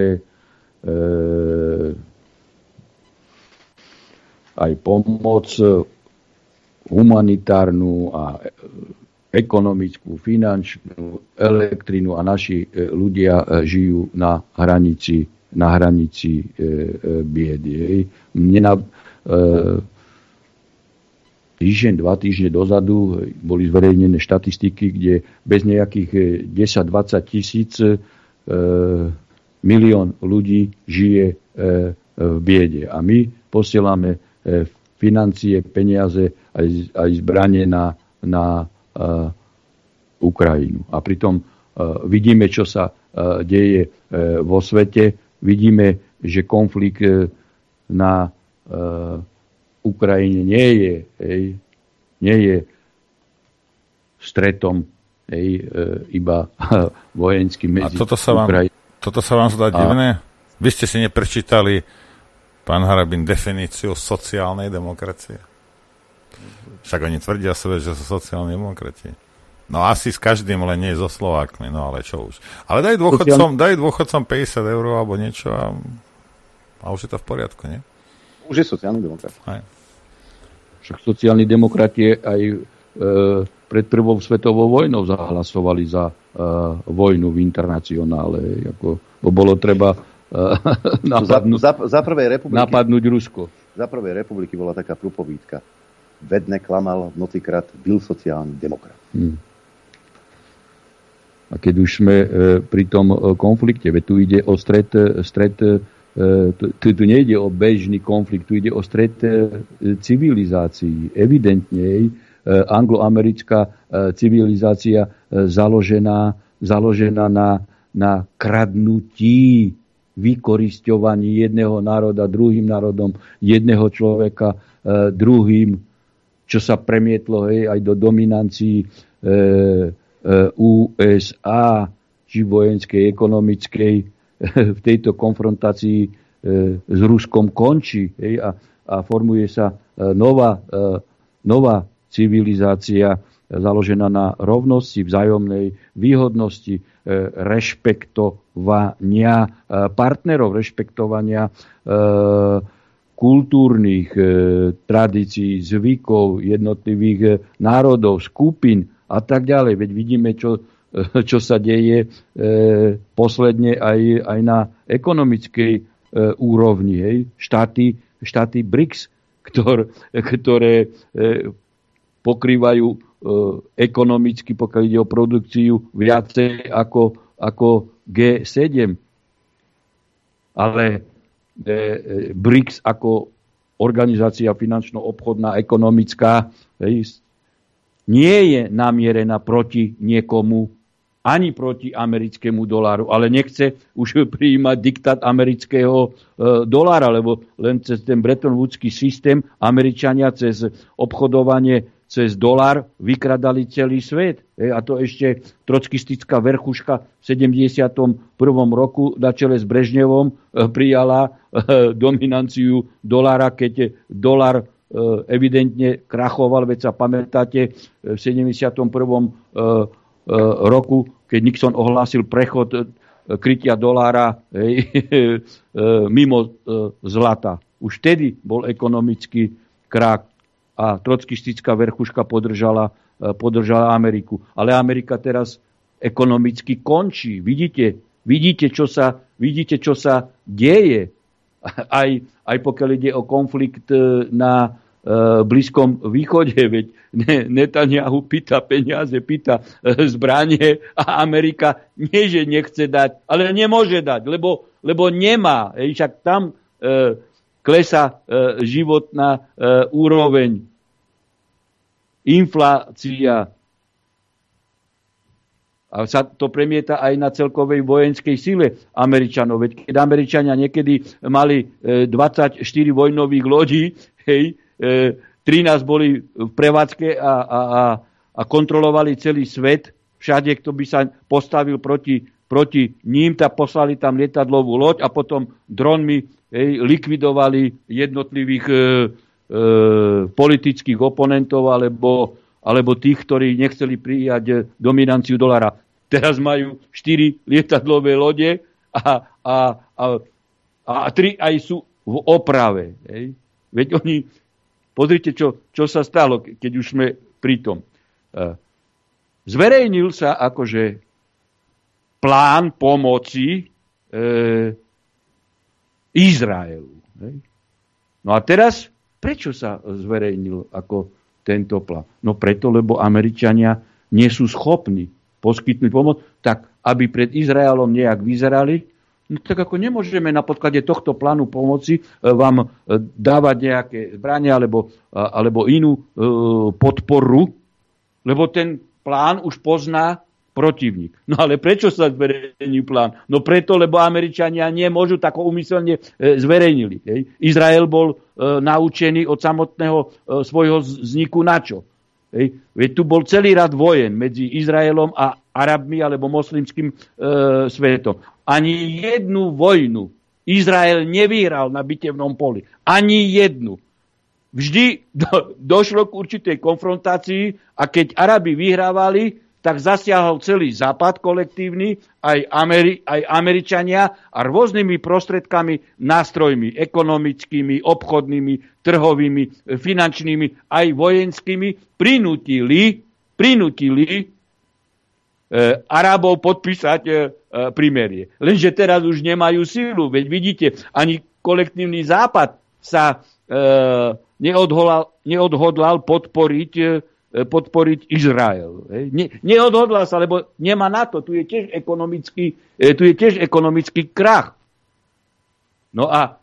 aj pomoc humanitárnu a ekonomickú, finančnú, elektrinu a naši ľudia žijú na hranici biedy. Týždeň, 2 týždne dozadu boli zverejnené štatistiky, kde bez nejakých 10-20 tisíc milión ľudí žije v biede. A my posielame financie, peniaze aj zbranie na Ukrajinu. A pritom vidíme, čo sa deje vo svete. Vidíme, že konflikt na Ukrajine nie je stretom iba vojenským medzi Ukrajinou. Toto sa vám zdá divné? Vy ste si neprečítali, pán Harabin, definíciu sociálnej demokracie? Však oni tvrdia sebe, že sú sociálni demokrati. No asi s každým, len nie so Slovákmi, no ale čo už. Ale daj dôchodcom 50 eur alebo niečo a už je to v poriadku, nie? Už je sociálny demokrat. Však sociálni demokrati aj pred prvou svetovou vojnou zahlasovali za vojnu v internacionále. Bolo treba napadnúť Rusko. Za prvej republiky bola taká prúpovídka. Vedne klamal, v nocikrát byl sociálny demokrat. A keď už sme pri tom konflikte, veď tu ide o stret tu nejde o bežný konflikt, tu ide o stret civilizácií. Evidentne angloamerická civilizácia založená na kradnutí, vykorisťovaní jedného národa druhým národom, jedného človeka druhým, čo sa premietlo aj do dominancií USA, či vojenskej, ekonomickej, v tejto konfrontácii s Ruskom končí a formuje sa nová civilizácia založená na rovnosti, vzájomnej výhodnosti, rešpektovania partnerov, rešpektovania kultúrnych tradícií, zvykov jednotlivých národov, skupín a tak ďalej. Veď vidíme, čo sa deje posledne aj na ekonomickej úrovni. Štáty BRICS, ktoré pokrývajú ekonomicky, pokiaľ ide o produkciu, viacej ako G7. Ale BRICS ako organizácia finančno-obchodná, ekonomická, nie je namierená proti niekomu, ani proti americkému doláru, ale nechce už prijímať diktát amerického dolára, lebo len cez ten Bretton Woodský systém Američania cez obchodovanie cez dolár vykradali celý svet. A to ešte trockistická verchuška v 71. roku na čele s Brežnevom prijala dominanciu dolára, keď dolár evidentne krachoval, veď sa pamätáte, v 71. Roku, keď Nixon ohlásil prechod krytia dolára mimo zlata. Už vtedy bol ekonomický krach a trockistická verchuška podržala Ameriku. Ale Amerika teraz ekonomicky končí. Vidíte, čo sa deje. Aj pokiaľ ide o konflikt na Blízkom východe, veď Netanyahu pýta peniaze, pýta zbranie a Amerika nie, že nechce dať, ale nemôže dať, lebo nemá. Však tam klesá životná úroveň, inflácia a sa to premieta aj na celkovej vojenskej sile Američanov. Veď keď Američania niekedy mali 24 vojnových lodí, 13 boli v prevádzke a kontrolovali celý svet. Všade, kto by sa postavil proti ním, tak poslali tam lietadlovú loď a potom dronmi likvidovali jednotlivých politických oponentov alebo tých, ktorí nechceli prijať dominanciu dolára. Teraz majú 4 lietadlové lode a 3 aj sú v oprave. Veď oni, pozrite, čo sa stalo, keď už sme pri tom. Zverejnil sa akože plán pomoci Izraelu. No a teraz, prečo sa zverejnil ako tento plán? No preto, lebo Američania nie sú schopní poskytnúť pomoc, tak aby pred Izraelom nejak vyzerali, no tak ako nemôžeme na podklade tohto plánu pomoci vám dávať nejaké zbranie alebo inú podporu, lebo ten plán už pozná protivník. No ale prečo sa zverejnil plán? No preto, lebo Američania nemôžu, tak ho úmyselne zverejnili. Izrael bol naučený od samotného svojho vzniku na čo? Veď tu bol celý rad vojen medzi Izraelom a Arabmi alebo moslimským svetom. Ani jednu vojnu Izrael nevyhral na bitevnom poli. Ani jednu. Vždy došlo k určitej konfrontácii a keď Arabi vyhrávali, tak zasiahol celý západ kolektívny, aj Američania a rôznymi prostredkami, nástrojmi ekonomickými, obchodnými, trhovými, finančnými, aj vojenskými prinútili Arabov podpísať prímerie. Lenže teraz už nemajú sílu, veď vidíte, ani kolektívny západ sa neodhodlal podporiť Izrael. Neodhodlal sa, lebo nemá na to. Tu je tiež ekonomický krach. No a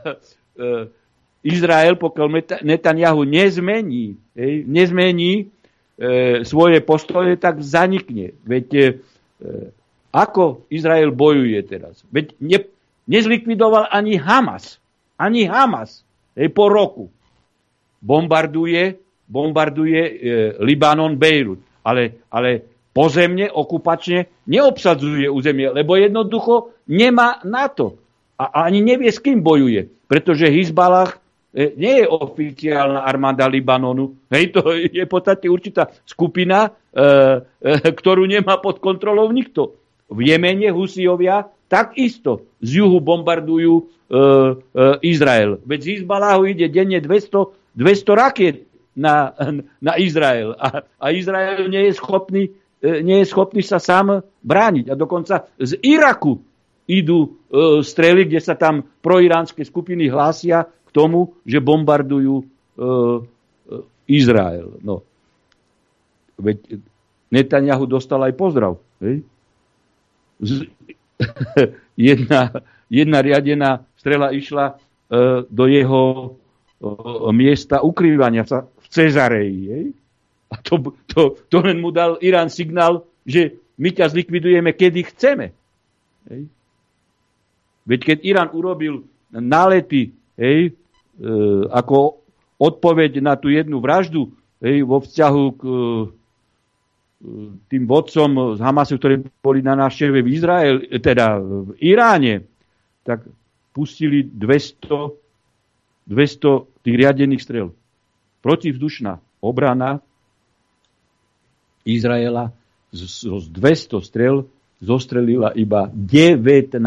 Izrael, pokiaľ Netanyahu nezmení svoje postoje, tak zanikne. Veď ako Izrael bojuje teraz? Veď nezlikvidoval ani Hamas. Ani Hamas. Po roku. Bombarduje Libanon, Bejrút. Ale pozemne, okupačne neobsadzuje územie, lebo jednoducho nemá na to. A ani nevie, s kým bojuje. Pretože Hizbalah nie je oficiálna armáda Libanonu. To je v podstate určitá skupina, ktorú nemá pod kontrolou nikto. V Jemene Husijovia takisto z juhu bombardujú Izrael. Veď z Hizbalahu ide denne 200 rakiet na Izrael. A Izrael nie je schopný sa sám brániť. A dokonca z Iraku idú strely, kde sa tam proiránske skupiny hlásia k tomu, že bombardujú Izrael. No. Veď Netanyahu dostal aj pozdrav. Jedna riadená strela išla do jeho miesta ukrývania sa v Cezareji. A to len mu dal Irán signál, že my ťa zlikvidujeme, kedy chceme. Veď keď Irán urobil nálety ako odpoveď na tú jednu vraždu vo vzťahu k tým vodcom z Hamasu, ktorí boli na návšteve v Iráne, tak pustili 200 tých riadených strel. Protivzdušná obrana Izraela z 200 strel zostrelila iba 19.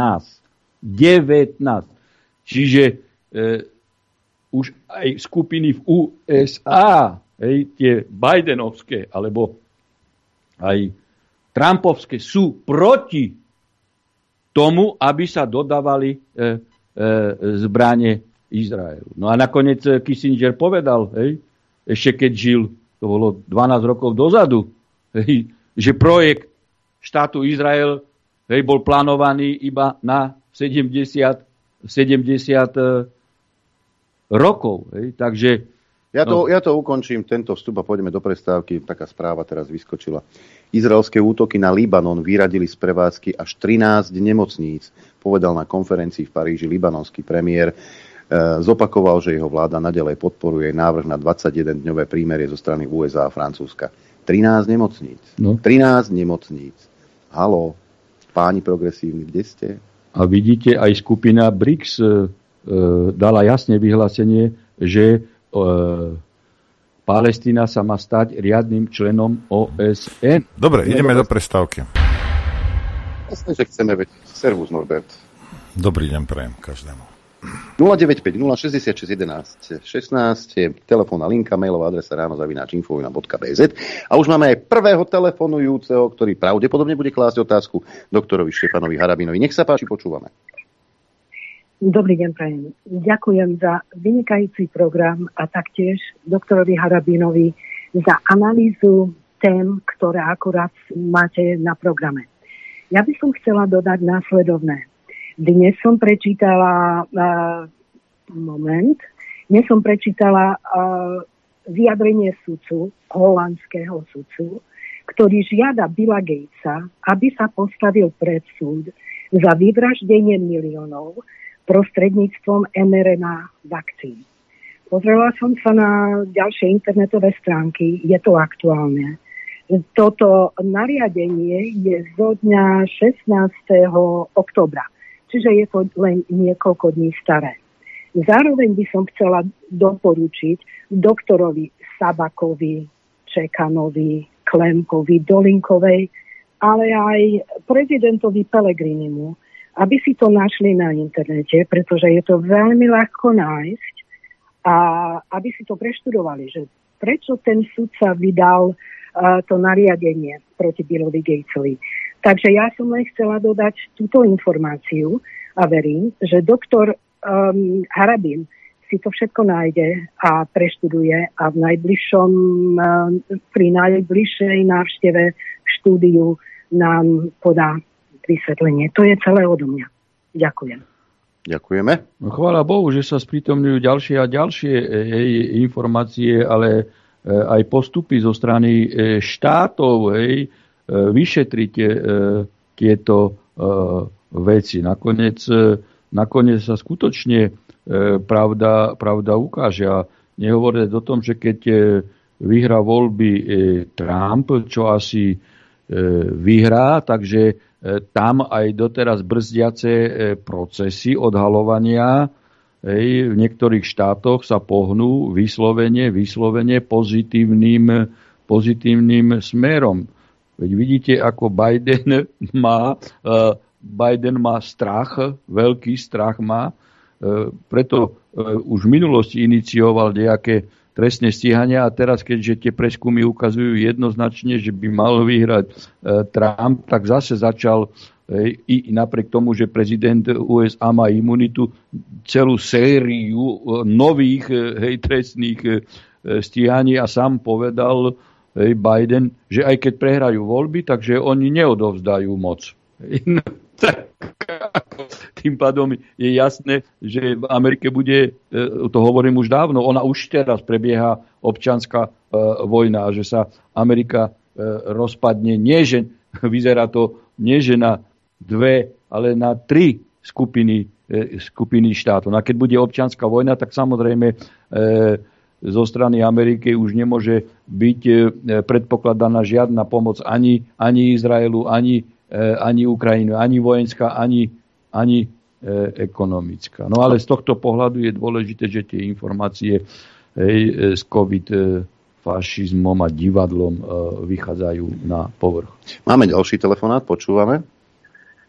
Čiže už aj skupiny v USA, tie Bidenovské, alebo aj Trumpovské, sú proti tomu, aby sa dodávali zbrane Izraelu. No a nakoniec Kissinger povedal, ešte keď žil, to bolo 12 rokov dozadu, že projekt štátu Izrael bol plánovaný iba na 70 rokov. Takže Ja to ukončím, tento vstup a pôjdeme do prestávky. Taká správa teraz vyskočila. Izraelské útoky na Libanon vyradili z prevádzky až 13 nemocníc, povedal na konferencii v Paríži libanonský premiér. Zopakoval, že jeho vláda naďalej podporuje návrh na 21-dňové prímerie zo strany USA a Francúzska. 13 nemocníc. No. 13 nemocníc. Haló, páni progresívni, kde ste? A vidíte, aj skupina BRICS dala jasne vyhlásenie, že Palestína sa má stať riadnym členom OSN. Dobre, ideme do prestávky. Jasne, že chceme vedieť. Servus, Norbert. Dobrý deň prajem každému. 095 066 11 16 je telefónna linka, mailová adresa ráno@infovina.bz a už máme aj prvého telefonujúceho, ktorý pravdepodobne bude klásť otázku doktorovi Štefanovi Harabinovi. Nech sa páči, počúvame. Dobrý deň, prajem. Ďakujem za vynikajúci program a taktiež doktorovi Harabinovi za analýzu tém, ktoré akurát máte na programe. Ja by som chcela dodať následovné. Dnes som prečítala vyjadrenie sudcu, holandského sudcu, ktorý žiada Billa Gatesa, aby sa postavil pred súd za vyvraždenie miliónov prostredníctvom mRNA vakcín. Pozrela som sa na ďalšie internetové stránky, je to aktuálne. Toto nariadenie je zo dňa 16. októbra. Čiže je to len niekoľko dní staré. Zároveň by som chcela doporučiť doktorovi Sabakovi, Čekanovi, Klemkovi, Dolinkovej, ale aj prezidentovi Pellegrinimu, aby si to našli na internete, pretože je to veľmi ľahko nájsť a aby si to preštudovali, že prečo ten sudca vydal to nariadenie proti Billovi Gatesovi. Takže ja som len chcela dodať túto informáciu a verím, že doktor Harabin si to všetko nájde a preštuduje a pri najbližšej návšteve v štúdiu nám podá vysvetlenie. To je celé odo mňa. Ďakujem. Ďakujeme. No, chvála Bohu, že sa sprítomňujú ďalšie a ďalšie informácie, ale aj postupy zo strany štátov, vyšetriť tieto veci. Nakoniec sa skutočne pravda ukáže. A nehovoriac o tom, že keď vyhrá voľby Trump, čo asi vyhrá, takže tam aj doteraz brzdiace procesy odhalovania v niektorých štátoch sa pohnú vyslovene pozitívnym smerom. Veď vidíte, ako Biden má strach, veľký strach má, preto už v minulosti inicioval nejaké trestné stíhania a teraz, keďže tie preskumy ukazujú jednoznačne, že by mal vyhrať Trump, tak zase začal i napriek tomu, že prezident USA má imunitu, celú sériu nových trestných stíhaní a sám povedal Biden, že aj keď prehrajú voľby, takže oni neodovzdajú moc. Tým pádom je jasné, že v Amerike bude, to hovorím už dávno, ona už teraz prebieha občianska vojna a že sa Amerika rozpadne, nie že vyzerá to nie že na 2, ale na 3 skupiny štátov. A keď bude občianska vojna, tak samozrejme zo strany Ameriky už nemôže byť predpokladaná žiadna pomoc ani Izraelu, ani Ukrajinu, ani vojenská, ani ekonomická. No ale z tohto pohľadu je dôležité, že tie informácie s COVID fašizmom a divadlom vychádzajú na povrch. Máme ďalší telefonát, počúvame.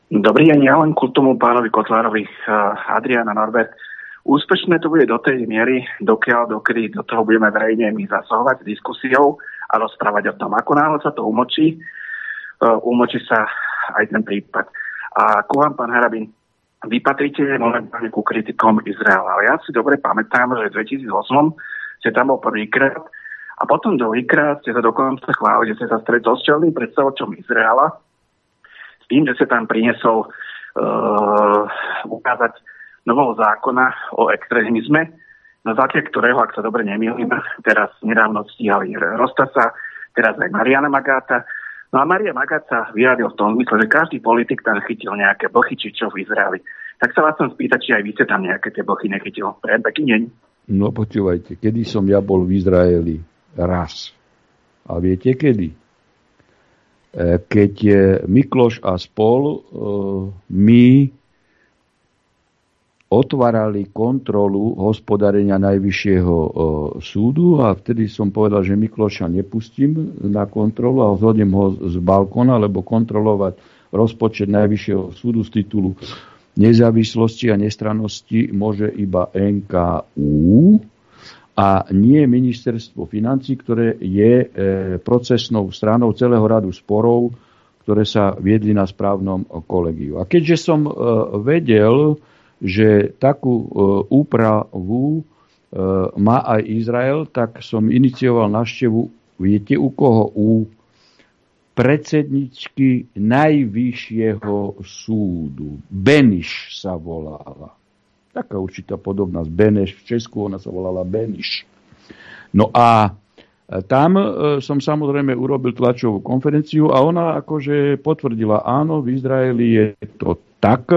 Dobrý deň, ja len ku tomu pánovi Kotlárovi, Adriana, Norbert. Úspešné to bude do tej miery, dokedy do toho budeme verejne my zasahovať diskusiou a rozprávať o tom. Ako náhle sa to umočí sa aj ten prípad. A ku vám, pán Harabin, vy patríte momentálne ku kritikom Izraela. Ale ja si dobre pamätám, že v 2008 ste tam bol prvýkrát a potom druhýkrát ste sa dokonca chválili, že ste sa stretol s čelným predstavočom Izraela s tým, že sa tam priniesol ukázať nového zákona o extrémizme, na základe ktorého, ak sa dobre nemýlim, teraz nedávno stíhali Rostasa, teraz aj Mariana Magáta. No a Maria Magát sa vyjadril v tom zmysle, že každý politik tam chytil nejaké blchy, či čo v Izraeli. Tak sa vás chcem spýtať, či aj vy ste tam nejaké tie blchy nechytil. Prajem pekný deň. No počúvajte, kedy som ja bol v Izraeli? Raz. A viete kedy? Keď Mikloš a spol my otvárali kontrolu hospodárenia Najvyššieho súdu a vtedy som povedal, že Mikloša nepustím na kontrolu a zhodnem ho z balkóna, lebo kontrolovať rozpočet Najvyššieho súdu z titulu nezávislosti a nestrannosti môže iba NKÚ a nie ministerstvo financií, ktoré je procesnou stranou celého radu sporov, ktoré sa viedli na správnom kolegiu. A keďže som vedel, že takú úpravu má aj Izrael, tak som inicioval návštevu, viete u koho? U predsedničky Najvyššieho súdu. Beniš sa volala. Taká určitá podobná z Beneš. V Česku ona sa volala Beniš. No a tam som samozrejme urobil tlačovú konferenciu a ona akože potvrdila, áno, v Izraeli je to tak,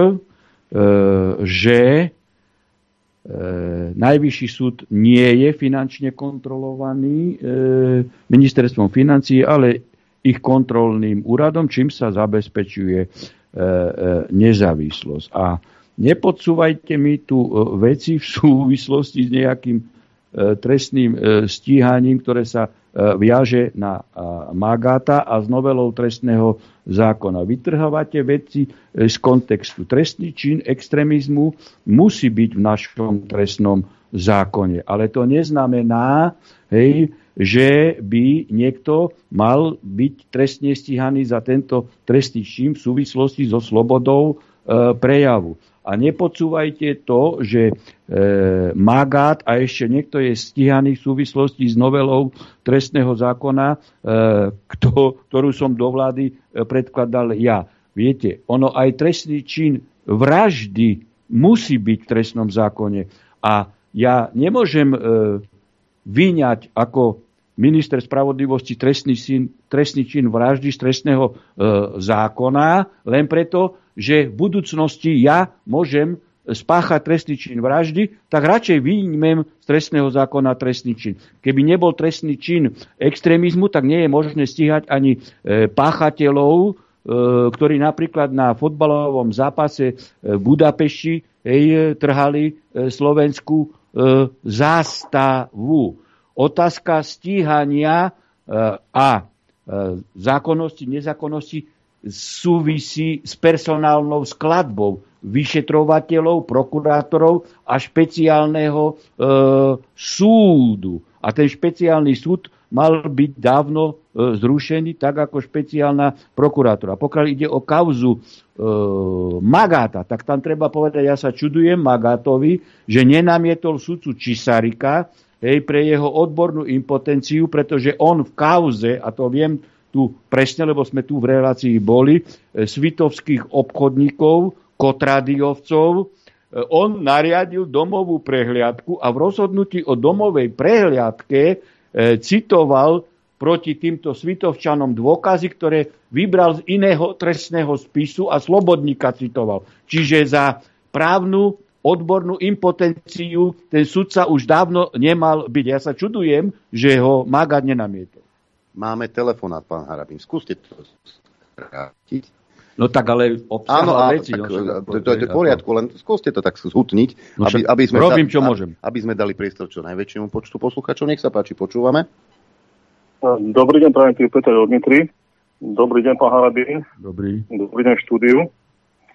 že Najvyšší súd nie je finančne kontrolovaný ministerstvom financií, ale ich kontrolným úradom, čím sa zabezpečuje nezávislosť. A nepodsúvajte mi tu veci v súvislosti s nejakým trestným stíhaním, ktoré sa viaže na Magáta a s novelou trestného zákona. Vytrhávate veci z kontextu. Trestný čin extrémizmu musí byť v našom trestnom zákone. Ale to neznamená, že by niekto mal byť trestne stíhaný za tento trestný čin v súvislosti so slobodou prejavu. A nepodsúvajte to, že Magát a ešte niekto je stíhaný v súvislosti s novelou trestného zákona, ktorú som do vlády predkladal ja. Viete, ono aj trestný čin vraždy musí byť v trestnom zákone. A ja nemôžem vyňať ako minister spravodlivosti trestný čin vraždy z trestného zákona len preto, že v budúcnosti ja môžem spáchať trestný čin vraždy, tak radšej vyjmem z trestného zákona trestný čin. Keby nebol trestný čin extrémizmu, tak nie je možné stíhať ani páchateľov, ktorí napríklad na fotbalovom zápase v Budapešti trhali slovenskú zástavu. Otázka stíhania a zákonnosti, nezákonnosti súvisí s personálnou skladbou vyšetrovateľov, prokurátorov a špeciálneho súdu. A ten špeciálny súd mal byť dávno zrušený, tak ako špeciálna prokurátora. Pokiaľ ide o kauzu Magáta, tak tam treba povedať, ja sa čudujem Magátovi, že nenamietol sudcu Čisarika pre jeho odbornú impotenciu, pretože on v kauze, a to viem tu presne, lebo sme tu v relácii boli, svitovských obchodníkov, Kotradiovcov, on nariadil domovú prehliadku a v rozhodnutí o domovej prehliadke citoval proti týmto svitovčanom dôkazy, ktoré vybral z iného trestného spisu a Slobodníka citoval. Čiže za právnu odbornú impotenciu ten sudca už dávno nemal byť. Ja sa čudujem, že ho Magát nenamietol. Máme telefonát, pán Harabin. Skúste to skrátiť. No tak ale obsahla veci. To je v poriadku, len skúste to tak zhutniť, no, aby sme robím, čo môžem. Aby sme dali priestor čo najväčšiemu počtu poslucháčov. Nech sa páči, počúvame. Dobrý deň, prajem Peter od Nitry. Dobrý deň, pán Harabin. Dobrý deň štúdiu.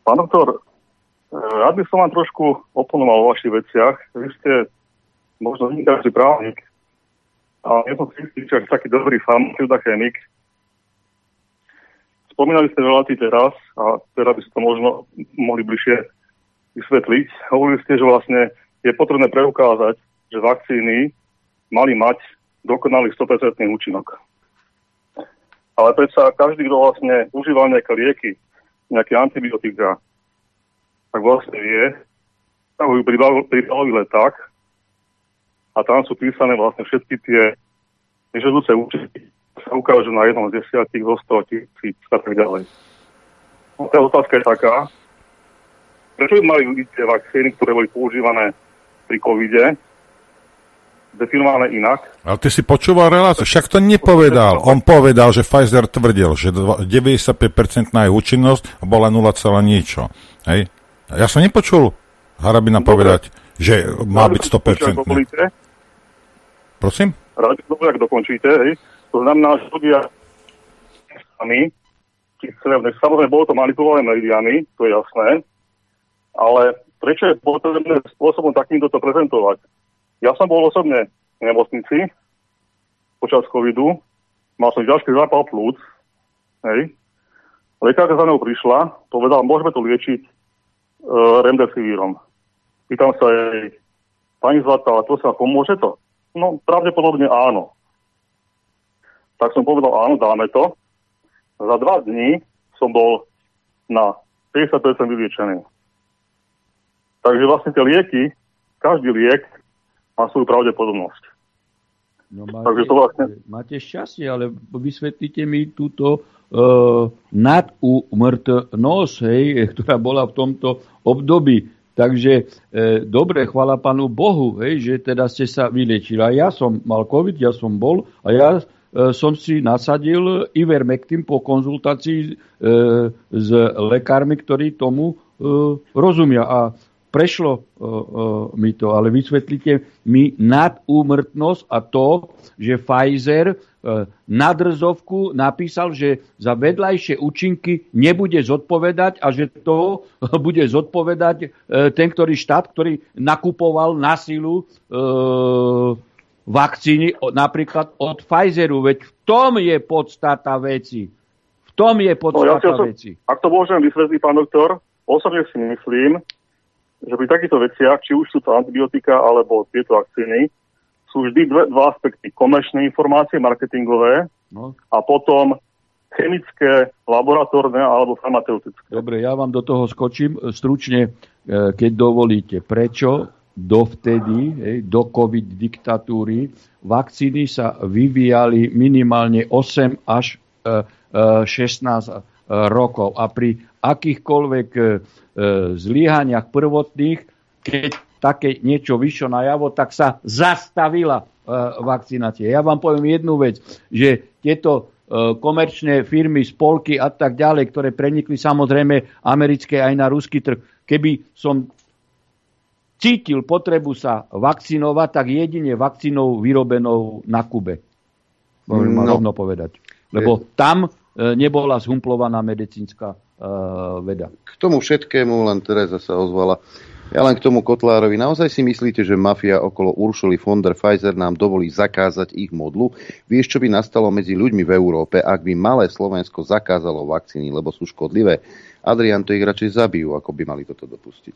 Pán doktor, rád by som vám trošku oponoval o vašich veciach. Vy ste možno vynikajúci právnik, ale nie som si istý, že taký dobrý farmaceut a chemik. Spomínali ste relácii teraz, a teraz by ste to možno mohli bližšie vysvetliť. Hovorili ste, že vlastne je potrebné preukázať, že vakcíny mali mať dokonalý 100% účinok. Ale predsa každý, kto vlastne užíval nejaké lieky, nejaké antibiotika, tak vlastne vie, stavujú pripravili leták a tam sú písané vlastne všetky tie nežiaduce účinky, sa ukážu na 1 z 10, zo 100 000 a tak ďalej. No, tá otázka je taká, prečo by mali byť tie vakcíny, ktoré boli používané pri covide, definované inak? Ale ty si počúval reláciu, však to nepovedal. On povedal, že Pfizer tvrdil, že 95% je účinnosť a bola 0, niečo. Hej? Ja som nepočul Harabina povedať, že má byť 100%. Prosím? Rád ak dokončíte, hej. To znamená, že ľudia sami, samozrejme bolo to manipulované médiami, to je jasné, ale prečo je potrebné spôsobom takýmto to prezentovať? Ja som bol osobne v nemocnici počas covidu, mal som ťažký zápal plúc, hej. Lekárka za mnou prišla, povedala, môžeme to liečiť remdesivírom. Pýtam sa jej, pani Zlatá, to sa pomôže to? No, pravdepodobne áno. Tak som povedal, áno, dáme to. Za 2 dní som bol na 50% vyliečený. Takže vlastne tie lieky, každý liek má svoju pravdepodobnosť. No máte šťastie, ale vysvetlite mi túto nadúmrtnosť, ktorá bola v tomto období. Takže dobre, chvála Pánu Bohu, že teda ste sa vyliečili. A ja som mal COVID, ja som bol a ja som si nasadil Ivermectin po konzultácii s lekármi, ktorí tomu rozumia. A prešlo mi to, ale vysvetlite mi nadúmrtnosť a to, že Pfizer na drzovku napísal, že za vedľajšie účinky nebude zodpovedať a že to bude zodpovedať ten, ktorý štát, ktorý nakupoval na silu vakcíny napríklad od Pfizeru. Veď v tom je podstata veci. V tom je podstata veci. Ak to môžem vysvetliť, pán doktor, osobne si myslím, že pri takýchto veciach, či už sú to antibiotika alebo tieto vakcíny, sú vždy dva aspekty. Komerčné informácie, marketingové a potom chemické, laboratórne alebo farmaceutické. Dobre, ja vám do toho skočím stručne, keď dovolíte. Prečo dovtedy, do COVID diktatúry, vakcíny sa vyvíjali minimálne 8 až 16 rokov a pri akýchkoľvek zlyhaniach prvotných, keď také niečo vyšlo najavo, tak sa zastavila vakcinácia. Ja vám poviem jednu vec, že tieto komerčné firmy, spolky a tak ďalej, ktoré prenikli samozrejme americké aj na ruský trh, keby som cítil potrebu sa vakcinovať, tak jedine vakcínou vyrobenou na Kube. Môžem rovno povedať. Lebo tam nebola zhumplovaná medicínska veda. K tomu všetkému len Tereza sa ozvala. Ja len k tomu Kotlárovi. Naozaj si myslíte, že mafia okolo Uršuly von der Pfizer nám dovolí zakázať ich modlu? Vieš, čo by nastalo medzi ľuďmi v Európe, ak by malé Slovensko zakázalo vakcíny, lebo sú škodlivé? Adrián, to ich radšej zabijú, ako by mali toto dopustiť.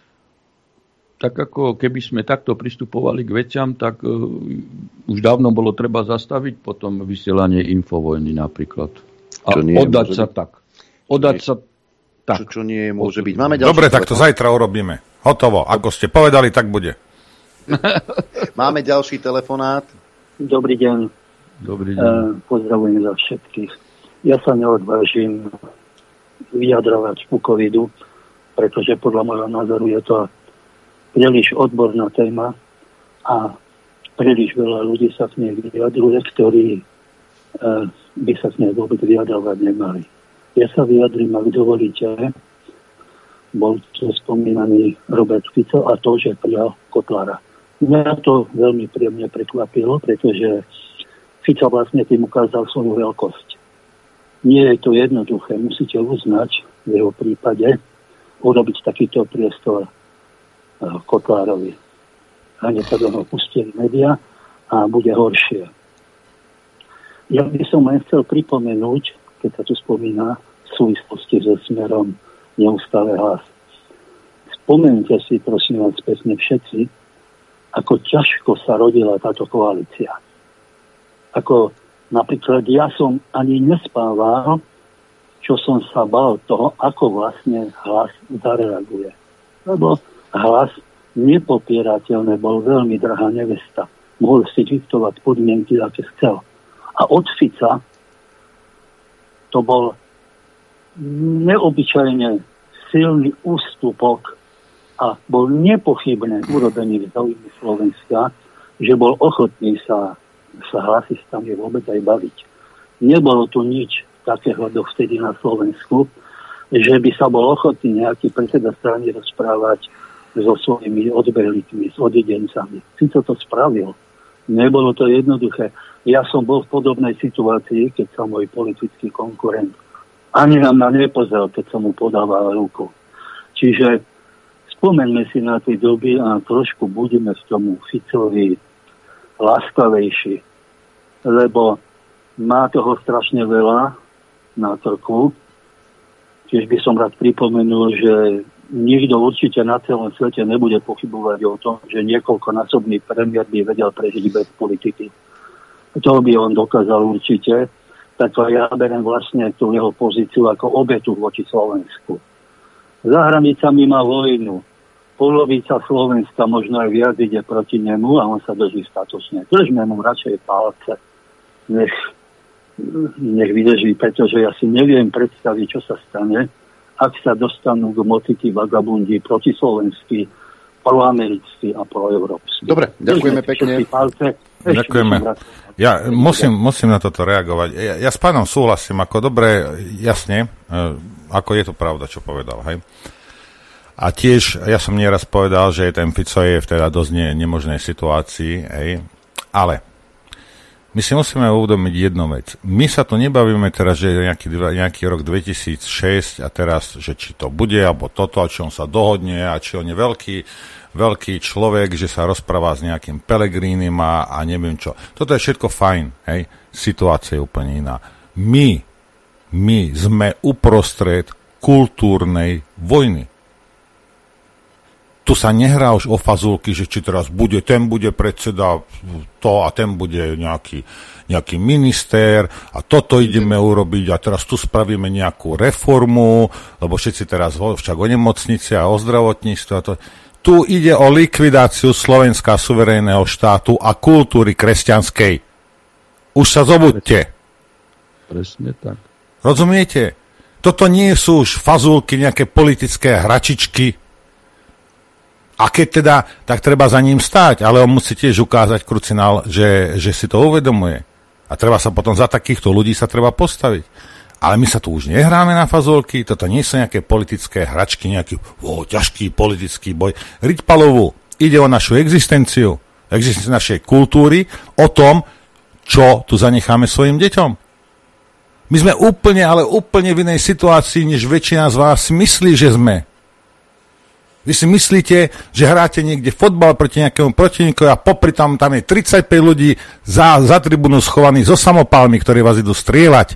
Tak ako keby sme takto pristupovali k veciam, tak už dávno bolo treba zastaviť potom vysielanie Infovojny napríklad. A oddať sa tak. Oddať sa tak. Čo nie môže byť. Máme dobre, tak to zajtra urobíme. Hotovo. Ako ste povedali, tak bude. Máme ďalší telefonát. Dobrý deň. Dobrý deň. Pozdravujem za všetkých. Ja sa neodvážim vyjadrovať ku covidu, pretože podľa môjho názoru je to príliš odborná téma a príliš veľa ľudí sa v nej vyjadruje, ktorí by sa v nej vôbec vyjadrovať nemali. Ja sa vyjadrím, ak dovolíte. Bol to spomínaný Robert Fico a to, že prijal Kotlára. Mňa to veľmi príjemne prekvapilo, pretože Fico vlastne tým ukázal svoju veľkosť. Nie je to jednoduché, musíte uznať v jeho prípade, urobiť takýto priestor Kotlárovi. Hneď sa do toho pustili médiá a bude horšie. Ja by som len chcel pripomenúť, keď sa tu spomína v súvislosti so Smerom neustále hlas. Spomeňte si, prosím vás, pekne všetci, ako ťažko sa rodila táto koalícia. Ako napríklad ja som ani nespával, čo som sa bál toho, ako vlastne Hlas zareaguje. Lebo Hlas nepopierateľne bol veľmi drahá nevesta. Mohol si diktovať podmienky, aké chcel. A od Fica to bol neobyčajne silný ústupok a bol nepochybne urobený v záujme Slovenska, že bol ochotný sa hlasistami vôbec aj baviť. Nebolo tu nič takého dovtedy na Slovensku, že by sa bol ochotný nejaký predseda strany rozprávať so svojimi odberlíkmi, s odidencami. Sice to spravil. Nebolo to jednoduché. Ja som bol v podobnej situácii, keď sa môj politický konkurent ani na mňa nepozrel, keď som mu podával ruku. Čiže spomeňme si na tie doby a trošku budeme v tomu Ficovi láskavejší, lebo má toho strašne veľa na trku. Tiež by som rád pripomenul, že nikto určite na celom svete nebude pochybovať o tom, že niekoľkonásobný premiér by vedel prežiť bez politiky. To by on dokázal určite. Tak ja beriem vlastne tú jeho pozíciu ako obetu voči Slovensku. Za hranicami má vojnu. Polovica Slovenska, možno aj viac, ide proti nemu a on sa drží statočne. Držme mu radšej palce, nech vydrží, pretože ja si neviem predstaviť, čo sa stane, ak sa dostanú k moci tí vagabundi protislovenskí, proamerickí a proeurópsky. Dobre, ďakujeme pekne. Ďakujeme. Ja musím na toto reagovať. Ja s pánom súhlasím, ako dobre, jasne, ako je to pravda, čo povedal, hej. A tiež, ja som nieraz povedal, že ten Fico je v teda dosť nemožnej situácii, hej, ale my si musíme uvedomiť jednu vec. My sa tu nebavíme teraz, že nejaký rok 2006 a teraz, že či to bude, alebo toto, a či on sa dohodne, a či on je veľký človek, že sa rozpráva s nejakým Pellegrinim a neviem čo. Toto je všetko fajn, hej. Situácia je úplne iná. My sme uprostred kultúrnej vojny. Tu sa nehrá už o fazulky, že či teraz ten bude predseda to a ten bude nejaký minister a toto ideme urobiť a teraz tu spravíme nejakú reformu, lebo všetci teraz však o nemocnici a o zdravotníctve a to. Tu ide o likvidáciu Slovenska suverénneho štátu a kultúry kresťanskej. Už sa zobuďte. Presne tak. Rozumiete? Toto nie sú už fazulky, nejaké politické hračičky. A keď teda, tak treba za ním stáť, ale on musí tiež ukázať krucinál, že si to uvedomuje. A treba sa potom za takýchto ľudí sa treba postaviť. Ale my sa tu už nehráme na fazolky, toto nie sú nejaké politické hračky, nejaký ťažký politický boj. Riťpalovú, ide o našu existenciu našej kultúry, o tom, čo tu zanecháme svojim deťom. My sme ale úplne v inej situácii, než väčšina z vás myslí, že sme. Vy si myslíte, že hráte niekde fotbal proti nejakému protivníkovi a popri tam je 35 ľudí za tribúnu schovaných so samopálmi, ktorí vás idú strieľať.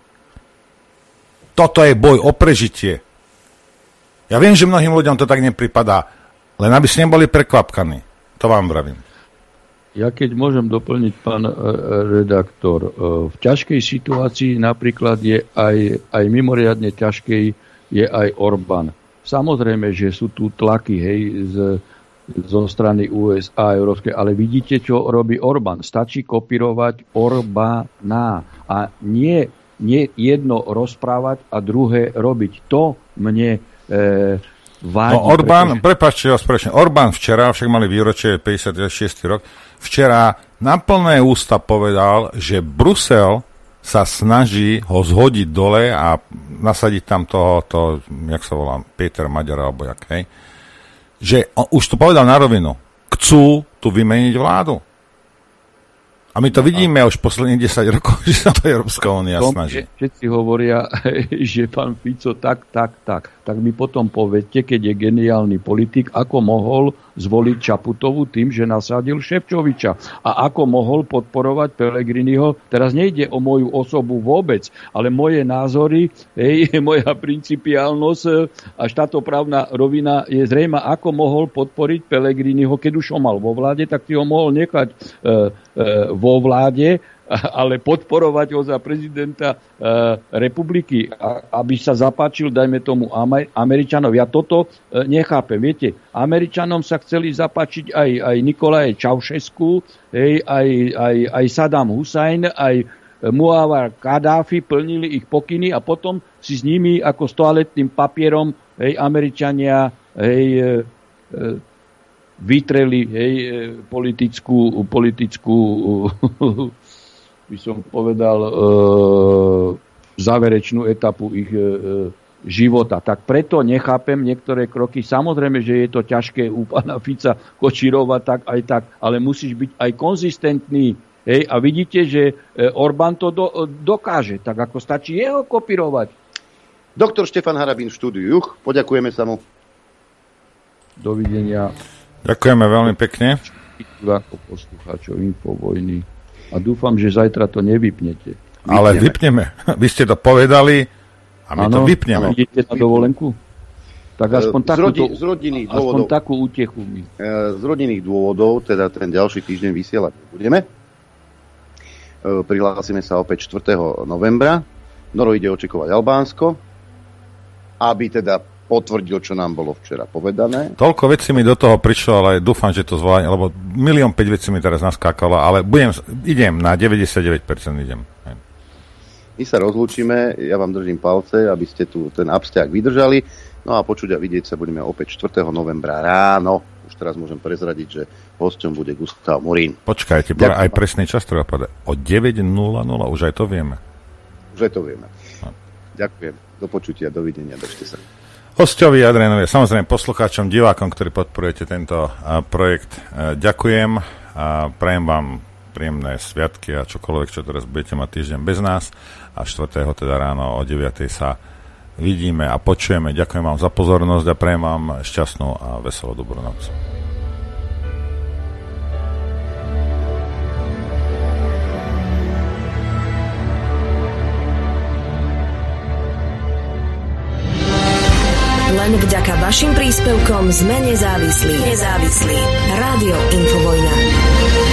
Toto je boj o prežitie. Ja viem, že mnohým ľuďom to tak nepripadá, len aby ste neboli prekvapkaní. To vám vravím. Ja keď môžem doplniť, pán redaktor, v ťažkej situácii napríklad je aj mimoriadne ťažkej je aj Orbán. Samozrejme, že sú tu tlaky, zo strany USA a Európskej, ale vidíte, čo robí Orbán. Stačí kopírovať Orbána a nie jedno rozprávať a druhé robiť. To mne vádi. No Orbán, prepáčte, Orbán včera, však mali výročie 56. rok, včera na plné ústa povedal, že Brusel sa snaží ho zhodiť dole a nasadiť tam toho, jak sa volá, Peter Maďar alebo jak, hej, že on už to povedal na rovinu. Chcú tu vymeniť vládu. A my to vidíme už posledných 10 rokov, že sa to Európska únia snaží. Všetci hovoria, že pán Fico tak tak mi potom povedzte, keď je geniálny politik, ako mohol zvoliť Čaputovu tým, že nasadil Šefčoviča. A ako mohol podporovať Pellegriniho. Teraz nejde o moju osobu vôbec, ale moje názory, moja principiálnosť a štátoprávna rovina je zrejma, ako mohol podporiť Pellegriniho, keď už ho mal vo vláde, tak ty ho mohol nechať vo vláde, ale podporovať ho za prezidenta republiky, aby sa zapáčil, dajme tomu, Američanov. Ja toto nechápem. Viete, Američanom sa chceli zapáčiť aj Nikolaje Čaušesku, aj Saddam Hussein, aj Muammar Kaddáfi, plnili ich pokyny a potom si s nimi ako s toaletným papierom Američania vytreli politickú by som povedal, záverečnú etapu ich života. Tak preto nechápem niektoré kroky. Samozrejme, že je to ťažké u pána Fica kočírovať tak aj tak, ale musíš byť aj konzistentný. A vidíte, že Orbán to dokáže, tak ako stačí jeho kopírovať. Doktor Štefan Harabín v štúdiu Juch, poďakujeme sa mu. Dovidenia. Ďakujeme veľmi pekne. Ako poslucháčov Infovojny. A dúfam, že zajtra to nevypnete. Ale vypneme. Vy ste to povedali a my to vypneme. Idete na dovolenku? Tak aspoň takú útechu. Z rodinných dôvodov, teda ten ďalší týždeň vysielať budeme. Prihlásime sa opäť 4. novembra. Noro ide očakovať Albánsko, aby teda potvrdil, čo nám bolo včera povedané. Toľko vecí mi do toho prišlo, ale dúfam, že to zvládne, lebo 1,5 milión vecí mi teraz naskákalo, ale idem na 99% idem. My sa rozlúčime, ja vám držím palce, aby ste tu ten absťah vydržali, no a počuť a vidieť sa budeme opäť 4. novembra ráno. Už teraz môžem prezradiť, že hosťom bude Gustav Murín. Počkajte, aj presný čas treba povedať. O 9:00, už aj to vieme. Už aj to vieme. No. Ďakujem. Do počutia, dovidenia, držte sa. Hosťovi Adrianovi, samozrejme poslucháčom, divákom, ktorí podporujete tento projekt, ďakujem a prajem vám príjemné sviatky a čokoľvek, čo teraz budete mať týždeň bez nás a 4. teda ráno o 9:00 sa vidíme a počujeme. Ďakujem vám za pozornosť a prajem vám šťastnú a veselú dobrú noc. Len vďaka vašim príspevkom sme nezávislí. Rádio Infovojna.